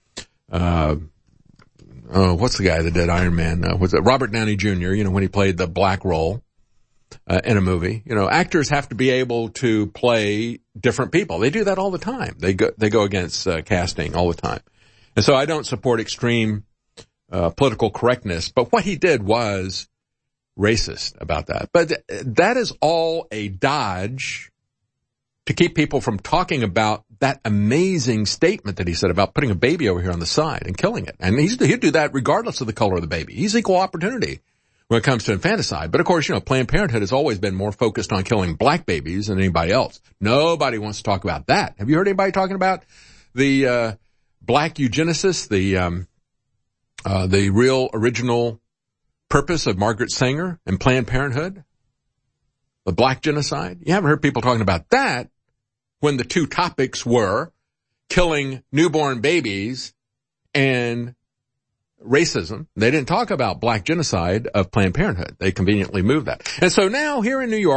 what's the guy that did Iron Man? Was it Robert Downey Jr., when he played the black role in a movie. Actors have to be able to play different people. They do that all the time. They go against casting all the time. And so I don't support extreme political correctness, but what he did was racist about that. But that is all a dodge to keep people from talking about that amazing statement that he said about putting a baby over here on the side and killing it. And he'd do that regardless of the color of the baby. He's equal opportunity when it comes to infanticide. But of course, Planned Parenthood has always been more focused on killing black babies than anybody else. Nobody wants to talk about that. Have you heard anybody talking about the black eugenicist, the real original purpose of Margaret Sanger and Planned Parenthood? The black genocide? You haven't heard people talking about that when the two topics were killing newborn babies and racism. They didn't talk about black genocide of Planned Parenthood. They conveniently moved that. And so now here in New York,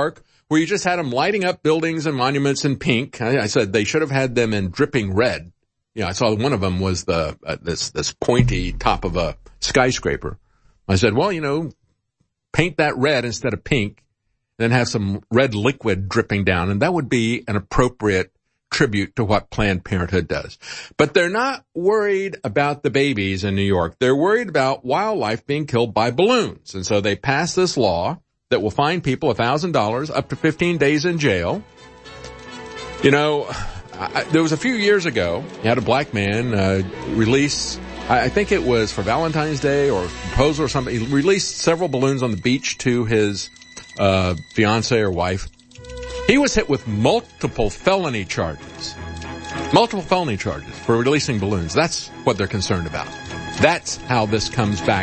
where you just had them lighting up buildings and monuments in pink. I said they should have had them in dripping red. You know, I saw one of them was this pointy top of a skyscraper. I said, well, you know, paint that red instead of pink, then have some red liquid dripping down, and that would be an appropriate tribute to what Planned Parenthood does. But they're not worried about the babies in New York. They're worried about wildlife being killed by balloons. And so they passed this law that will fine people $1,000 up to 15 days in jail. You know, there was a few years ago, you had a black man release, I think it was for Valentine's Day or proposal or something. He released several balloons on the beach to his fiance or wife. He was hit with multiple felony charges for releasing balloons. That's what they're concerned about. That's how this comes back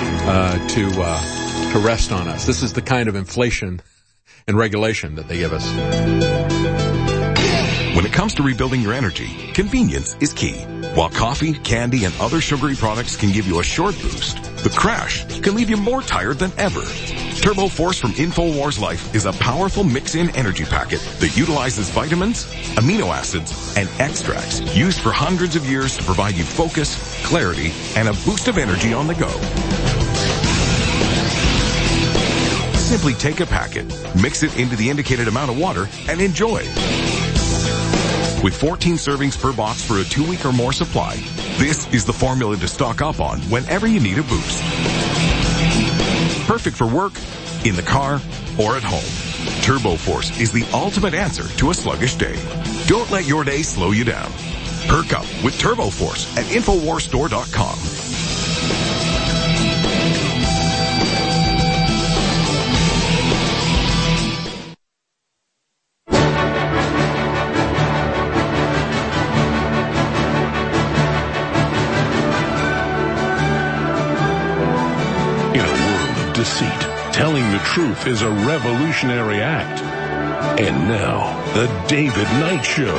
to rest on us. This is the kind of inflation and regulation that they give us. When it comes to rebuilding your energy, convenience is key. While coffee, candy, and other sugary products can give you a short boost, the crash can leave you more tired than ever. Turbo Force from InfoWars Life is a powerful mix-in energy packet that utilizes vitamins, amino acids, and extracts used for hundreds of years to provide you focus, clarity, and a boost of energy on the go. Simply take a packet, mix it into the indicated amount of water, and enjoy. With 14 servings per box for a 2-week or more supply, this is the formula to stock up on whenever you need a boost. Perfect for work, in the car, or at home. Turbo Force is the ultimate answer to a sluggish day. Don't let your day slow you down. Perk up with Turbo Force at InfoWarsStore.com. Deceit. Telling the truth is a revolutionary act. And now, the David Knight Show.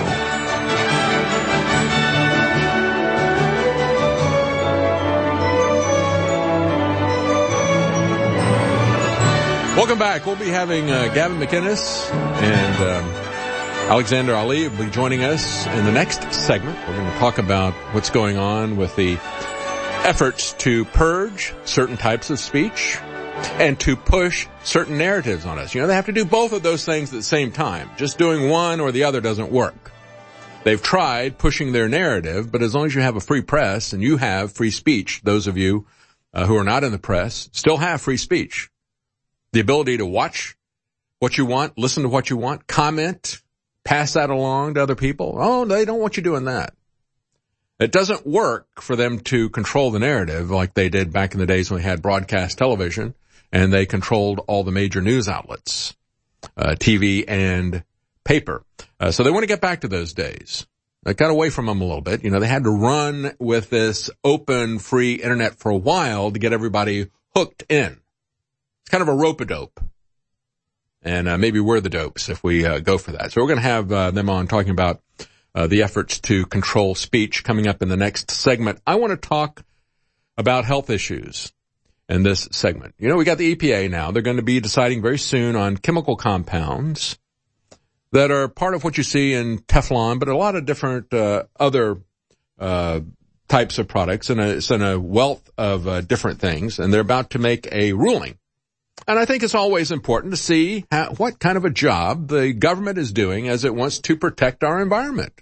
Welcome back. We'll be having Gavin McInnes and Alexander Ali will be joining us in the next segment. We're going to talk about what's going on with the efforts to purge certain types of speech and to push certain narratives on us. You know, they have to do both of those things at the same time. Just doing one or the other doesn't work. They've tried pushing their narrative, but as long as you have a free press and you have free speech, those of you who are not in the press still have free speech. The ability to watch what you want, listen to what you want, comment, pass that along to other people. Oh, they don't want you doing that. It doesn't work for them to control the narrative like they did back in the days when we had broadcast television and they controlled all the major news outlets, TV and paper. So they want to get back to those days. They got away from them a little bit. You know, they had to run with this open, free internet for a while to get everybody hooked in. It's kind of a rope-a-dope. And maybe we're the dopes if we go for that. So we're going to have them on talking about the efforts to control speech coming up in the next segment. I want to talk about health issues in this segment. You know, we got the EPA now. They're going to be deciding very soon on chemical compounds that are part of what you see in Teflon, but a lot of different other types of products, and it's in a wealth of different things, and they're about to make a ruling. And I think it's always important to see what kind of a job the government is doing as it wants to protect our environment.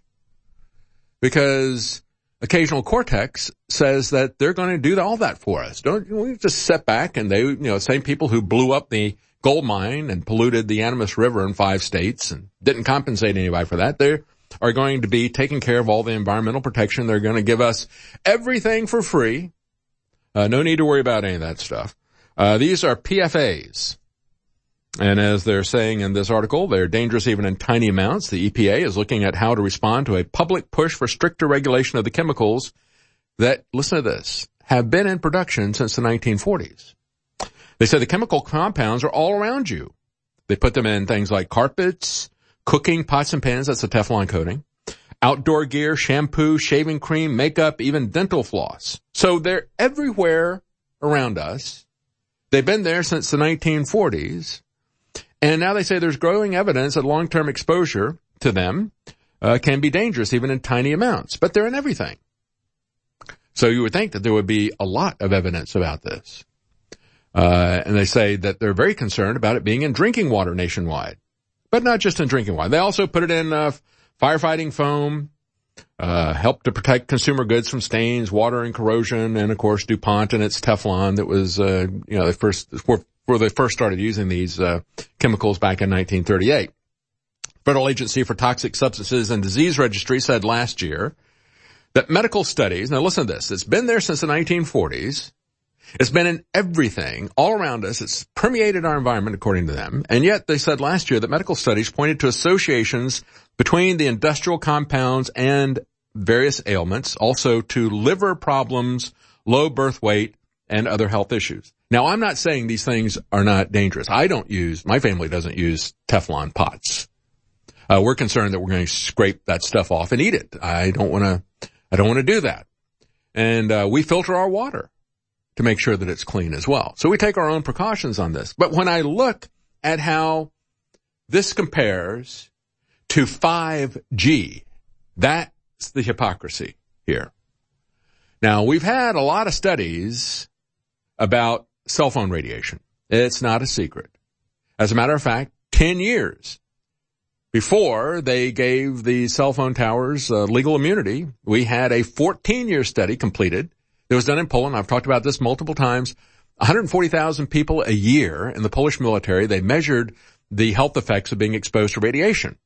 Because Occasional Cortex says that they're going to do all that for us. Don't we just sit back and they, you know, same people who blew up the gold mine and polluted the Animas River in 5 states and didn't compensate anybody for that. They are going to be taking care of all the environmental protection. They're going to give us everything for free. No need to worry about any of that stuff. These are PFAs. And as they're saying in this article, they're dangerous even in tiny amounts. The EPA is looking at how to respond to a public push for stricter regulation of the chemicals that, listen to this, have been in production since the 1940s. They say the chemical compounds are all around you. They put them in things like carpets, cooking pots and pans, that's a Teflon coating, outdoor gear, shampoo, shaving cream, makeup, even dental floss. So they're everywhere around us. They've been there since the 1940s. And now they say there's growing evidence that long-term exposure to them can be dangerous even in tiny amounts, but they're in everything. So you would think that there would be a lot of evidence about this. And they say that they're very concerned about it being in drinking water nationwide, but not just in drinking water. They also put it in firefighting foam, help to protect consumer goods from stains, water and corrosion, and of course DuPont and its Teflon that was, where they first started using these chemicals back in 1938. Federal Agency for Toxic Substances and Disease Registry said last year that medical studies, now listen to this, it's been there since the 1940s. It's been in everything all around us. It's permeated our environment, according to them. And yet they said last year that medical studies pointed to associations between the industrial compounds and various ailments, also to liver problems, low birth weight, and other health issues. Now, I'm not saying these things are not dangerous. My family doesn't use Teflon pots. We're concerned that we're going to scrape that stuff off and eat it. I don't want to do that. And we filter our water to make sure that it's clean as well. So we take our own precautions on this. But when I look at how this compares to 5G, that's the hypocrisy here. Now, we've had a lot of studies about cell phone radiation. It's not a secret. As a matter of fact, 10 years before they gave the cell phone towers legal immunity, we had a 14-year study completed. It was done in Poland. I've talked about this multiple times. 140,000 people a year in the Polish military. They measured the health effects of being exposed to radiation.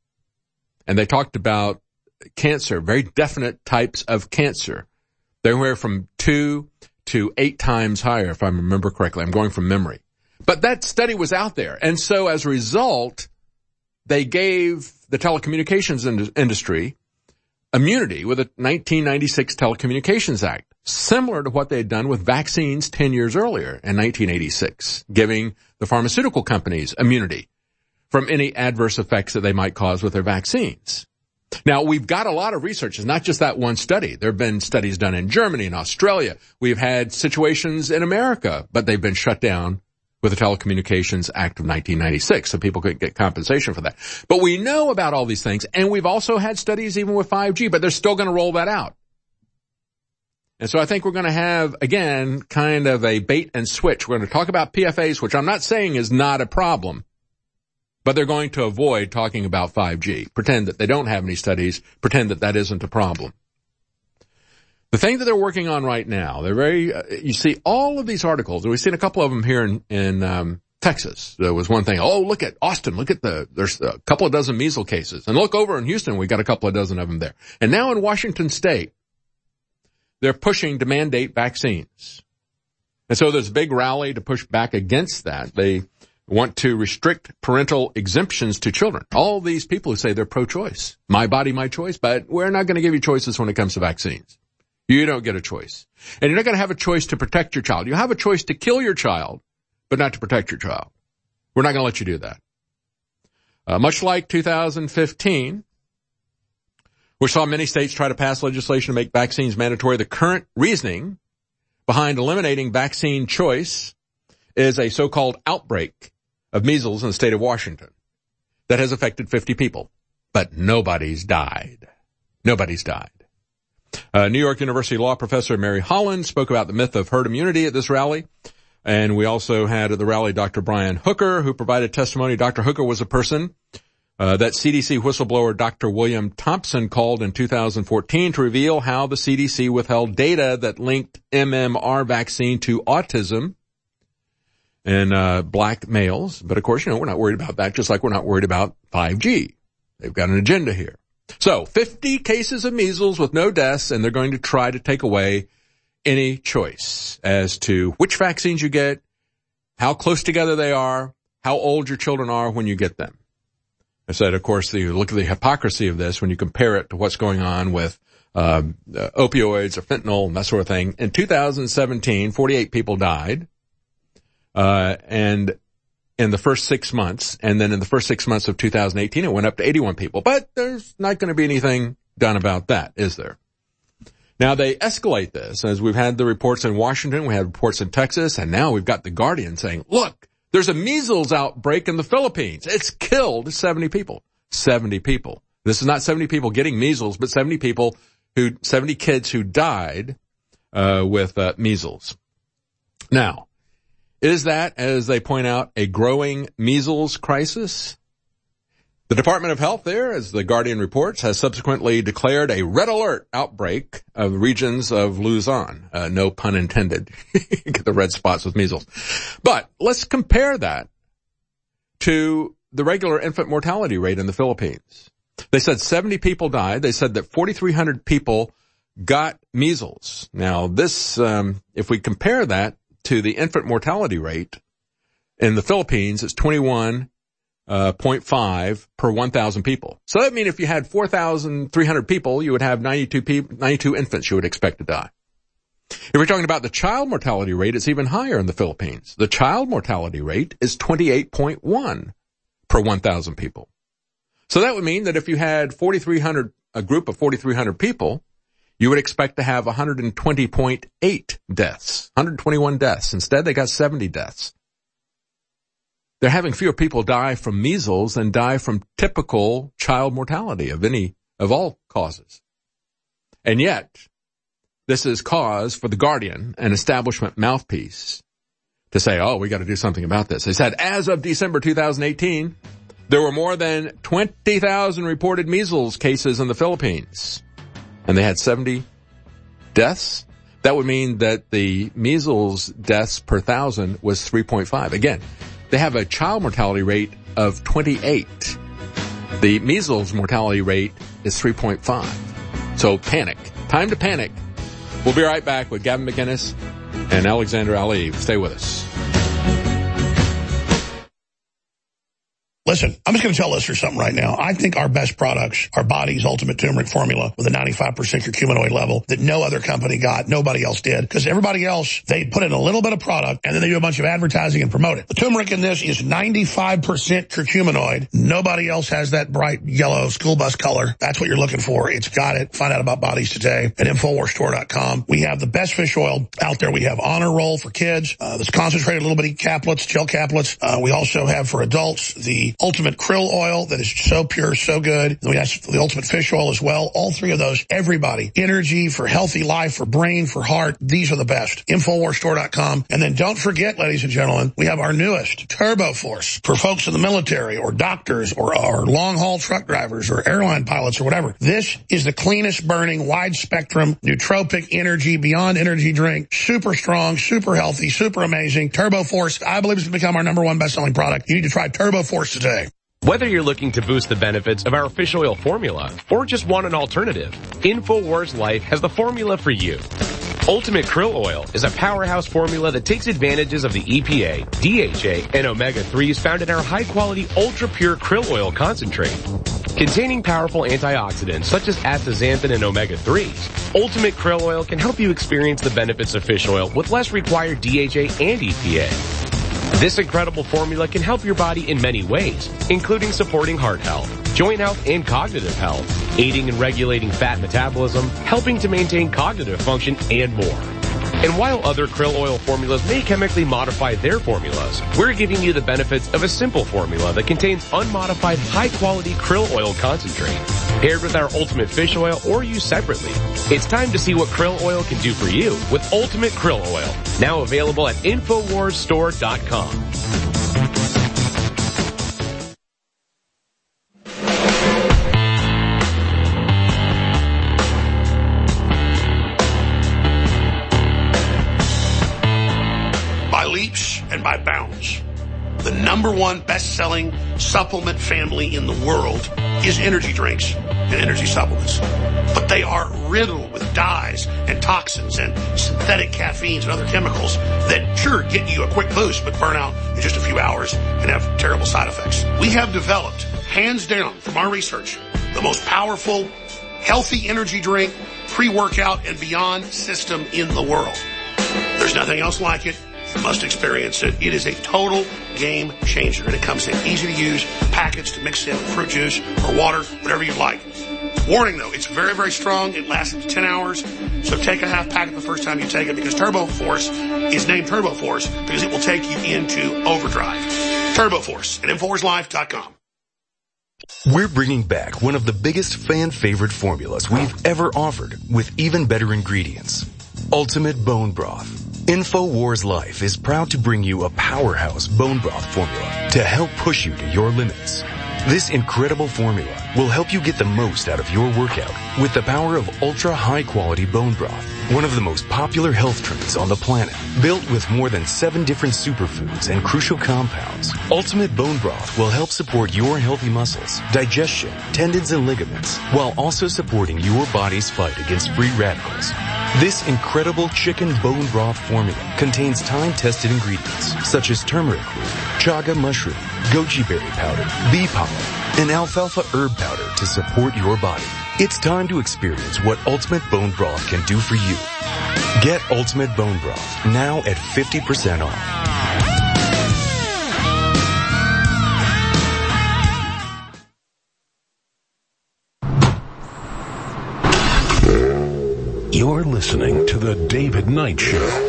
And they talked about cancer, very definite types of cancer. They were from 2 to 8 times higher, if I remember correctly. I'm going from memory. But that study was out there. And so as a result, they gave the telecommunications industry immunity with the 1996 Telecommunications Act, similar to what they had done with vaccines 10 years earlier in 1986, giving the pharmaceutical companies immunity from any adverse effects that they might cause with their vaccines. Now, we've got a lot of research. It's not just that one study. There have been studies done in Germany and Australia. We've had situations in America, but they've been shut down with the Telecommunications Act of 1996, so people couldn't get compensation for that. But we know about all these things, and we've also had studies even with 5G, but they're still going to roll that out. And so I think we're going to have, again, kind of a bait and switch. We're going to talk about PFAS, which I'm not saying is not a problem, but they're going to avoid talking about 5G, pretend that they don't have any studies, pretend that that isn't a problem. The thing that they're working on right now, you see all of these articles, we've seen a couple of them here in Texas. There was one thing, look at Austin, there's a couple of dozen measles cases. And look over in Houston, we got a couple of dozen of them there. And now in Washington State, they're pushing to mandate vaccines. And so there's a big rally to push back against that. They want to restrict parental exemptions to children. All these people who say they're pro-choice, my body, my choice, but we're not going to give you choices when it comes to vaccines. You don't get a choice. And you're not going to have a choice to protect your child. You have a choice to kill your child, but not to protect your child. We're not going to let you do that. Much like 2015, which saw many states try to pass legislation to make vaccines mandatory, the current reasoning behind eliminating vaccine choice is a so-called outbreak of measles in the state of Washington that has affected 50 people, but nobody's died. Nobody's died. New York University law professor Mary Holland spoke about the myth of herd immunity at this rally. And we also had at the rally Dr. Brian Hooker, who provided testimony. Dr. Hooker was a person that CDC whistleblower Dr. William Thompson called in 2014 to reveal how the CDC withheld data that linked MMR vaccine to autism in black males. But of course, we're not worried about that, just like we're not worried about 5G. They've got an agenda here. So 50 cases of measles with no deaths, and they're going to try to take away any choice as to which vaccines you get, how close together they are, how old your children are when you get them. I said, of course, you look at the hypocrisy of this when you compare it to what's going on with opioids or fentanyl and that sort of thing. In 2017, 48 people died, and in the first 6 months, and then in the first 6 months of 2018, it went up to 81 people. But there's not going to be anything done about that, is there? Now, they escalate this, as we've had the reports in Washington, we had reports in Texas, and now we've got The Guardian saying, look, There's a measles outbreak in the Philippines. It's killed 70 people. 70 people. This is not 70 people getting measles, but 70 kids who died with measles. Now, is that, as they point out, a growing measles crisis? The Department of Health there, as the Guardian reports, has subsequently declared a red alert outbreak of regions of Luzon. No pun intended. Get the red spots with measles. But let's compare that to the regular infant mortality rate in the Philippines. They said 70 people died. They said that 4,300 people got measles. Now this, if we compare that to the infant mortality rate in the Philippines, it's 21.5 per 1,000 people. So that means if you had 4,300 people, you would have 92 infants you would expect to die. If we're talking about the child mortality rate, it's even higher in the Philippines. The child mortality rate is 28.1 per 1,000 people. So that would mean that if you had a group of 4,300 people, you would expect to have 120.8 deaths, 121 deaths. Instead, they got 70 deaths. They're having fewer people die from measles than die from typical child mortality of all causes. And yet, this is cause for the Guardian, an establishment mouthpiece, to say, oh, we got to do something about this. They said, as of December 2018, there were more than 20,000 reported measles cases in the Philippines, and they had 70 deaths. That would mean that the measles deaths per 1,000 was 3.5. Again, they have a child mortality rate of 28. The measles mortality rate is 3.5. So panic. Time to panic. We'll be right back with Gavin McInnes and Alexander Ali. Stay with us. Listen, I'm just going to tell listeners something right now. I think our best products are Body's Ultimate Turmeric Formula with a 95% curcuminoid level that no other company got, nobody else did. Because everybody else, they put in a little bit of product and then they do a bunch of advertising and promote it. The turmeric in this is 95% curcuminoid. Nobody else has that bright yellow school bus color. That's what you're looking for. It's got it. Find out about Body's today at InfoWarsStore.com. We have the best fish oil out there. We have Honor Roll for kids. This concentrated little bitty caplets, gel caplets. We also have for adults the Ultimate Krill Oil that is so pure, so good. And we have the Ultimate Fish Oil as well. All three of those, everybody. Energy for healthy life, for brain, for heart. These are the best. InfoWarsStore.com. And then don't forget, ladies and gentlemen, we have our newest Turbo Force for folks in the military or doctors or long-haul truck drivers or airline pilots or whatever. This is the cleanest burning, wide-spectrum, nootropic energy, beyond energy drink. Super strong, super healthy, super amazing. Turbo Force, I believe, is going to become our #1 best-selling product. You need to try Turbo Force today. Whether you're looking to boost the benefits of our fish oil formula or just want an alternative, InfoWars Life has the formula for you. Ultimate Krill Oil is a powerhouse formula that takes advantages of the EPA, DHA, and omega-3s found in our high-quality, ultra-pure krill oil concentrate. Containing powerful antioxidants such as astaxanthin and omega-3s, Ultimate Krill Oil can help you experience the benefits of fish oil with less required DHA and EPA. This incredible formula can help your body in many ways, including supporting heart health, joint health, and cognitive health, aiding in regulating fat metabolism, helping to maintain cognitive function, and more. And while other krill oil formulas may chemically modify their formulas, we're giving you the benefits of a simple formula that contains unmodified high-quality krill oil concentrate, paired with our Ultimate Fish Oil or used separately. It's time to see what krill oil can do for you with Ultimate Krill Oil, now available at InfoWarsStore.com. And by bounds. The #1 best-selling supplement family in the world is energy drinks and energy supplements. But they are riddled with dyes and toxins and synthetic caffeines and other chemicals that sure get you a quick boost but burn out in just a few hours and have terrible side effects. We have developed, hands down from our research, the most powerful, healthy energy drink, pre-workout, and beyond system in the world. There's nothing else like it. You must experience it. It is a total game changer, and it comes in easy to use packets to mix in with fruit juice or water, whatever you like. Warning though, it's very, very strong. It lasts up to 10 hours. So take a half packet the first time you take it, because Turbo Force is named Turbo Force because it will take you into overdrive. Turbo Force at InfoWarsLife.com. We're bringing back one of the biggest fan-favorite formulas we've ever offered with even better ingredients. Ultimate Bone Broth. InfoWars Life is proud to bring you a powerhouse bone broth formula to help push you to your limits. This incredible formula will help you get the most out of your workout with the power of ultra high quality bone broth, one of the most popular health trends on the planet. Built with more than 7 different superfoods and crucial compounds, Ultimate Bone Broth will help support your healthy muscles, digestion, tendons, and ligaments, while also supporting your body's fight against free radicals. This incredible chicken bone broth formula contains time-tested ingredients such as turmeric root, chaga mushroom, goji berry powder, bee pollen, and alfalfa herb powder to support your body. It's time to experience what Ultimate Bone Broth can do for you. Get Ultimate Bone Broth now at 50% off. You're listening to The David Knight Show.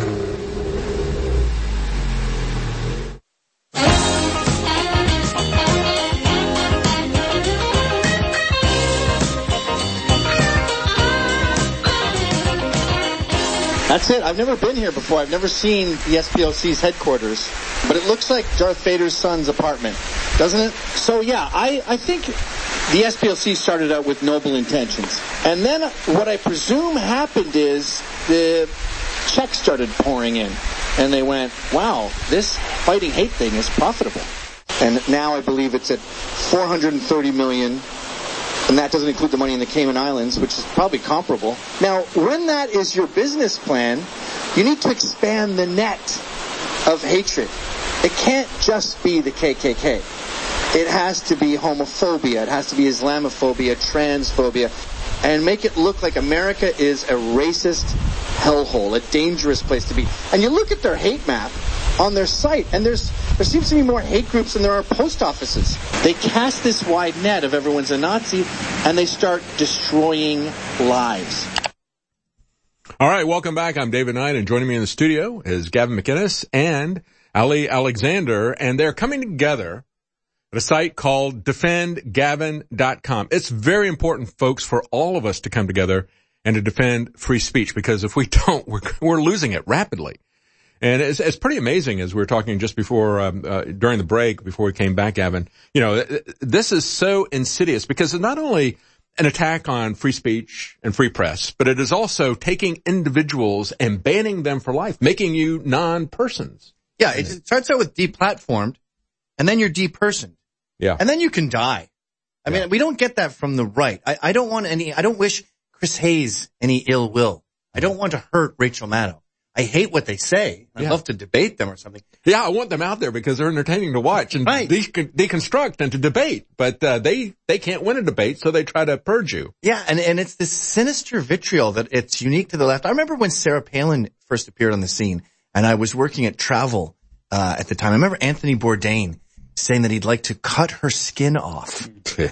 That's it. I've never been here before. I've never seen the SPLC's headquarters, but it looks like Darth Vader's son's apartment, doesn't it? So yeah, I think the SPLC started out with noble intentions. And then what I presume happened is the checks started pouring in. And they went, wow, this fighting hate thing is profitable. And now I believe it's at $430 million. And that doesn't include the money in the Cayman Islands, which is probably comparable. Now, when that is your business plan, you need to expand the net of hatred. It can't just be the KKK. It has to be homophobia. It has to be Islamophobia, transphobia, and make it look like America is a racist hellhole, a dangerous place to be. And you look at their hate map on their site, and there seems to be more hate groups than there are post offices. They cast this wide net of everyone's a Nazi, and they start destroying lives. All right, welcome back. I'm David Knight, and joining me in the studio is Gavin McInnes and Ali Alexander, and they're coming together at a site called defendgavin.com. It's very important, folks, for all of us to come together and to defend free speech, because if we don't, we're losing it rapidly. And it's pretty amazing, as we were talking just before, during the break, before we came back, Gavin. You know, this is so insidious because it's not only an attack on free speech and free press, but it is also taking individuals and banning them for life, making you non-persons. Yeah, it starts out with deplatformed, and then you're depersoned. Yeah. And then you can die. I mean, we don't get that from the right. I don't wish Chris Hayes any ill will. I don't want to hurt Rachel Maddow. I hate what they say. I'd love to debate them or something. Yeah, I want them out there because they're entertaining to watch and deconstruct and to debate. But they can't win a debate, so they try to purge you. Yeah, and it's this sinister vitriol that it's unique to the left. I remember when Sarah Palin first appeared on the scene, and I was working at Travel at the time. I remember Anthony Bourdain saying that he'd like to cut her skin off.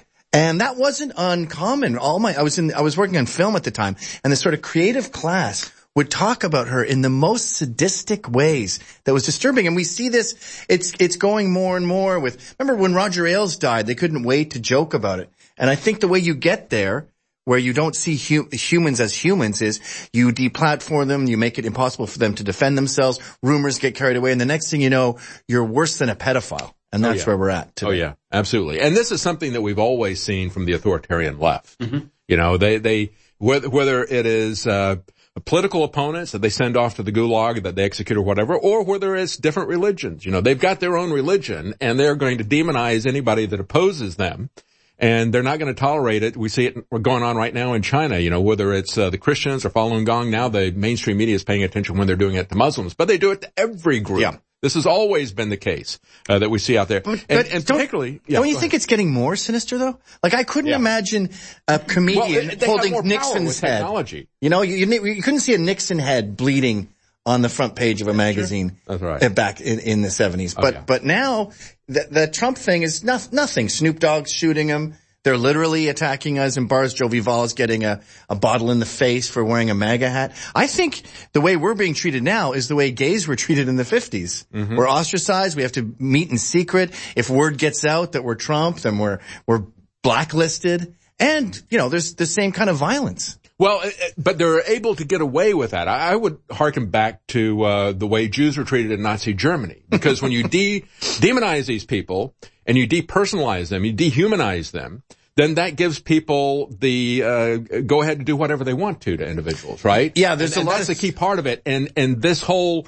And that wasn't uncommon. I was working on film at the time, and this sort of creative class would talk about her in the most sadistic ways that was disturbing. And we see this, it's going more and more with, remember when Roger Ailes died, they couldn't wait to joke about it. And I think the way you get there, where you don't see humans as humans, is you deplatform them, you make it impossible for them to defend themselves, rumors get carried away, and the next thing you know, you're worse than a pedophile. And that's where we're at today. Oh yeah, absolutely. And this is something that we've always seen from the authoritarian left. Mm-hmm. You know, they whether it is political opponents that they send off to the gulag, that they execute or whatever, or whether it's different religions. You know, they've got their own religion and they're going to demonize anybody that opposes them. And they're not going to tolerate it. We see it going on right now in China, you know, whether it's the Christians or Falun Gong. Now the mainstream media is paying attention when they're doing it to Muslims, but they do it to every group. Yeah. This has always been the case that we see out there. But particularly, don't you think it's getting more sinister though? Like I couldn't imagine a comedian holding Nixon's head. Technology. You know, you couldn't see a Nixon head bleeding on the front page of a magazine. That's right. Back in the 70s. But now the Trump thing is nothing. Snoop Dogg's shooting him. They're literally attacking us in bars. Joe Vival is getting a bottle in the face for wearing a MAGA hat. I think the way we're being treated now is the way gays were treated in the 50s. Mm-hmm. We're ostracized. We have to meet in secret. If word gets out that we're Trump, then we're blacklisted. And, there's the same kind of violence. Well, but they're able to get away with that. I would hearken back to the way Jews were treated in Nazi Germany. Because when you demonize these people and you depersonalize them, you dehumanize them, then that gives people the go ahead to do whatever they want to individuals, right? Yeah, that's the key part of it. And this whole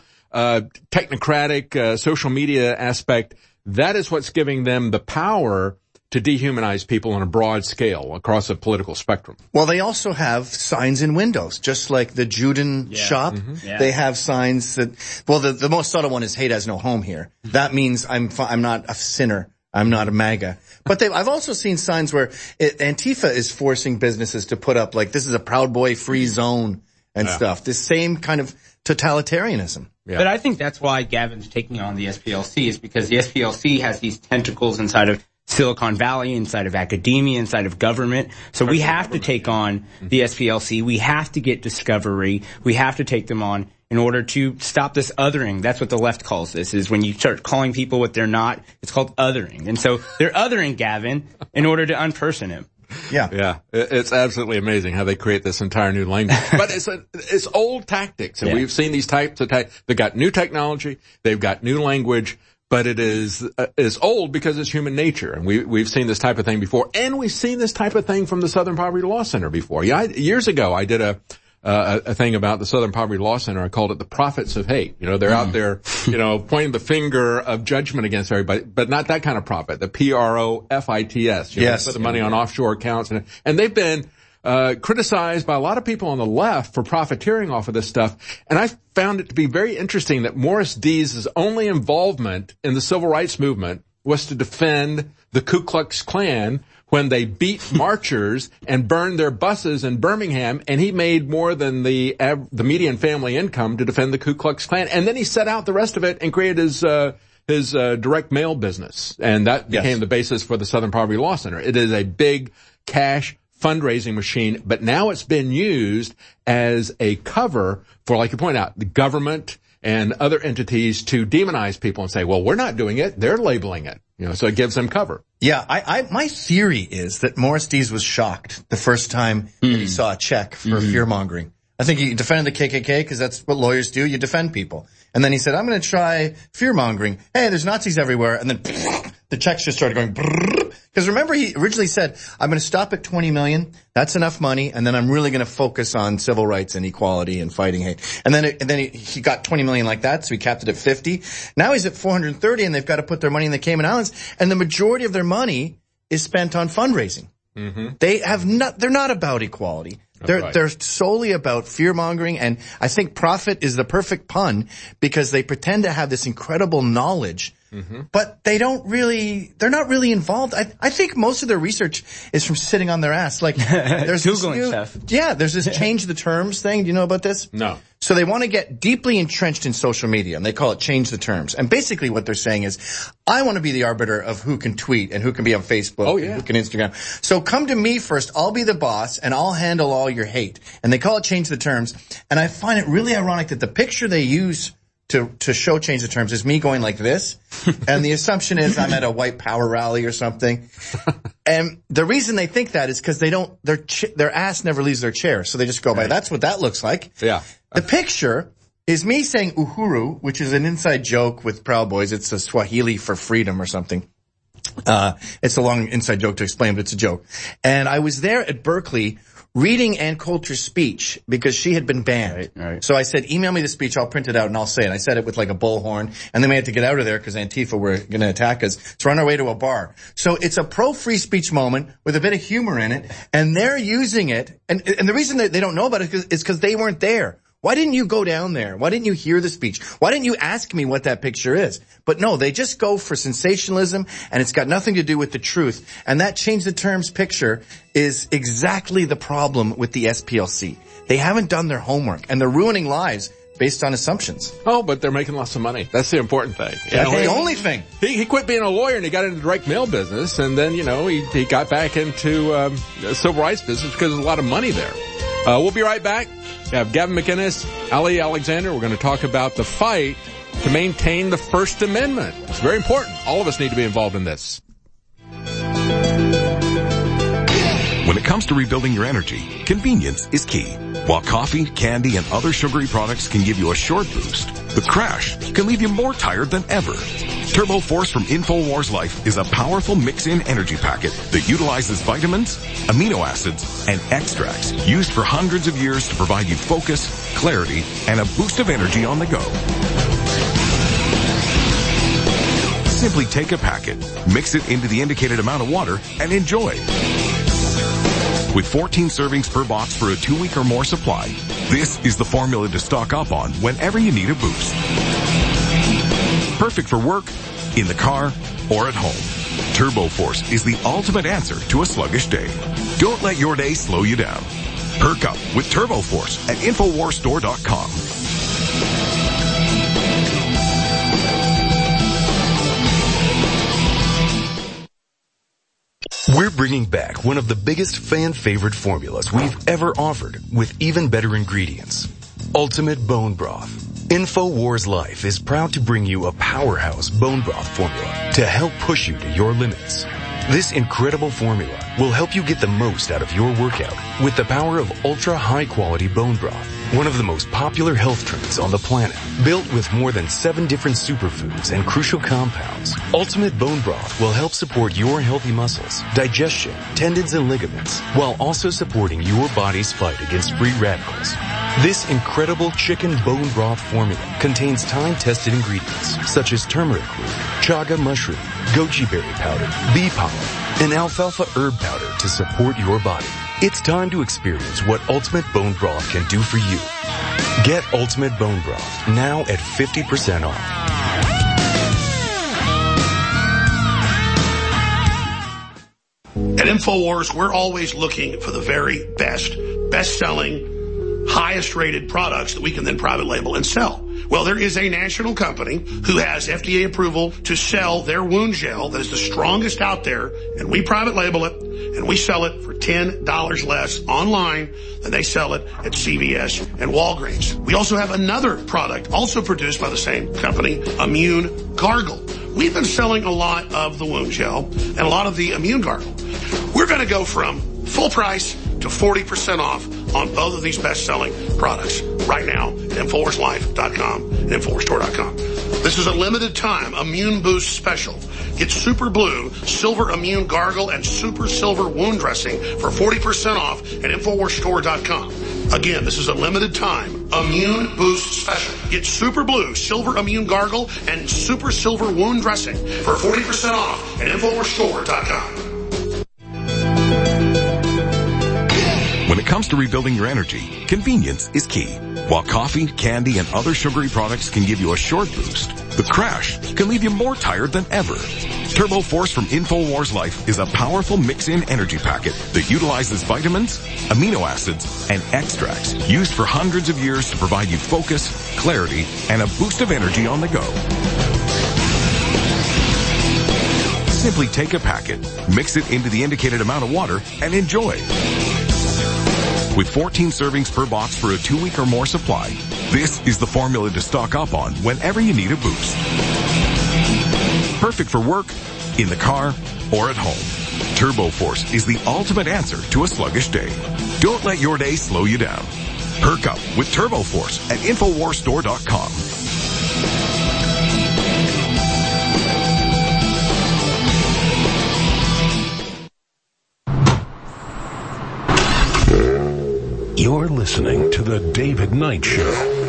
technocratic social media aspect, that is what's giving them the power to dehumanize people on a broad scale across a political spectrum. Well, they also have signs in windows, just like the Juden shop. Mm-hmm. Yeah. They have signs that, the most subtle one is hate has no home here. That means I'm not a sinner. I'm not a MAGA. But I've also seen signs where Antifa is forcing businesses to put up this is a Proud Boy free zone and stuff. This same kind of totalitarianism. Yeah. But I think that's why Gavin's taking on the SPLC is because the SPLC has these tentacles inside of Silicon Valley, inside of academia, inside of government. So we have to take on the SPLC. We have to get Discovery. We have to take them on in order to stop this othering. That's what the left calls this, is when you start calling people what they're not, it's called othering. And so they're othering Gavin in order to unperson him. Yeah. Yeah. It's absolutely amazing how they create this entire new language. But it's old tactics. And we've seen these types of they've got new technology. They've got new language. But it is old because it's human nature. And we've seen this type of thing before. And we've seen this type of thing from the Southern Poverty Law Center before. Yeah, years ago, I did a thing about the Southern Poverty Law Center. I called it the Prophets of Hate. They're out there, pointing the finger of judgment against everybody, but not that kind of prophet, the PROFITS. Yes. Put the money on offshore accounts. And they've been criticized by a lot of people on the left for profiteering off of this stuff. And I found it to be very interesting that Morris Dees' only involvement in the civil rights movement was to defend the Ku Klux Klan when they beat marchers and burned their buses in Birmingham, and he made more than the median family income to defend the Ku Klux Klan. And then he set out the rest of it and created his direct mail business. And that became the basis for the Southern Poverty Law Center. It is a big cash fundraising machine, but now it's been used as a cover for, like you point out, the government and other entities to demonize people and say, well, we're not doing it. They're labeling it. So it gives them cover. Yeah, my theory is that Morris Dees was shocked the first time that he saw a check for fear-mongering. I think he defended the KKK because that's what lawyers do. You defend people. And then he said, I'm going to try fear-mongering. Hey, there's Nazis everywhere. And then the checks just started going because remember he originally said, I'm going to stop at 20 million. That's enough money. And then I'm really going to focus on civil rights and equality and fighting hate. And then he got 20 million like that. So he capped it at 50. Now he's at 430 and they've got to put their money in the Cayman Islands. And the majority of their money is spent on fundraising. Mm-hmm. They're not about equality. They're solely about fear-mongering, and I think profit is the perfect pun because they pretend to have this incredible knowledge, but they're not really involved. I think most of their research is from sitting on their ass. There's Googling stuff. Yeah, there's this change the terms thing. Do you know about this? No. So they want to get deeply entrenched in social media, and they call it change the terms. And basically what they're saying is, I want to be the arbiter of who can tweet and who can be on Facebook and who can Instagram. So come to me first. I'll be the boss, and I'll handle all your hate. And they call it change the terms. And I find it really ironic that the picture they use to show change the terms is me going like this. And the assumption is I'm at a white power rally or something. And the reason they think that is because their ass never leaves their chair. So they just go by, that's what that looks like. Yeah. The picture is me saying uhuru, which is an inside joke with Proud Boys. It's a Swahili for freedom or something. It's a long inside joke to explain, but it's a joke. And I was there at Berkeley reading Ann Coulter's speech because she had been banned. Right. So I said, email me the speech, I'll print it out and I'll say it. I said it with like a bullhorn, and then we had to get out of there because Antifa were going to attack us. So we're on our way to a bar. So it's a pro-free speech moment with a bit of humor in it, and they're using it. And the reason that they don't know about it is because they weren't there. Why didn't you go down there? Why didn't you hear the speech? Why didn't you ask me what that picture is? But no, they just go for sensationalism, and it's got nothing to do with the truth. And that change the terms picture is exactly the problem with the SPLC. They haven't done their homework, and they're ruining lives based on assumptions. Oh, but they're making lots of money. That's the important thing. That's the only thing. He quit being a lawyer and he got into the direct mail business, and then, he got back into the civil rights business because there's a lot of money there. We'll be right back. We have Gavin McInnes, Ali Alexander. We're going to talk about the fight to maintain the First Amendment. It's very important. All of us need to be involved in this. When it comes to rebuilding your energy, convenience is key. While coffee, candy, and other sugary products can give you a short boost, the crash can leave you more tired than ever. Turbo Force from InfoWars Life is a powerful mix-in energy packet that utilizes vitamins, amino acids, and extracts used for hundreds of years to provide you focus, clarity, and a boost of energy on the go. Simply take a packet, mix it into the indicated amount of water, and enjoy. With 14 servings per box for a 2-week or more supply, this is the formula to stock up on whenever you need a boost. Perfect for work, in the car, or at home. Turbo Force is the ultimate answer to a sluggish day. Don't let your day slow you down. Perk up with Turbo Force at InfoWarsStore.com. We're bringing back one of the biggest fan-favorite formulas we've ever offered with even better ingredients. Ultimate Bone Broth. InfoWars Life is proud to bring you a powerhouse bone broth formula to help push you to your limits. This incredible formula will help you get the most out of your workout with the power of ultra high quality bone broth, one of the most popular health drinks on the planet. Built with more than 7 different superfoods and crucial compounds, Ultimate Bone Broth will help support your healthy muscles, digestion, tendons, and ligaments, while also supporting your body's fight against free radicals. This incredible chicken bone broth formula contains time-tested ingredients such as turmeric root, chaga mushroom, goji berry powder, bee pollen, and alfalfa herb powder to support your body. It's time to experience what Ultimate Bone Broth can do for you. Get Ultimate Bone Broth now at 50% off. At InfoWars, we're always looking for the very best-selling, highest-rated products that we can then private label and sell. Well, there is a national company who has FDA approval to sell their wound gel that is the strongest out there, and we private label it, and we sell it for $10 less online than they sell it at CVS and Walgreens. We also have another product also produced by the same company, Immune Gargle. We've been selling a lot of the wound gel and a lot of the Immune Gargle. We're going to go from full price to 40% off on both of these best-selling products right now at InfoWarsLife.com and InfoWarsStore.com. This is a limited time Immune Boost special. Get Super Blue, Silver Immune Gargle, and Super Silver Wound Dressing for 40% off at InfoWarsStore.com. Again, this is a limited time Immune Boost special. Get Super Blue, Silver Immune Gargle, and Super Silver Wound Dressing for 40% off at InfoWarsStore.com. When it comes to rebuilding your energy, convenience is key. While coffee, candy, and other sugary products can give you a short boost, the crash can leave you more tired than ever. Turbo Force from InfoWars Life is a powerful mix-in energy packet that utilizes vitamins, amino acids, and extracts used for hundreds of years to provide you focus, clarity, and a boost of energy on the go. Simply take a packet, mix it into the indicated amount of water, and enjoy. With 14 servings per box for a 2-week or more supply, this is the formula to stock up on whenever you need a boost. Perfect for work, in the car, or at home. Turbo Force is the ultimate answer to a sluggish day. Don't let your day slow you down. Perk up with Turbo Force at InfoWarsStore.com. You're listening to The David Knight Show.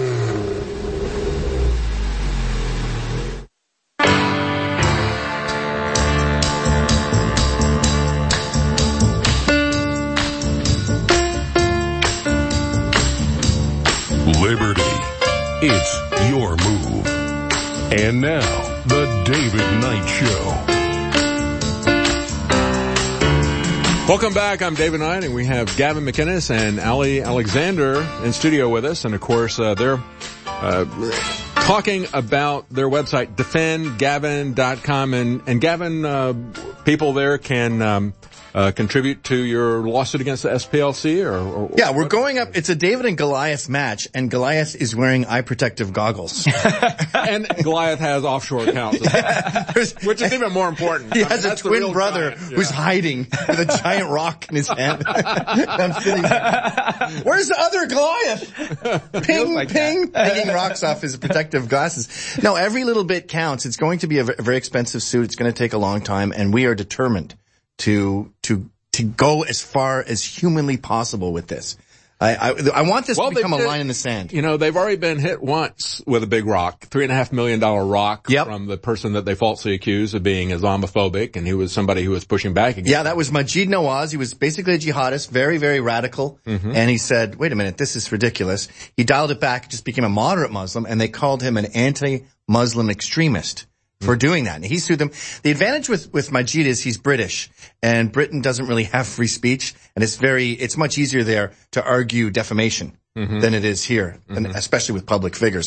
Liberty. It's your move. And now, The David Knight Show. Welcome back. I'm David Knight, and we have Gavin McInnes and Ali Alexander in studio with us. And, of course, they're talking about their website, defendgavin.com. And Gavin, people there can contribute to your lawsuit against the SPLC or yeah, we're going up. It's a David and Goliath match, and Goliath is wearing eye protective goggles. And Goliath has offshore accounts, which is even more important. He has a twin brother who's hiding with a giant rock in his hand. I'm sitting there. Where's the other Goliath? Ping, ping, pinging rocks off his protective glasses. No, every little bit counts. It's going to be a very expensive suit. It's going to take a long time, and we are determined to go as far as humanly possible with this. I want this to become a line in the sand. You know, they've already been hit once with a big rock, $3.5 million rock from the person that they falsely accused of being Islamophobic, and he was somebody who was pushing back against that was Majid Nawaz. He was basically a jihadist, very, very radical. Mm-hmm. And he said, wait a minute, this is ridiculous. He dialed it back, just became a moderate Muslim, and they called him an anti-Muslim extremist for doing that. And he sued them. The advantage with Majid is he's British, and Britain doesn't really have free speech, and it's much easier there to argue defamation than it is here, and especially with public figures.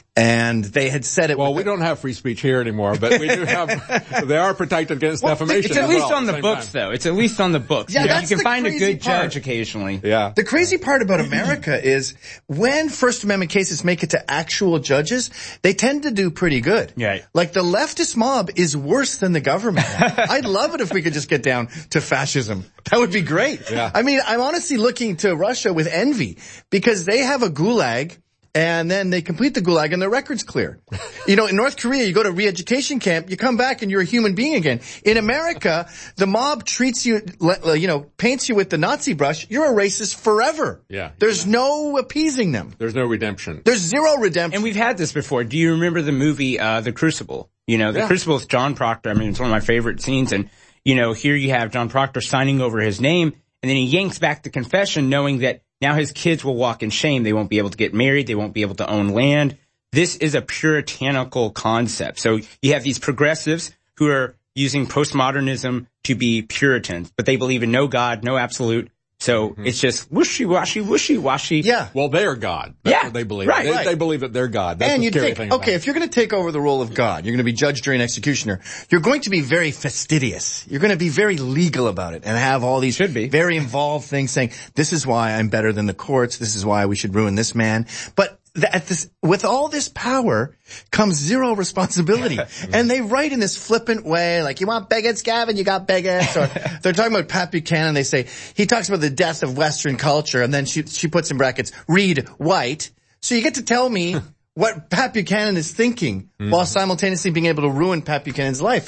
And they had said it. Well, we don't have free speech here anymore, but we do have, they are protected against defamation. It's at least on the books, though. It's at least on the books. Yeah, you can find a good judge occasionally. Yeah. The crazy part about America is when First Amendment cases make it to actual judges, they tend to do pretty good. Yeah. Like the leftist mob is worse than the government. I'd love it if we could just get down to fascism. That would be great. Yeah. I mean, I'm honestly looking to Russia with envy because they have a gulag and then they complete the gulag and their record's clear. You know, in North Korea, you go to re-education camp, you come back and you're a human being again. In America, the mob treats you, paints you with the Nazi brush. You're a racist forever. Yeah. There's no appeasing them. There's no redemption. There's zero redemption. And we've had this before. Do you remember the movie, The Crucible? You know, The Crucible with John Proctor. I mean, it's one of my favorite scenes. And, you know, here you have John Proctor signing over his name, and then he yanks back the confession knowing that now his kids will walk in shame. They won't be able to get married. They won't be able to own land. This is a puritanical concept. So you have these progressives who are using postmodernism to be Puritans, but they believe in no God, no absolute. So it's just wishy-washy. Yeah. Well, they're God. That's what they believe. Right. They believe that they're God. That's and the you'd scary think, thing about okay, it. if you're going to take over the role of God, you're going to be judge, jury, and executioner, you're going to be very fastidious. You're going to be very legal about it and have all these very involved things saying, this is why I'm better than the courts. This is why we should ruin this man. But with all this power comes zero responsibility. And they write in this flippant way, like, you want bigots, Gavin? You got bigots. Or they're talking about Pat Buchanan. They say, he talks about the death of Western culture. And then she puts in brackets, read white. So you get to tell me what Pat Buchanan is thinking while simultaneously being able to ruin Pat Buchanan's life.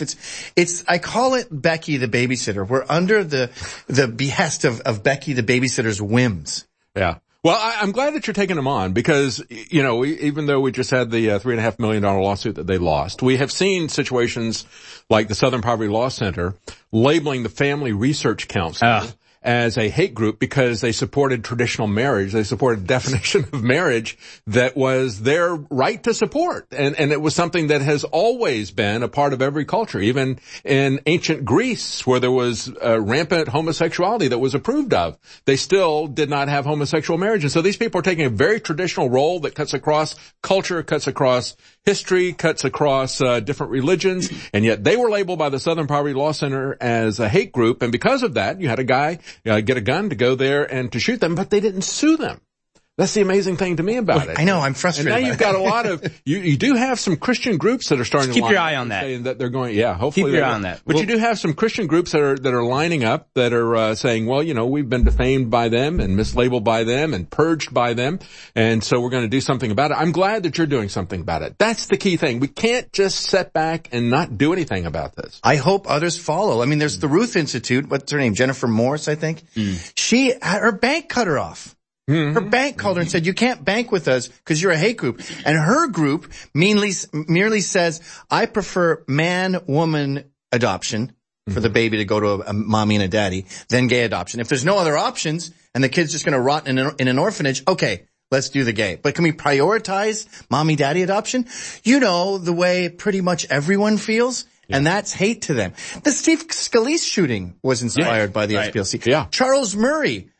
I call it Becky the babysitter. We're under the behest of Becky the babysitter's whims. Yeah. Well, I'm glad that you're taking them on because, you know, even though we just had the $3.5 million lawsuit that they lost, we have seen situations like the Southern Poverty Law Center labeling the Family Research Council as a hate group because they supported traditional marriage. They supported definition of marriage that was their right to support. And it was something that has always been a part of every culture, even in ancient Greece where there was rampant homosexuality that was approved of. They still did not have homosexual marriage. And so these people are taking a very traditional role that cuts across culture, cuts across history, cuts across different religions, and yet they were labeled by the Southern Poverty Law Center as a hate group. And because of that, you had a guy get a gun to go there and to shoot them, but they didn't sue them. That's the amazing thing to me about it. I know, I'm frustrated. And now you've got a lot of, you do have some Christian groups that are starting to keep your eye on that. Saying that they're going, hopefully. Keep your eye on that. But you do have some Christian groups that are lining up that are saying, well, you know, we've been defamed by them and mislabeled by them and purged by them. And so we're going to do something about it. I'm glad that you're doing something about it. That's the key thing. We can't just sit back and not do anything about this. I hope others follow. I mean, there's the Ruth Institute. What's her name? Jennifer Morse, I think. She had her bank cut her off. Her bank called her and said, you can't bank with us because you're a hate group. And her group merely says, I prefer man-woman adoption for the baby to go to a mommy and a daddy, then gay adoption. If there's no other options and the kid's just going to rot in an orphanage, okay, let's do the gay. But can we prioritize mommy-daddy adoption? You know, the way pretty much everyone feels. And that's hate to them. The Steve Scalise shooting was inspired by the SPLC. Yeah. Charles Murray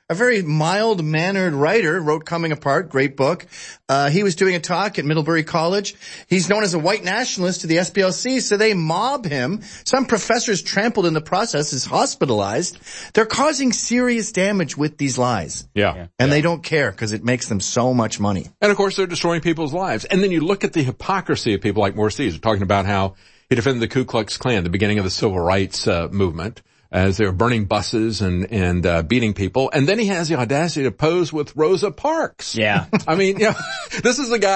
a very mild-mannered writer, wrote Coming Apart, great book. He was doing a talk at Middlebury College. He's known as a white nationalist to the SPLC, so they mob him. Some professor's trampled in the process, is hospitalized. They're causing serious damage with these lies. Yeah. And they don't care because it makes them so much money. And of course, they're destroying people's lives. And then you look at the hypocrisy of people like Morris Dees, talking about how he defended the Ku Klux Klan, the beginning of the civil rights movement, as they were burning buses and beating people. And then he has the audacity to pose with Rosa Parks. Yeah. I mean, this is the guy,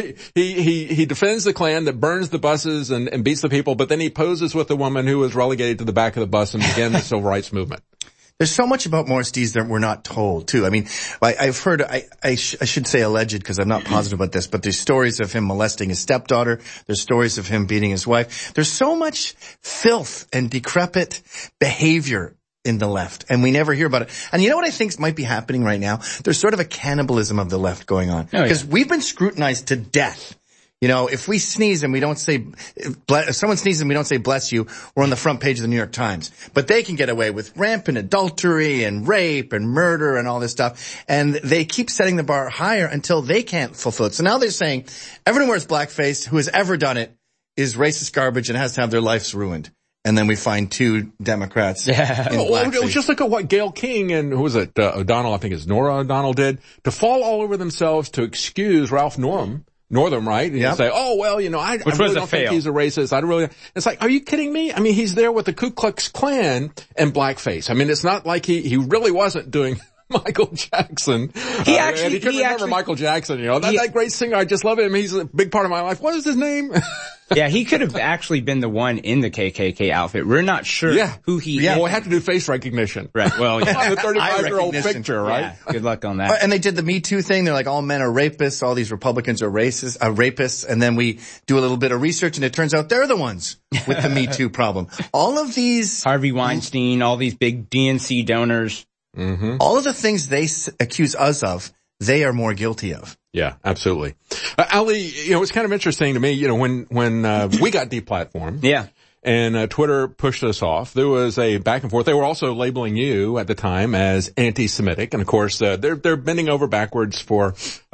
he defends the Klan that burns the buses and beats the people, but then he poses with a woman who was relegated to the back of the bus and began the civil rights movement. There's so much about Morris Dees that we're not told, too. I mean, I've heard, I should say alleged because I'm not positive about this, but there's stories of him molesting his stepdaughter. There's stories of him beating his wife. There's so much filth and decrepit behavior in the left, and we never hear about it. And you know what I think might be happening right now? There's sort of a cannibalism of the left going on. Because we've been scrutinized to death. If we sneeze and we don't say, if someone sneezes and we don't say bless you, we're on the front page of the New York Times. But they can get away with rampant adultery and rape and murder and all this stuff. And they keep setting the bar higher until they can't fulfill it. So now they're saying everyone wears blackface who has ever done it is racist garbage and has to have their lives ruined. And then we find 2 Democrats. Yeah. Just look at what Gayle King and who was it, O'Donnell, I think it's Nora O'Donnell did, to fall all over themselves to excuse Ralph Northam, right? And you say, oh, well, I really don't think he's a racist. It's like, are you kidding me? I mean, he's there with the Ku Klux Klan and blackface. I mean, it's not like he really wasn't doing Michael Jackson. He couldn't remember Michael Jackson, that great singer. I just love him. He's a big part of my life. What is his name? Yeah, he could have actually been the one in the KKK outfit. We're not sure who he is. Well, we have to do face recognition. Right. Well, yeah. The 35-year-old picture, right? Yeah. Good luck on that. And they did the Me Too thing. They're like, all men are rapists. All these Republicans are rapists. And then we do a little bit of research and it turns out they're the ones with the Me Too problem. All of these. Harvey Weinstein, all these big DNC donors. Mm-hmm. All of the things they accuse us of, they are more guilty of. Yeah, absolutely. Ali, it's kind of interesting to me, when we got deplatformed. Yeah. And Twitter pushed us off. There was a back and forth. They were also labeling you at the time as anti-Semitic. And of course, they're bending over backwards for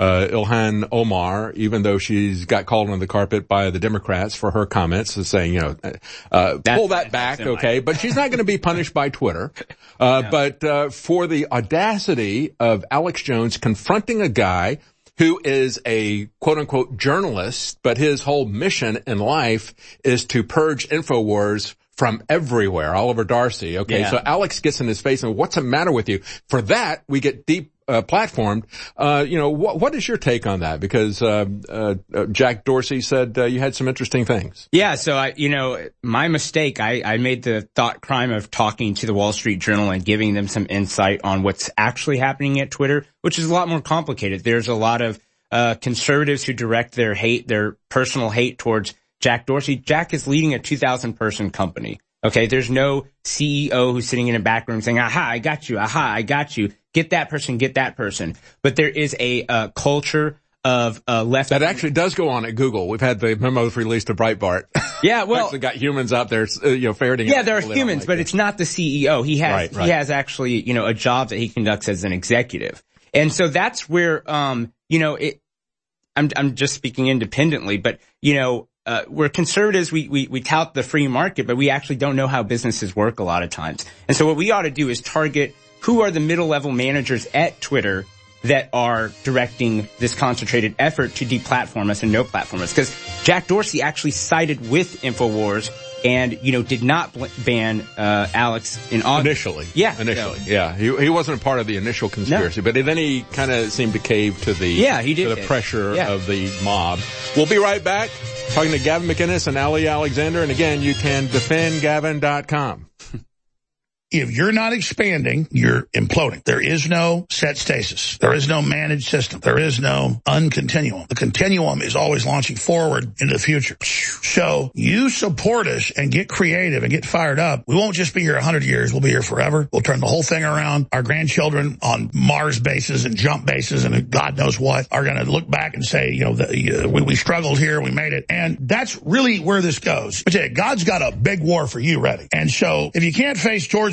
Ilhan Omar, even though she's got called on the carpet by the Democrats for her comments, saying, pull that back, okay? But she's not going to be punished by Twitter. But for the audacity of Alex Jones confronting a guy who is a quote-unquote journalist, but his whole mission in life is to purge InfoWars from everywhere, Oliver Darcy. Okay, so Alex gets in his face and what's the matter with you? For that, we get platformed. What is your take on that? Because Jack Dorsey said you had some interesting things. Yeah, so my mistake, I made the thought crime of talking to the Wall Street Journal and giving them some insight on what's actually happening at Twitter, which is a lot more complicated. There's a lot of conservatives who direct their personal hate towards Jack Dorsey. Jack is leading a 2,000-person company. Okay, there's no CEO who's sitting in a back room saying, aha, I got you, aha, I got you. Get that person. But there is a culture of left. That actually does go on at Google. We've had the memos released to Breitbart. Yeah, well. Actually got humans out there, ferreting. Yeah, there are humans, but it's not the CEO. He has actually, a job that he conducts as an executive. And so that's where, I'm just speaking independently, but, we're conservatives, we tout the free market, but we actually don't know how businesses work a lot of times. And so what we ought to do is target who are the middle-level managers at Twitter that are directing this concentrated effort to deplatform us and no platform us. Because Jack Dorsey actually sided with InfoWars and, did not ban Alex in August. Initially. Yeah. Yeah. He wasn't a part of the initial conspiracy, but then he kind of seemed to cave to the pressure of the mob. We'll be right back talking to Gavin McInnes and Ali Alexander. And again, you can defendgavin.com. If you're not expanding, you're imploding. There is no set stasis. There is no managed system. There is no uncontinuum. The continuum is always launching forward into the future. So you support us and get creative and get fired up. We won't just be here 100 years. We'll be here forever. We'll turn the whole thing around. Our grandchildren on Mars bases and jump bases and God knows what are going to look back and say, we struggled here, we made it. And that's really where this goes. But God's got a big war for you ready. And so if you can't face George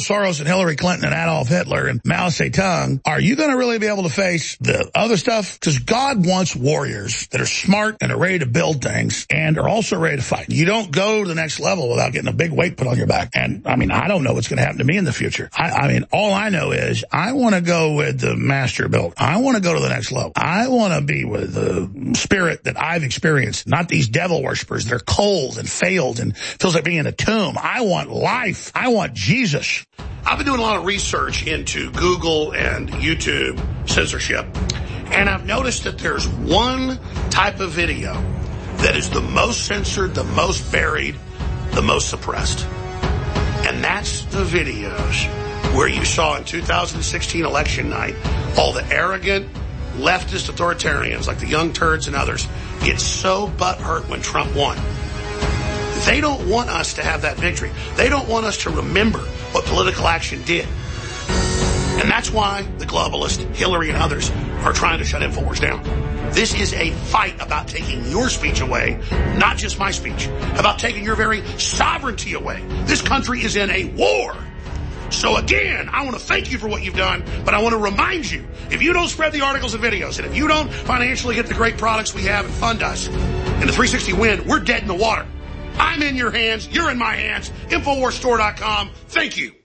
Soros and Hillary Clinton and Adolf Hitler and Mao Zedong, are you going to really be able to face the other stuff? Because God wants warriors that are smart and are ready to build things and are also ready to fight. You don't go to the next level without getting a big weight put on your back. And, I mean, I don't know what's going to happen to me in the future. I mean, all I know is I want to go with the master built. I want to go to the next level. I want to be with the spirit that I've experienced, not these devil worshipers. They're cold and failed and feels like being in a tomb. I want life. I want Jesus. I've been doing a lot of research into Google and YouTube censorship, and I've noticed that there's one type of video that is the most censored, the most buried, the most suppressed. And that's the videos where you saw in 2016 election night all the arrogant leftist authoritarians like the Young Turds and others get so butthurt when Trump won. They don't want us to have that victory. They don't want us to remember what political action did. And that's why the globalists, Hillary and others, are trying to shut InfoWars down. This is a fight about taking your speech away, not just my speech, about taking your very sovereignty away. This country is in a war. So again, I want to thank you for what you've done, but I want to remind you, if you don't spread the articles and videos, and if you don't financially get the great products we have and fund us, in the 360 win, we're dead in the water. I'm in your hands, you're in my hands, InfoWarsStore.com. Thank you.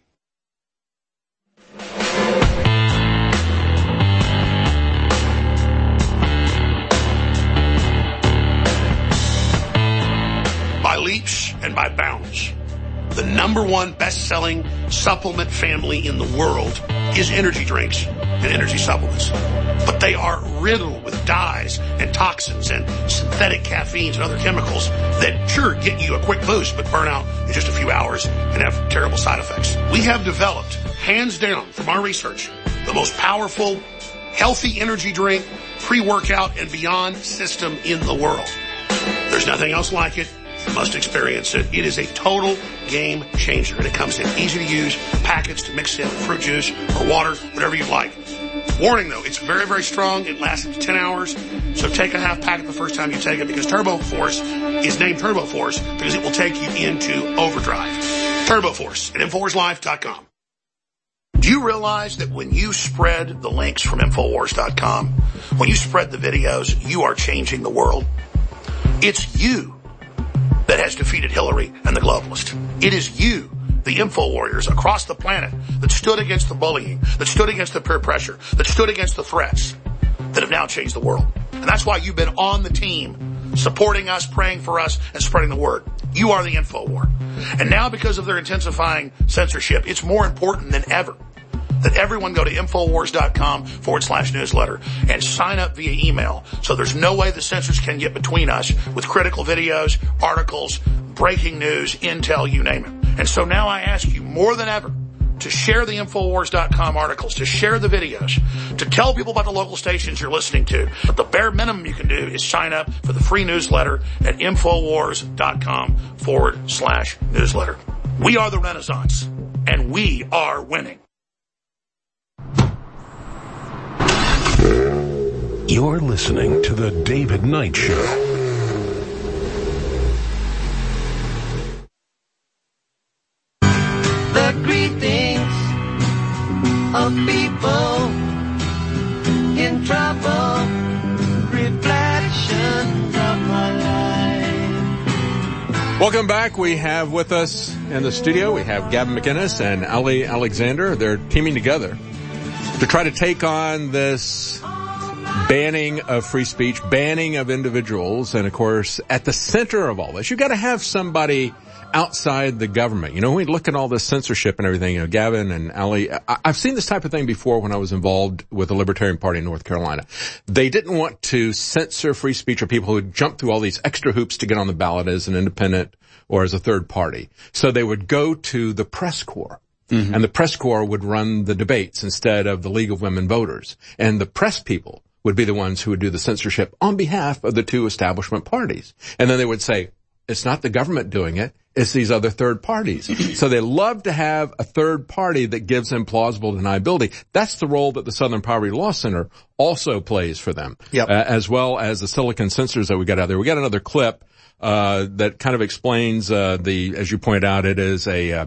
By leaps and by bounds, the #1 best-selling supplement family in the world is energy drinks and energy supplements. But they are riddled with dyes and toxins and synthetic caffeines and other chemicals that sure get you a quick boost but burn out in just a few hours and have terrible side effects. We have developed, hands down from our research, the most powerful, healthy energy drink, pre-workout, and beyond system in the world. There's nothing else like it. You must experience it. It is a total game changer, and it comes in easy to use packets to mix in fruit juice or water, whatever you like. Warning though, it's very, very strong. It lasts up to 10 hours. So take a half packet the first time you take it, because Turbo Force is named Turbo Force because it will take you into overdrive. Turbo Force at InfoWarsLife.com. Do you realize that when you spread the links from InfoWars.com, when you spread the videos, you are changing the world? It's you that has defeated Hillary and the globalists. It is you, the info warriors across the planet, that stood against the bullying, that stood against the peer pressure, that stood against the threats, that have now changed the world. And that's why you've been on the team, supporting us, praying for us, and spreading the word. You are the info war. And now, because of their intensifying censorship, it's more important than ever that everyone go to InfoWars.com/newsletter and sign up via email. So there's no way the censors can get between us with critical videos, articles, breaking news, intel, you name it. And so now I ask you more than ever to share the InfoWars.com articles, to share the videos, to tell people about the local stations you're listening to. But the bare minimum you can do is sign up for the free newsletter at InfoWars.com/newsletter. We are the Renaissance, and we are winning. You're listening to The David Knight Show. The greetings of people in trouble, reflections of my life. Welcome back. We have with us in the studio, we have Gavin McInnes and Ali Alexander. They're teaming together to try to take on this banning of free speech, banning of individuals, and of course, at the center of all this, you've got to have somebody outside the government. You know, when we look at all this censorship and everything, you know, Gavin and Ali, I've seen this type of thing before when I was involved with the Libertarian Party in North Carolina. They didn't want to censor free speech or people who jump through all these extra hoops to get on the ballot as an independent or as a third party. So they would go to the press corps. Mm-hmm. And the press corps would run the debates instead of the League of Women Voters. And the press people would be the ones who would do the censorship on behalf of the two establishment parties. And then they would say, it's not the government doing it, it's these other third parties. So they love to have a third party that gives them plausible deniability. That's the role that the Southern Poverty Law Center also plays for them, as well as the Silicon Censors that we got out there. We got another clip that kind of explains as you pointed out, it is a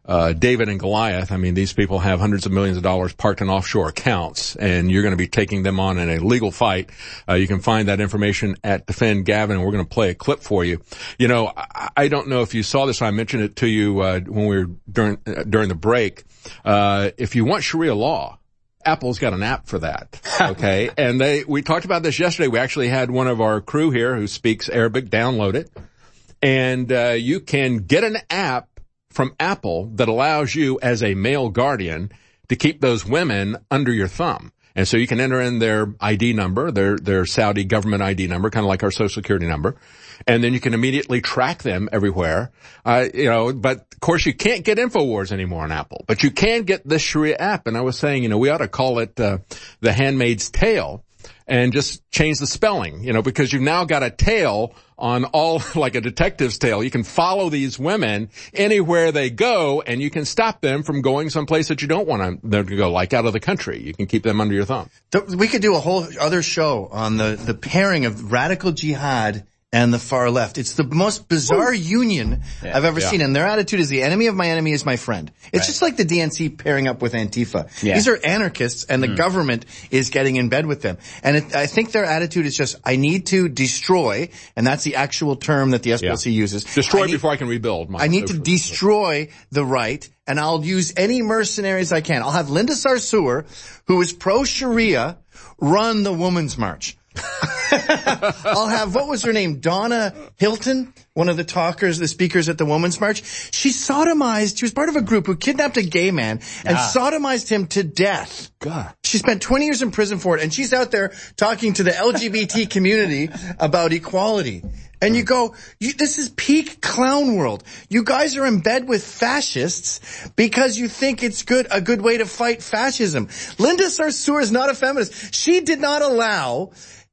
David and Goliath. I mean, these people have hundreds of millions of dollars parked in offshore accounts, and you're going to be taking them on in a legal fight. You can find that information at Defend Gavin, and we're going to play a clip for you. You know, I don't know if you saw this. I mentioned it to you when we were during the break. If you want Sharia law, Apple's got an app for that. Okay, and we talked about this yesterday. We actually had one of our crew here who speaks Arabic download it, and you can get an app from Apple that allows you as a male guardian to keep those women under your thumb. And so you can enter in their ID number, their Saudi government ID number, kind of like our Social Security number. And then you can immediately track them everywhere. But of course you can't get InfoWars anymore on Apple, but you can get this Sharia app. And I was saying, we ought to call it, The Handmaid's Tale and just change the spelling, because you've now got a tail on all, like a detective's tail. You can follow these women anywhere they go, and you can stop them from going someplace that you don't want them to go, like out of the country. You can keep them under your thumb. We could do a whole other show on the pairing of radical jihad and the far left. It's the most bizarre union I've ever seen. And their attitude is the enemy of my enemy is my friend. It's just like the DNC pairing up with Antifa. Yeah. These are anarchists, and the government is getting in bed with them. And I think their attitude is just, I need to destroy, and that's the actual term that the SPLC uses. Destroy before I can rebuild. I need to destroy the right, and I'll use any mercenaries I can. I'll have Linda Sarsour, who is pro-Sharia, run the Women's March. I'll have, what was her name? Donna Hilton, one of the speakers at the Women's March. She was part of a group who kidnapped a gay man and sodomized him to death. God. She spent 20 years in prison for it, and she's out there talking to the LGBT community about equality. And you go, this is peak clown world. You guys are in bed with fascists because you think it's a good way to fight fascism. Linda Sarsour is not a feminist. She did not allow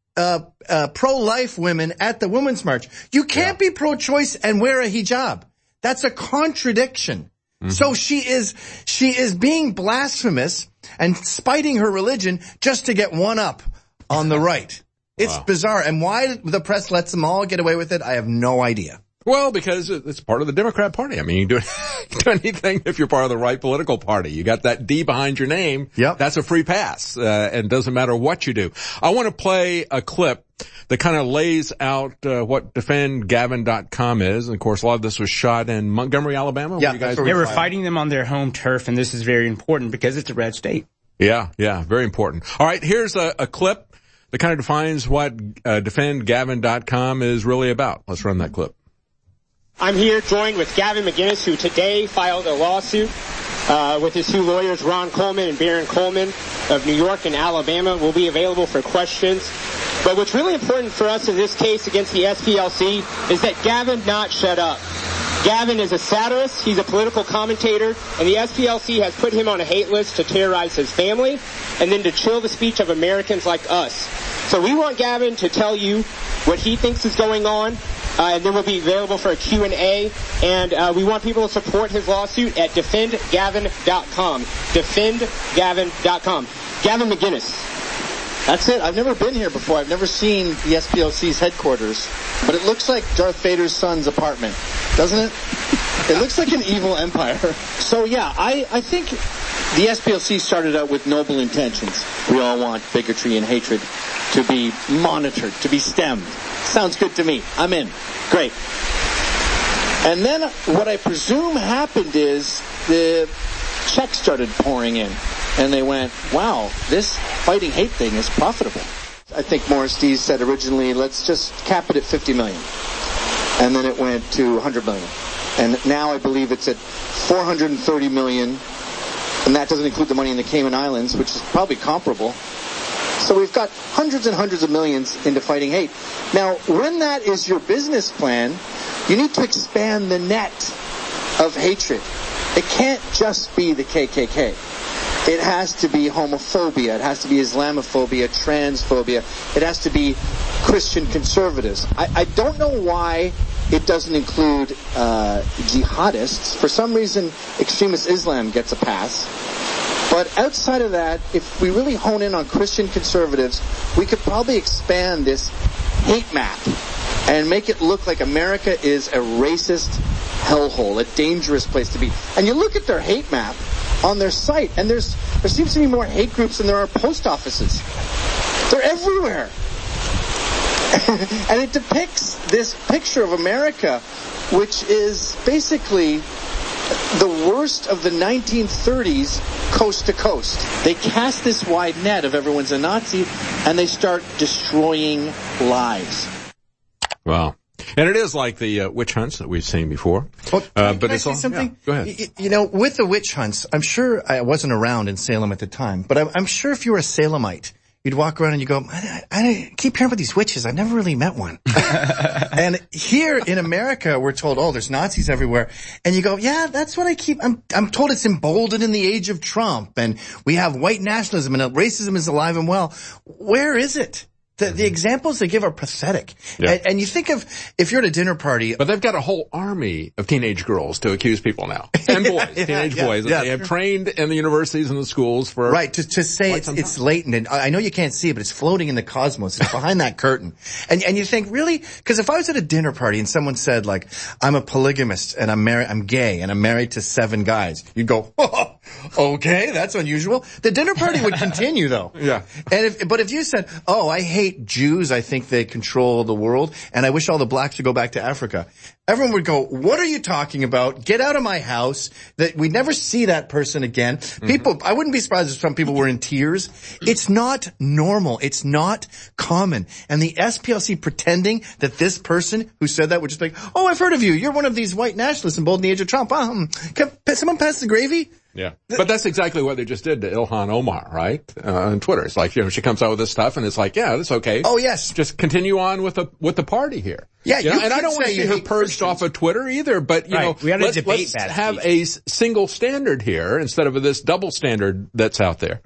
pro-life women at the Women's March. You can't be pro-choice and wear a hijab. That's a contradiction. Mm-hmm. So she is being blasphemous and spiting her religion just to get one up on the right. It's bizarre. And why the press lets them all get away with it, I have no idea. Well, because it's part of the Democrat Party. I mean, you do anything if you're part of the right political party. You got that D behind your name. Yep. That's a free pass. And it doesn't matter what you do. I want to play a clip that kind of lays out what DefendGavin.com is. And of course, a lot of this was shot in Montgomery, Alabama. Yeah, we're fighting them on their home turf, and this is very important because it's a red state. Yeah, very important. All right, here's a clip that kind of defines what DefendGavin.com is really about. Let's run that clip. I'm here joined with Gavin McInnes, who today filed a lawsuit with his two lawyers, Ron Coleman and Baron Coleman of New York and Alabama. Will be available for questions. But what's really important for us in this case against the SPLC is that Gavin not shut up. Gavin is a satirist, he's a political commentator, and the SPLC has put him on a hate list to terrorize his family and then to chill the speech of Americans like us. So we want Gavin to tell you what he thinks is going on, and then we'll be available for a Q&A, and we want people to support his lawsuit at DefendGavin.com. DefendGavin.com. Gavin McInnes. That's it. I've never been here before. I've never seen the SPLC's headquarters, but it looks like Darth Vader's son's apartment, doesn't it? It looks like an evil empire. So yeah, I think the SPLC started out with noble intentions. We all want bigotry and hatred to be monitored, to be stemmed. Sounds good to me. I'm in. Great. And then what I presume happened is the checks started pouring in. And they went, wow, this fighting hate thing is profitable. I think Morris Dees said originally, let's just cap it at $50 million. And then it went to $100 million. And now I believe it's at $430 million. And that doesn't include the money in the Cayman Islands, which is probably comparable. So we've got hundreds and hundreds of millions into fighting hate. Now, when that is your business plan, you need to expand the net of hatred. It can't just be the KKK. It has to be homophobia. It has to be Islamophobia, transphobia. It has to be Christian conservatives. I don't know why it doesn't include jihadists. For some reason, extremist Islam gets a pass. But outside of that, if we really hone in on Christian conservatives, we could probably expand this hate map and make it look like America is a racist, hellhole, a dangerous place to be. And you look at their hate map on their site, and there seems to be more hate groups than there are post offices. They're everywhere. And it depicts this picture of America, which is basically the worst of the 1930s coast to coast. They cast this wide net of everyone's a Nazi, and they start destroying lives. Wow. And it is like the witch hunts that we've seen before. Well, but can I it's say all, something? Yeah, go ahead. You know, with the witch hunts, I'm sure I wasn't around in Salem at the time, but I'm sure if you were a Salemite, you'd walk around and you go, I keep hearing about these witches. I've never really met one. And here in America, we're told, oh, there's Nazis everywhere. And you go, yeah, that's what I'm told it's emboldened in the age of Trump. And we have white nationalism and racism is alive and well. Where is it? The examples they give are pathetic. Yeah. And you think of, if you're at a dinner party. But they've got a whole army of teenage girls to accuse people now. And boys, teenage boys. That they have trained in the universities and the schools for. Right, to say it's latent. And I know you can't see it, but it's floating in the cosmos. It's behind that curtain. And you think, really? Because if I was at a dinner party and someone said, like, I'm a polygamist and I'm gay and I'm married to 7 guys, you'd go, oh, okay, that's unusual. The dinner party would continue, though. Yeah. But if you said, oh, I hate Jews, I think they control the world, and I wish all the blacks would go back to Africa, everyone would go, what are you talking about? Get out of my house. That we'd never see that person again. People, I wouldn't be surprised if some people were in tears. It's not normal. It's not common. And the SPLC pretending that this person who said that would just be like, oh, I've heard of you. You're one of these white nationalists emboldened in the age of Trump. Can someone pass the gravy? Yeah. But that's exactly what they just did to Ilhan Omar, right? On Twitter. It's like, she comes out with this stuff and it's like, yeah, that's okay. Oh, yes. Just continue on with the party here. Yeah, and I don't want to see her purged off of Twitter either, but let's have a single standard here instead of this double standard that's out there.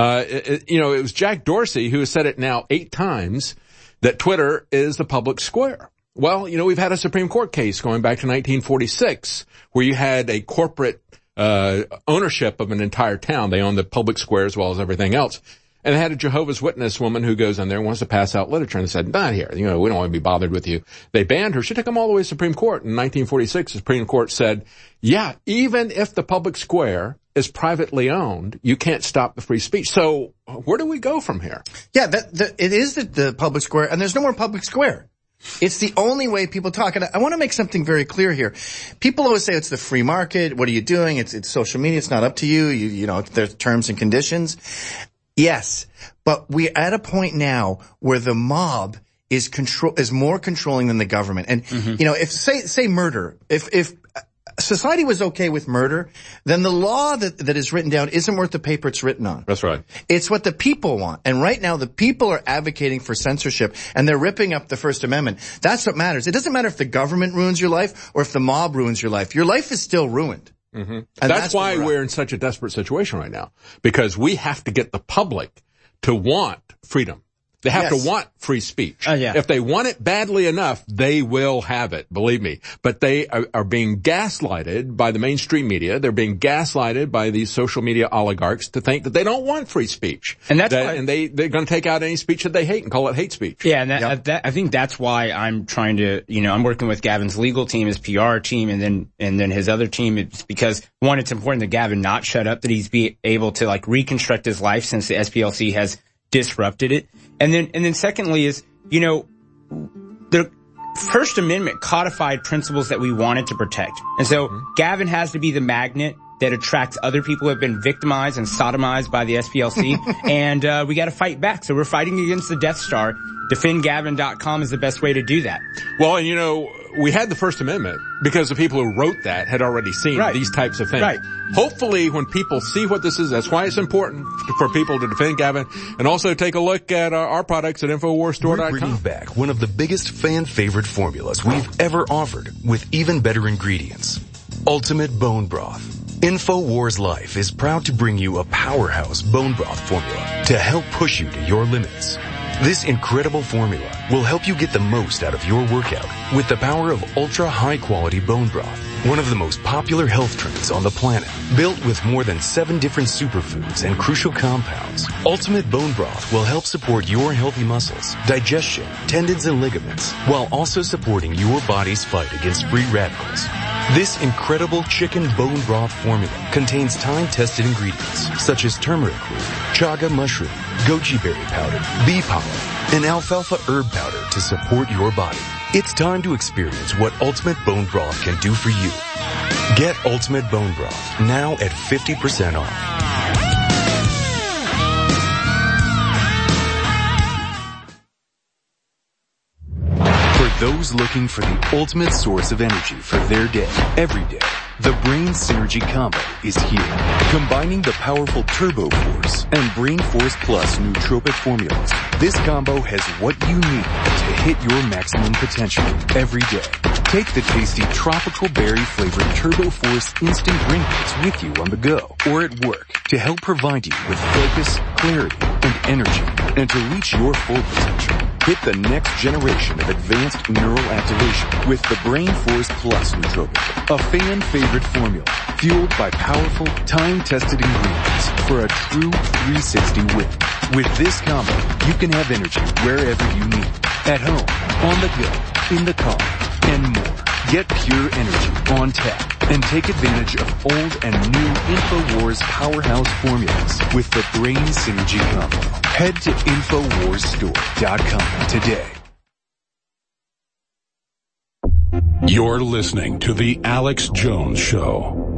It was Jack Dorsey who has said it now 8 times that Twitter is the public square. Well, we've had a Supreme Court case going back to 1946 where you had a corporate ownership of an entire town. They own the public square as well as everything else. And they had a Jehovah's Witness woman who goes in there and wants to pass out literature and said, not here. We don't want to be bothered with you. They banned her. She took them all the way to the Supreme Court. In 1946, the Supreme Court said, yeah, even if the public square is privately owned, you can't stop the free speech. So where do we go from here? Yeah, it is the public square, and there's no more public square. It's the only way people talk. And I want to make something very clear here. People always say it's the free market. What are you doing? It's social media. It's not up to you. You know, there's terms and conditions. Yes. But we're at a point now where the mob is more controlling than the government. And, if say murder, if society was okay with murder, then the law that is written down isn't worth the paper it's written on. That's right. It's what the people want. And right now the people are advocating for censorship and they're ripping up the First Amendment. That's what matters. It doesn't matter if the government ruins your life or if the mob ruins your life. Your life is still ruined. Mm-hmm. And that's why we're in such a desperate situation right now, because we have to get the public to want freedom. They have to want free speech. If they want it badly enough, they will have it, believe me. But they are being gaslighted by the mainstream media. They're being gaslighted by these social media oligarchs to think that they don't want free speech. And that's why, and they're going to take out any speech that they hate and call it hate speech. Yeah, and I think that's why I'm trying to, I'm working with Gavin's legal team, his PR team, and then his other team. It's because, one, it's important that Gavin not shut up, that he's be able to reconstruct his life since the SPLC has disrupted it. And then secondly is, the First Amendment codified principles that we wanted to protect. And so Gavin has to be the magnet that attracts other people who have been victimized and sodomized by the SPLC. And we got to fight back. So we're fighting against the Death Star. DefendGavin.com is the best way to do that. Well, and we had the First Amendment because the people who wrote that had already seen these types of things. Right. Hopefully when people see what this is, that's why it's important for people to defend Gavin, and also take a look at our products at InfoWarsStore.com. We're bringing back one of the biggest fan favorite formulas we've ever offered with even better ingredients. Ultimate Bone Broth. InfoWars Life is proud to bring you a powerhouse bone broth formula to help push you to your limits. This incredible formula will help you get the most out of your workout with the power of ultra high quality bone broth, one of the most popular health trends on the planet. Built with more than 7 different superfoods and crucial compounds, Ultimate Bone Broth will help support your healthy muscles, digestion, tendons, and ligaments, while also supporting your body's fight against free radicals. This incredible chicken bone broth formula contains time-tested ingredients such as turmeric root, chaga mushroom, goji berry powder, bee pollen, and alfalfa herb powder to support your body. It's time to experience what Ultimate Bone Broth can do for you. Get Ultimate Bone Broth now at 50% off. Those looking for the ultimate source of energy for their day, every day, the Brain Synergy Combo is here. Combining the powerful Turbo Force and Brain Force Plus nootropic formulas, this combo has what you need to hit your maximum potential every day. Take the tasty tropical berry flavored Turbo Force instant drink mix with you on the go or at work to help provide you with focus, clarity, and energy, and to reach your full potential. Hit the next generation of advanced neural activation with the Brain Force Plus nootropic, a fan-favorite formula fueled by powerful, time-tested ingredients for a true 360 win. With this combo, you can have energy wherever you need, at home, on the go, in the car, and more. Get pure energy on tap and take advantage of old and new InfoWars powerhouse formulas with the Brain Synergy Combo. Head to InfoWarsStore.com today. You're listening to The Alex Jones Show.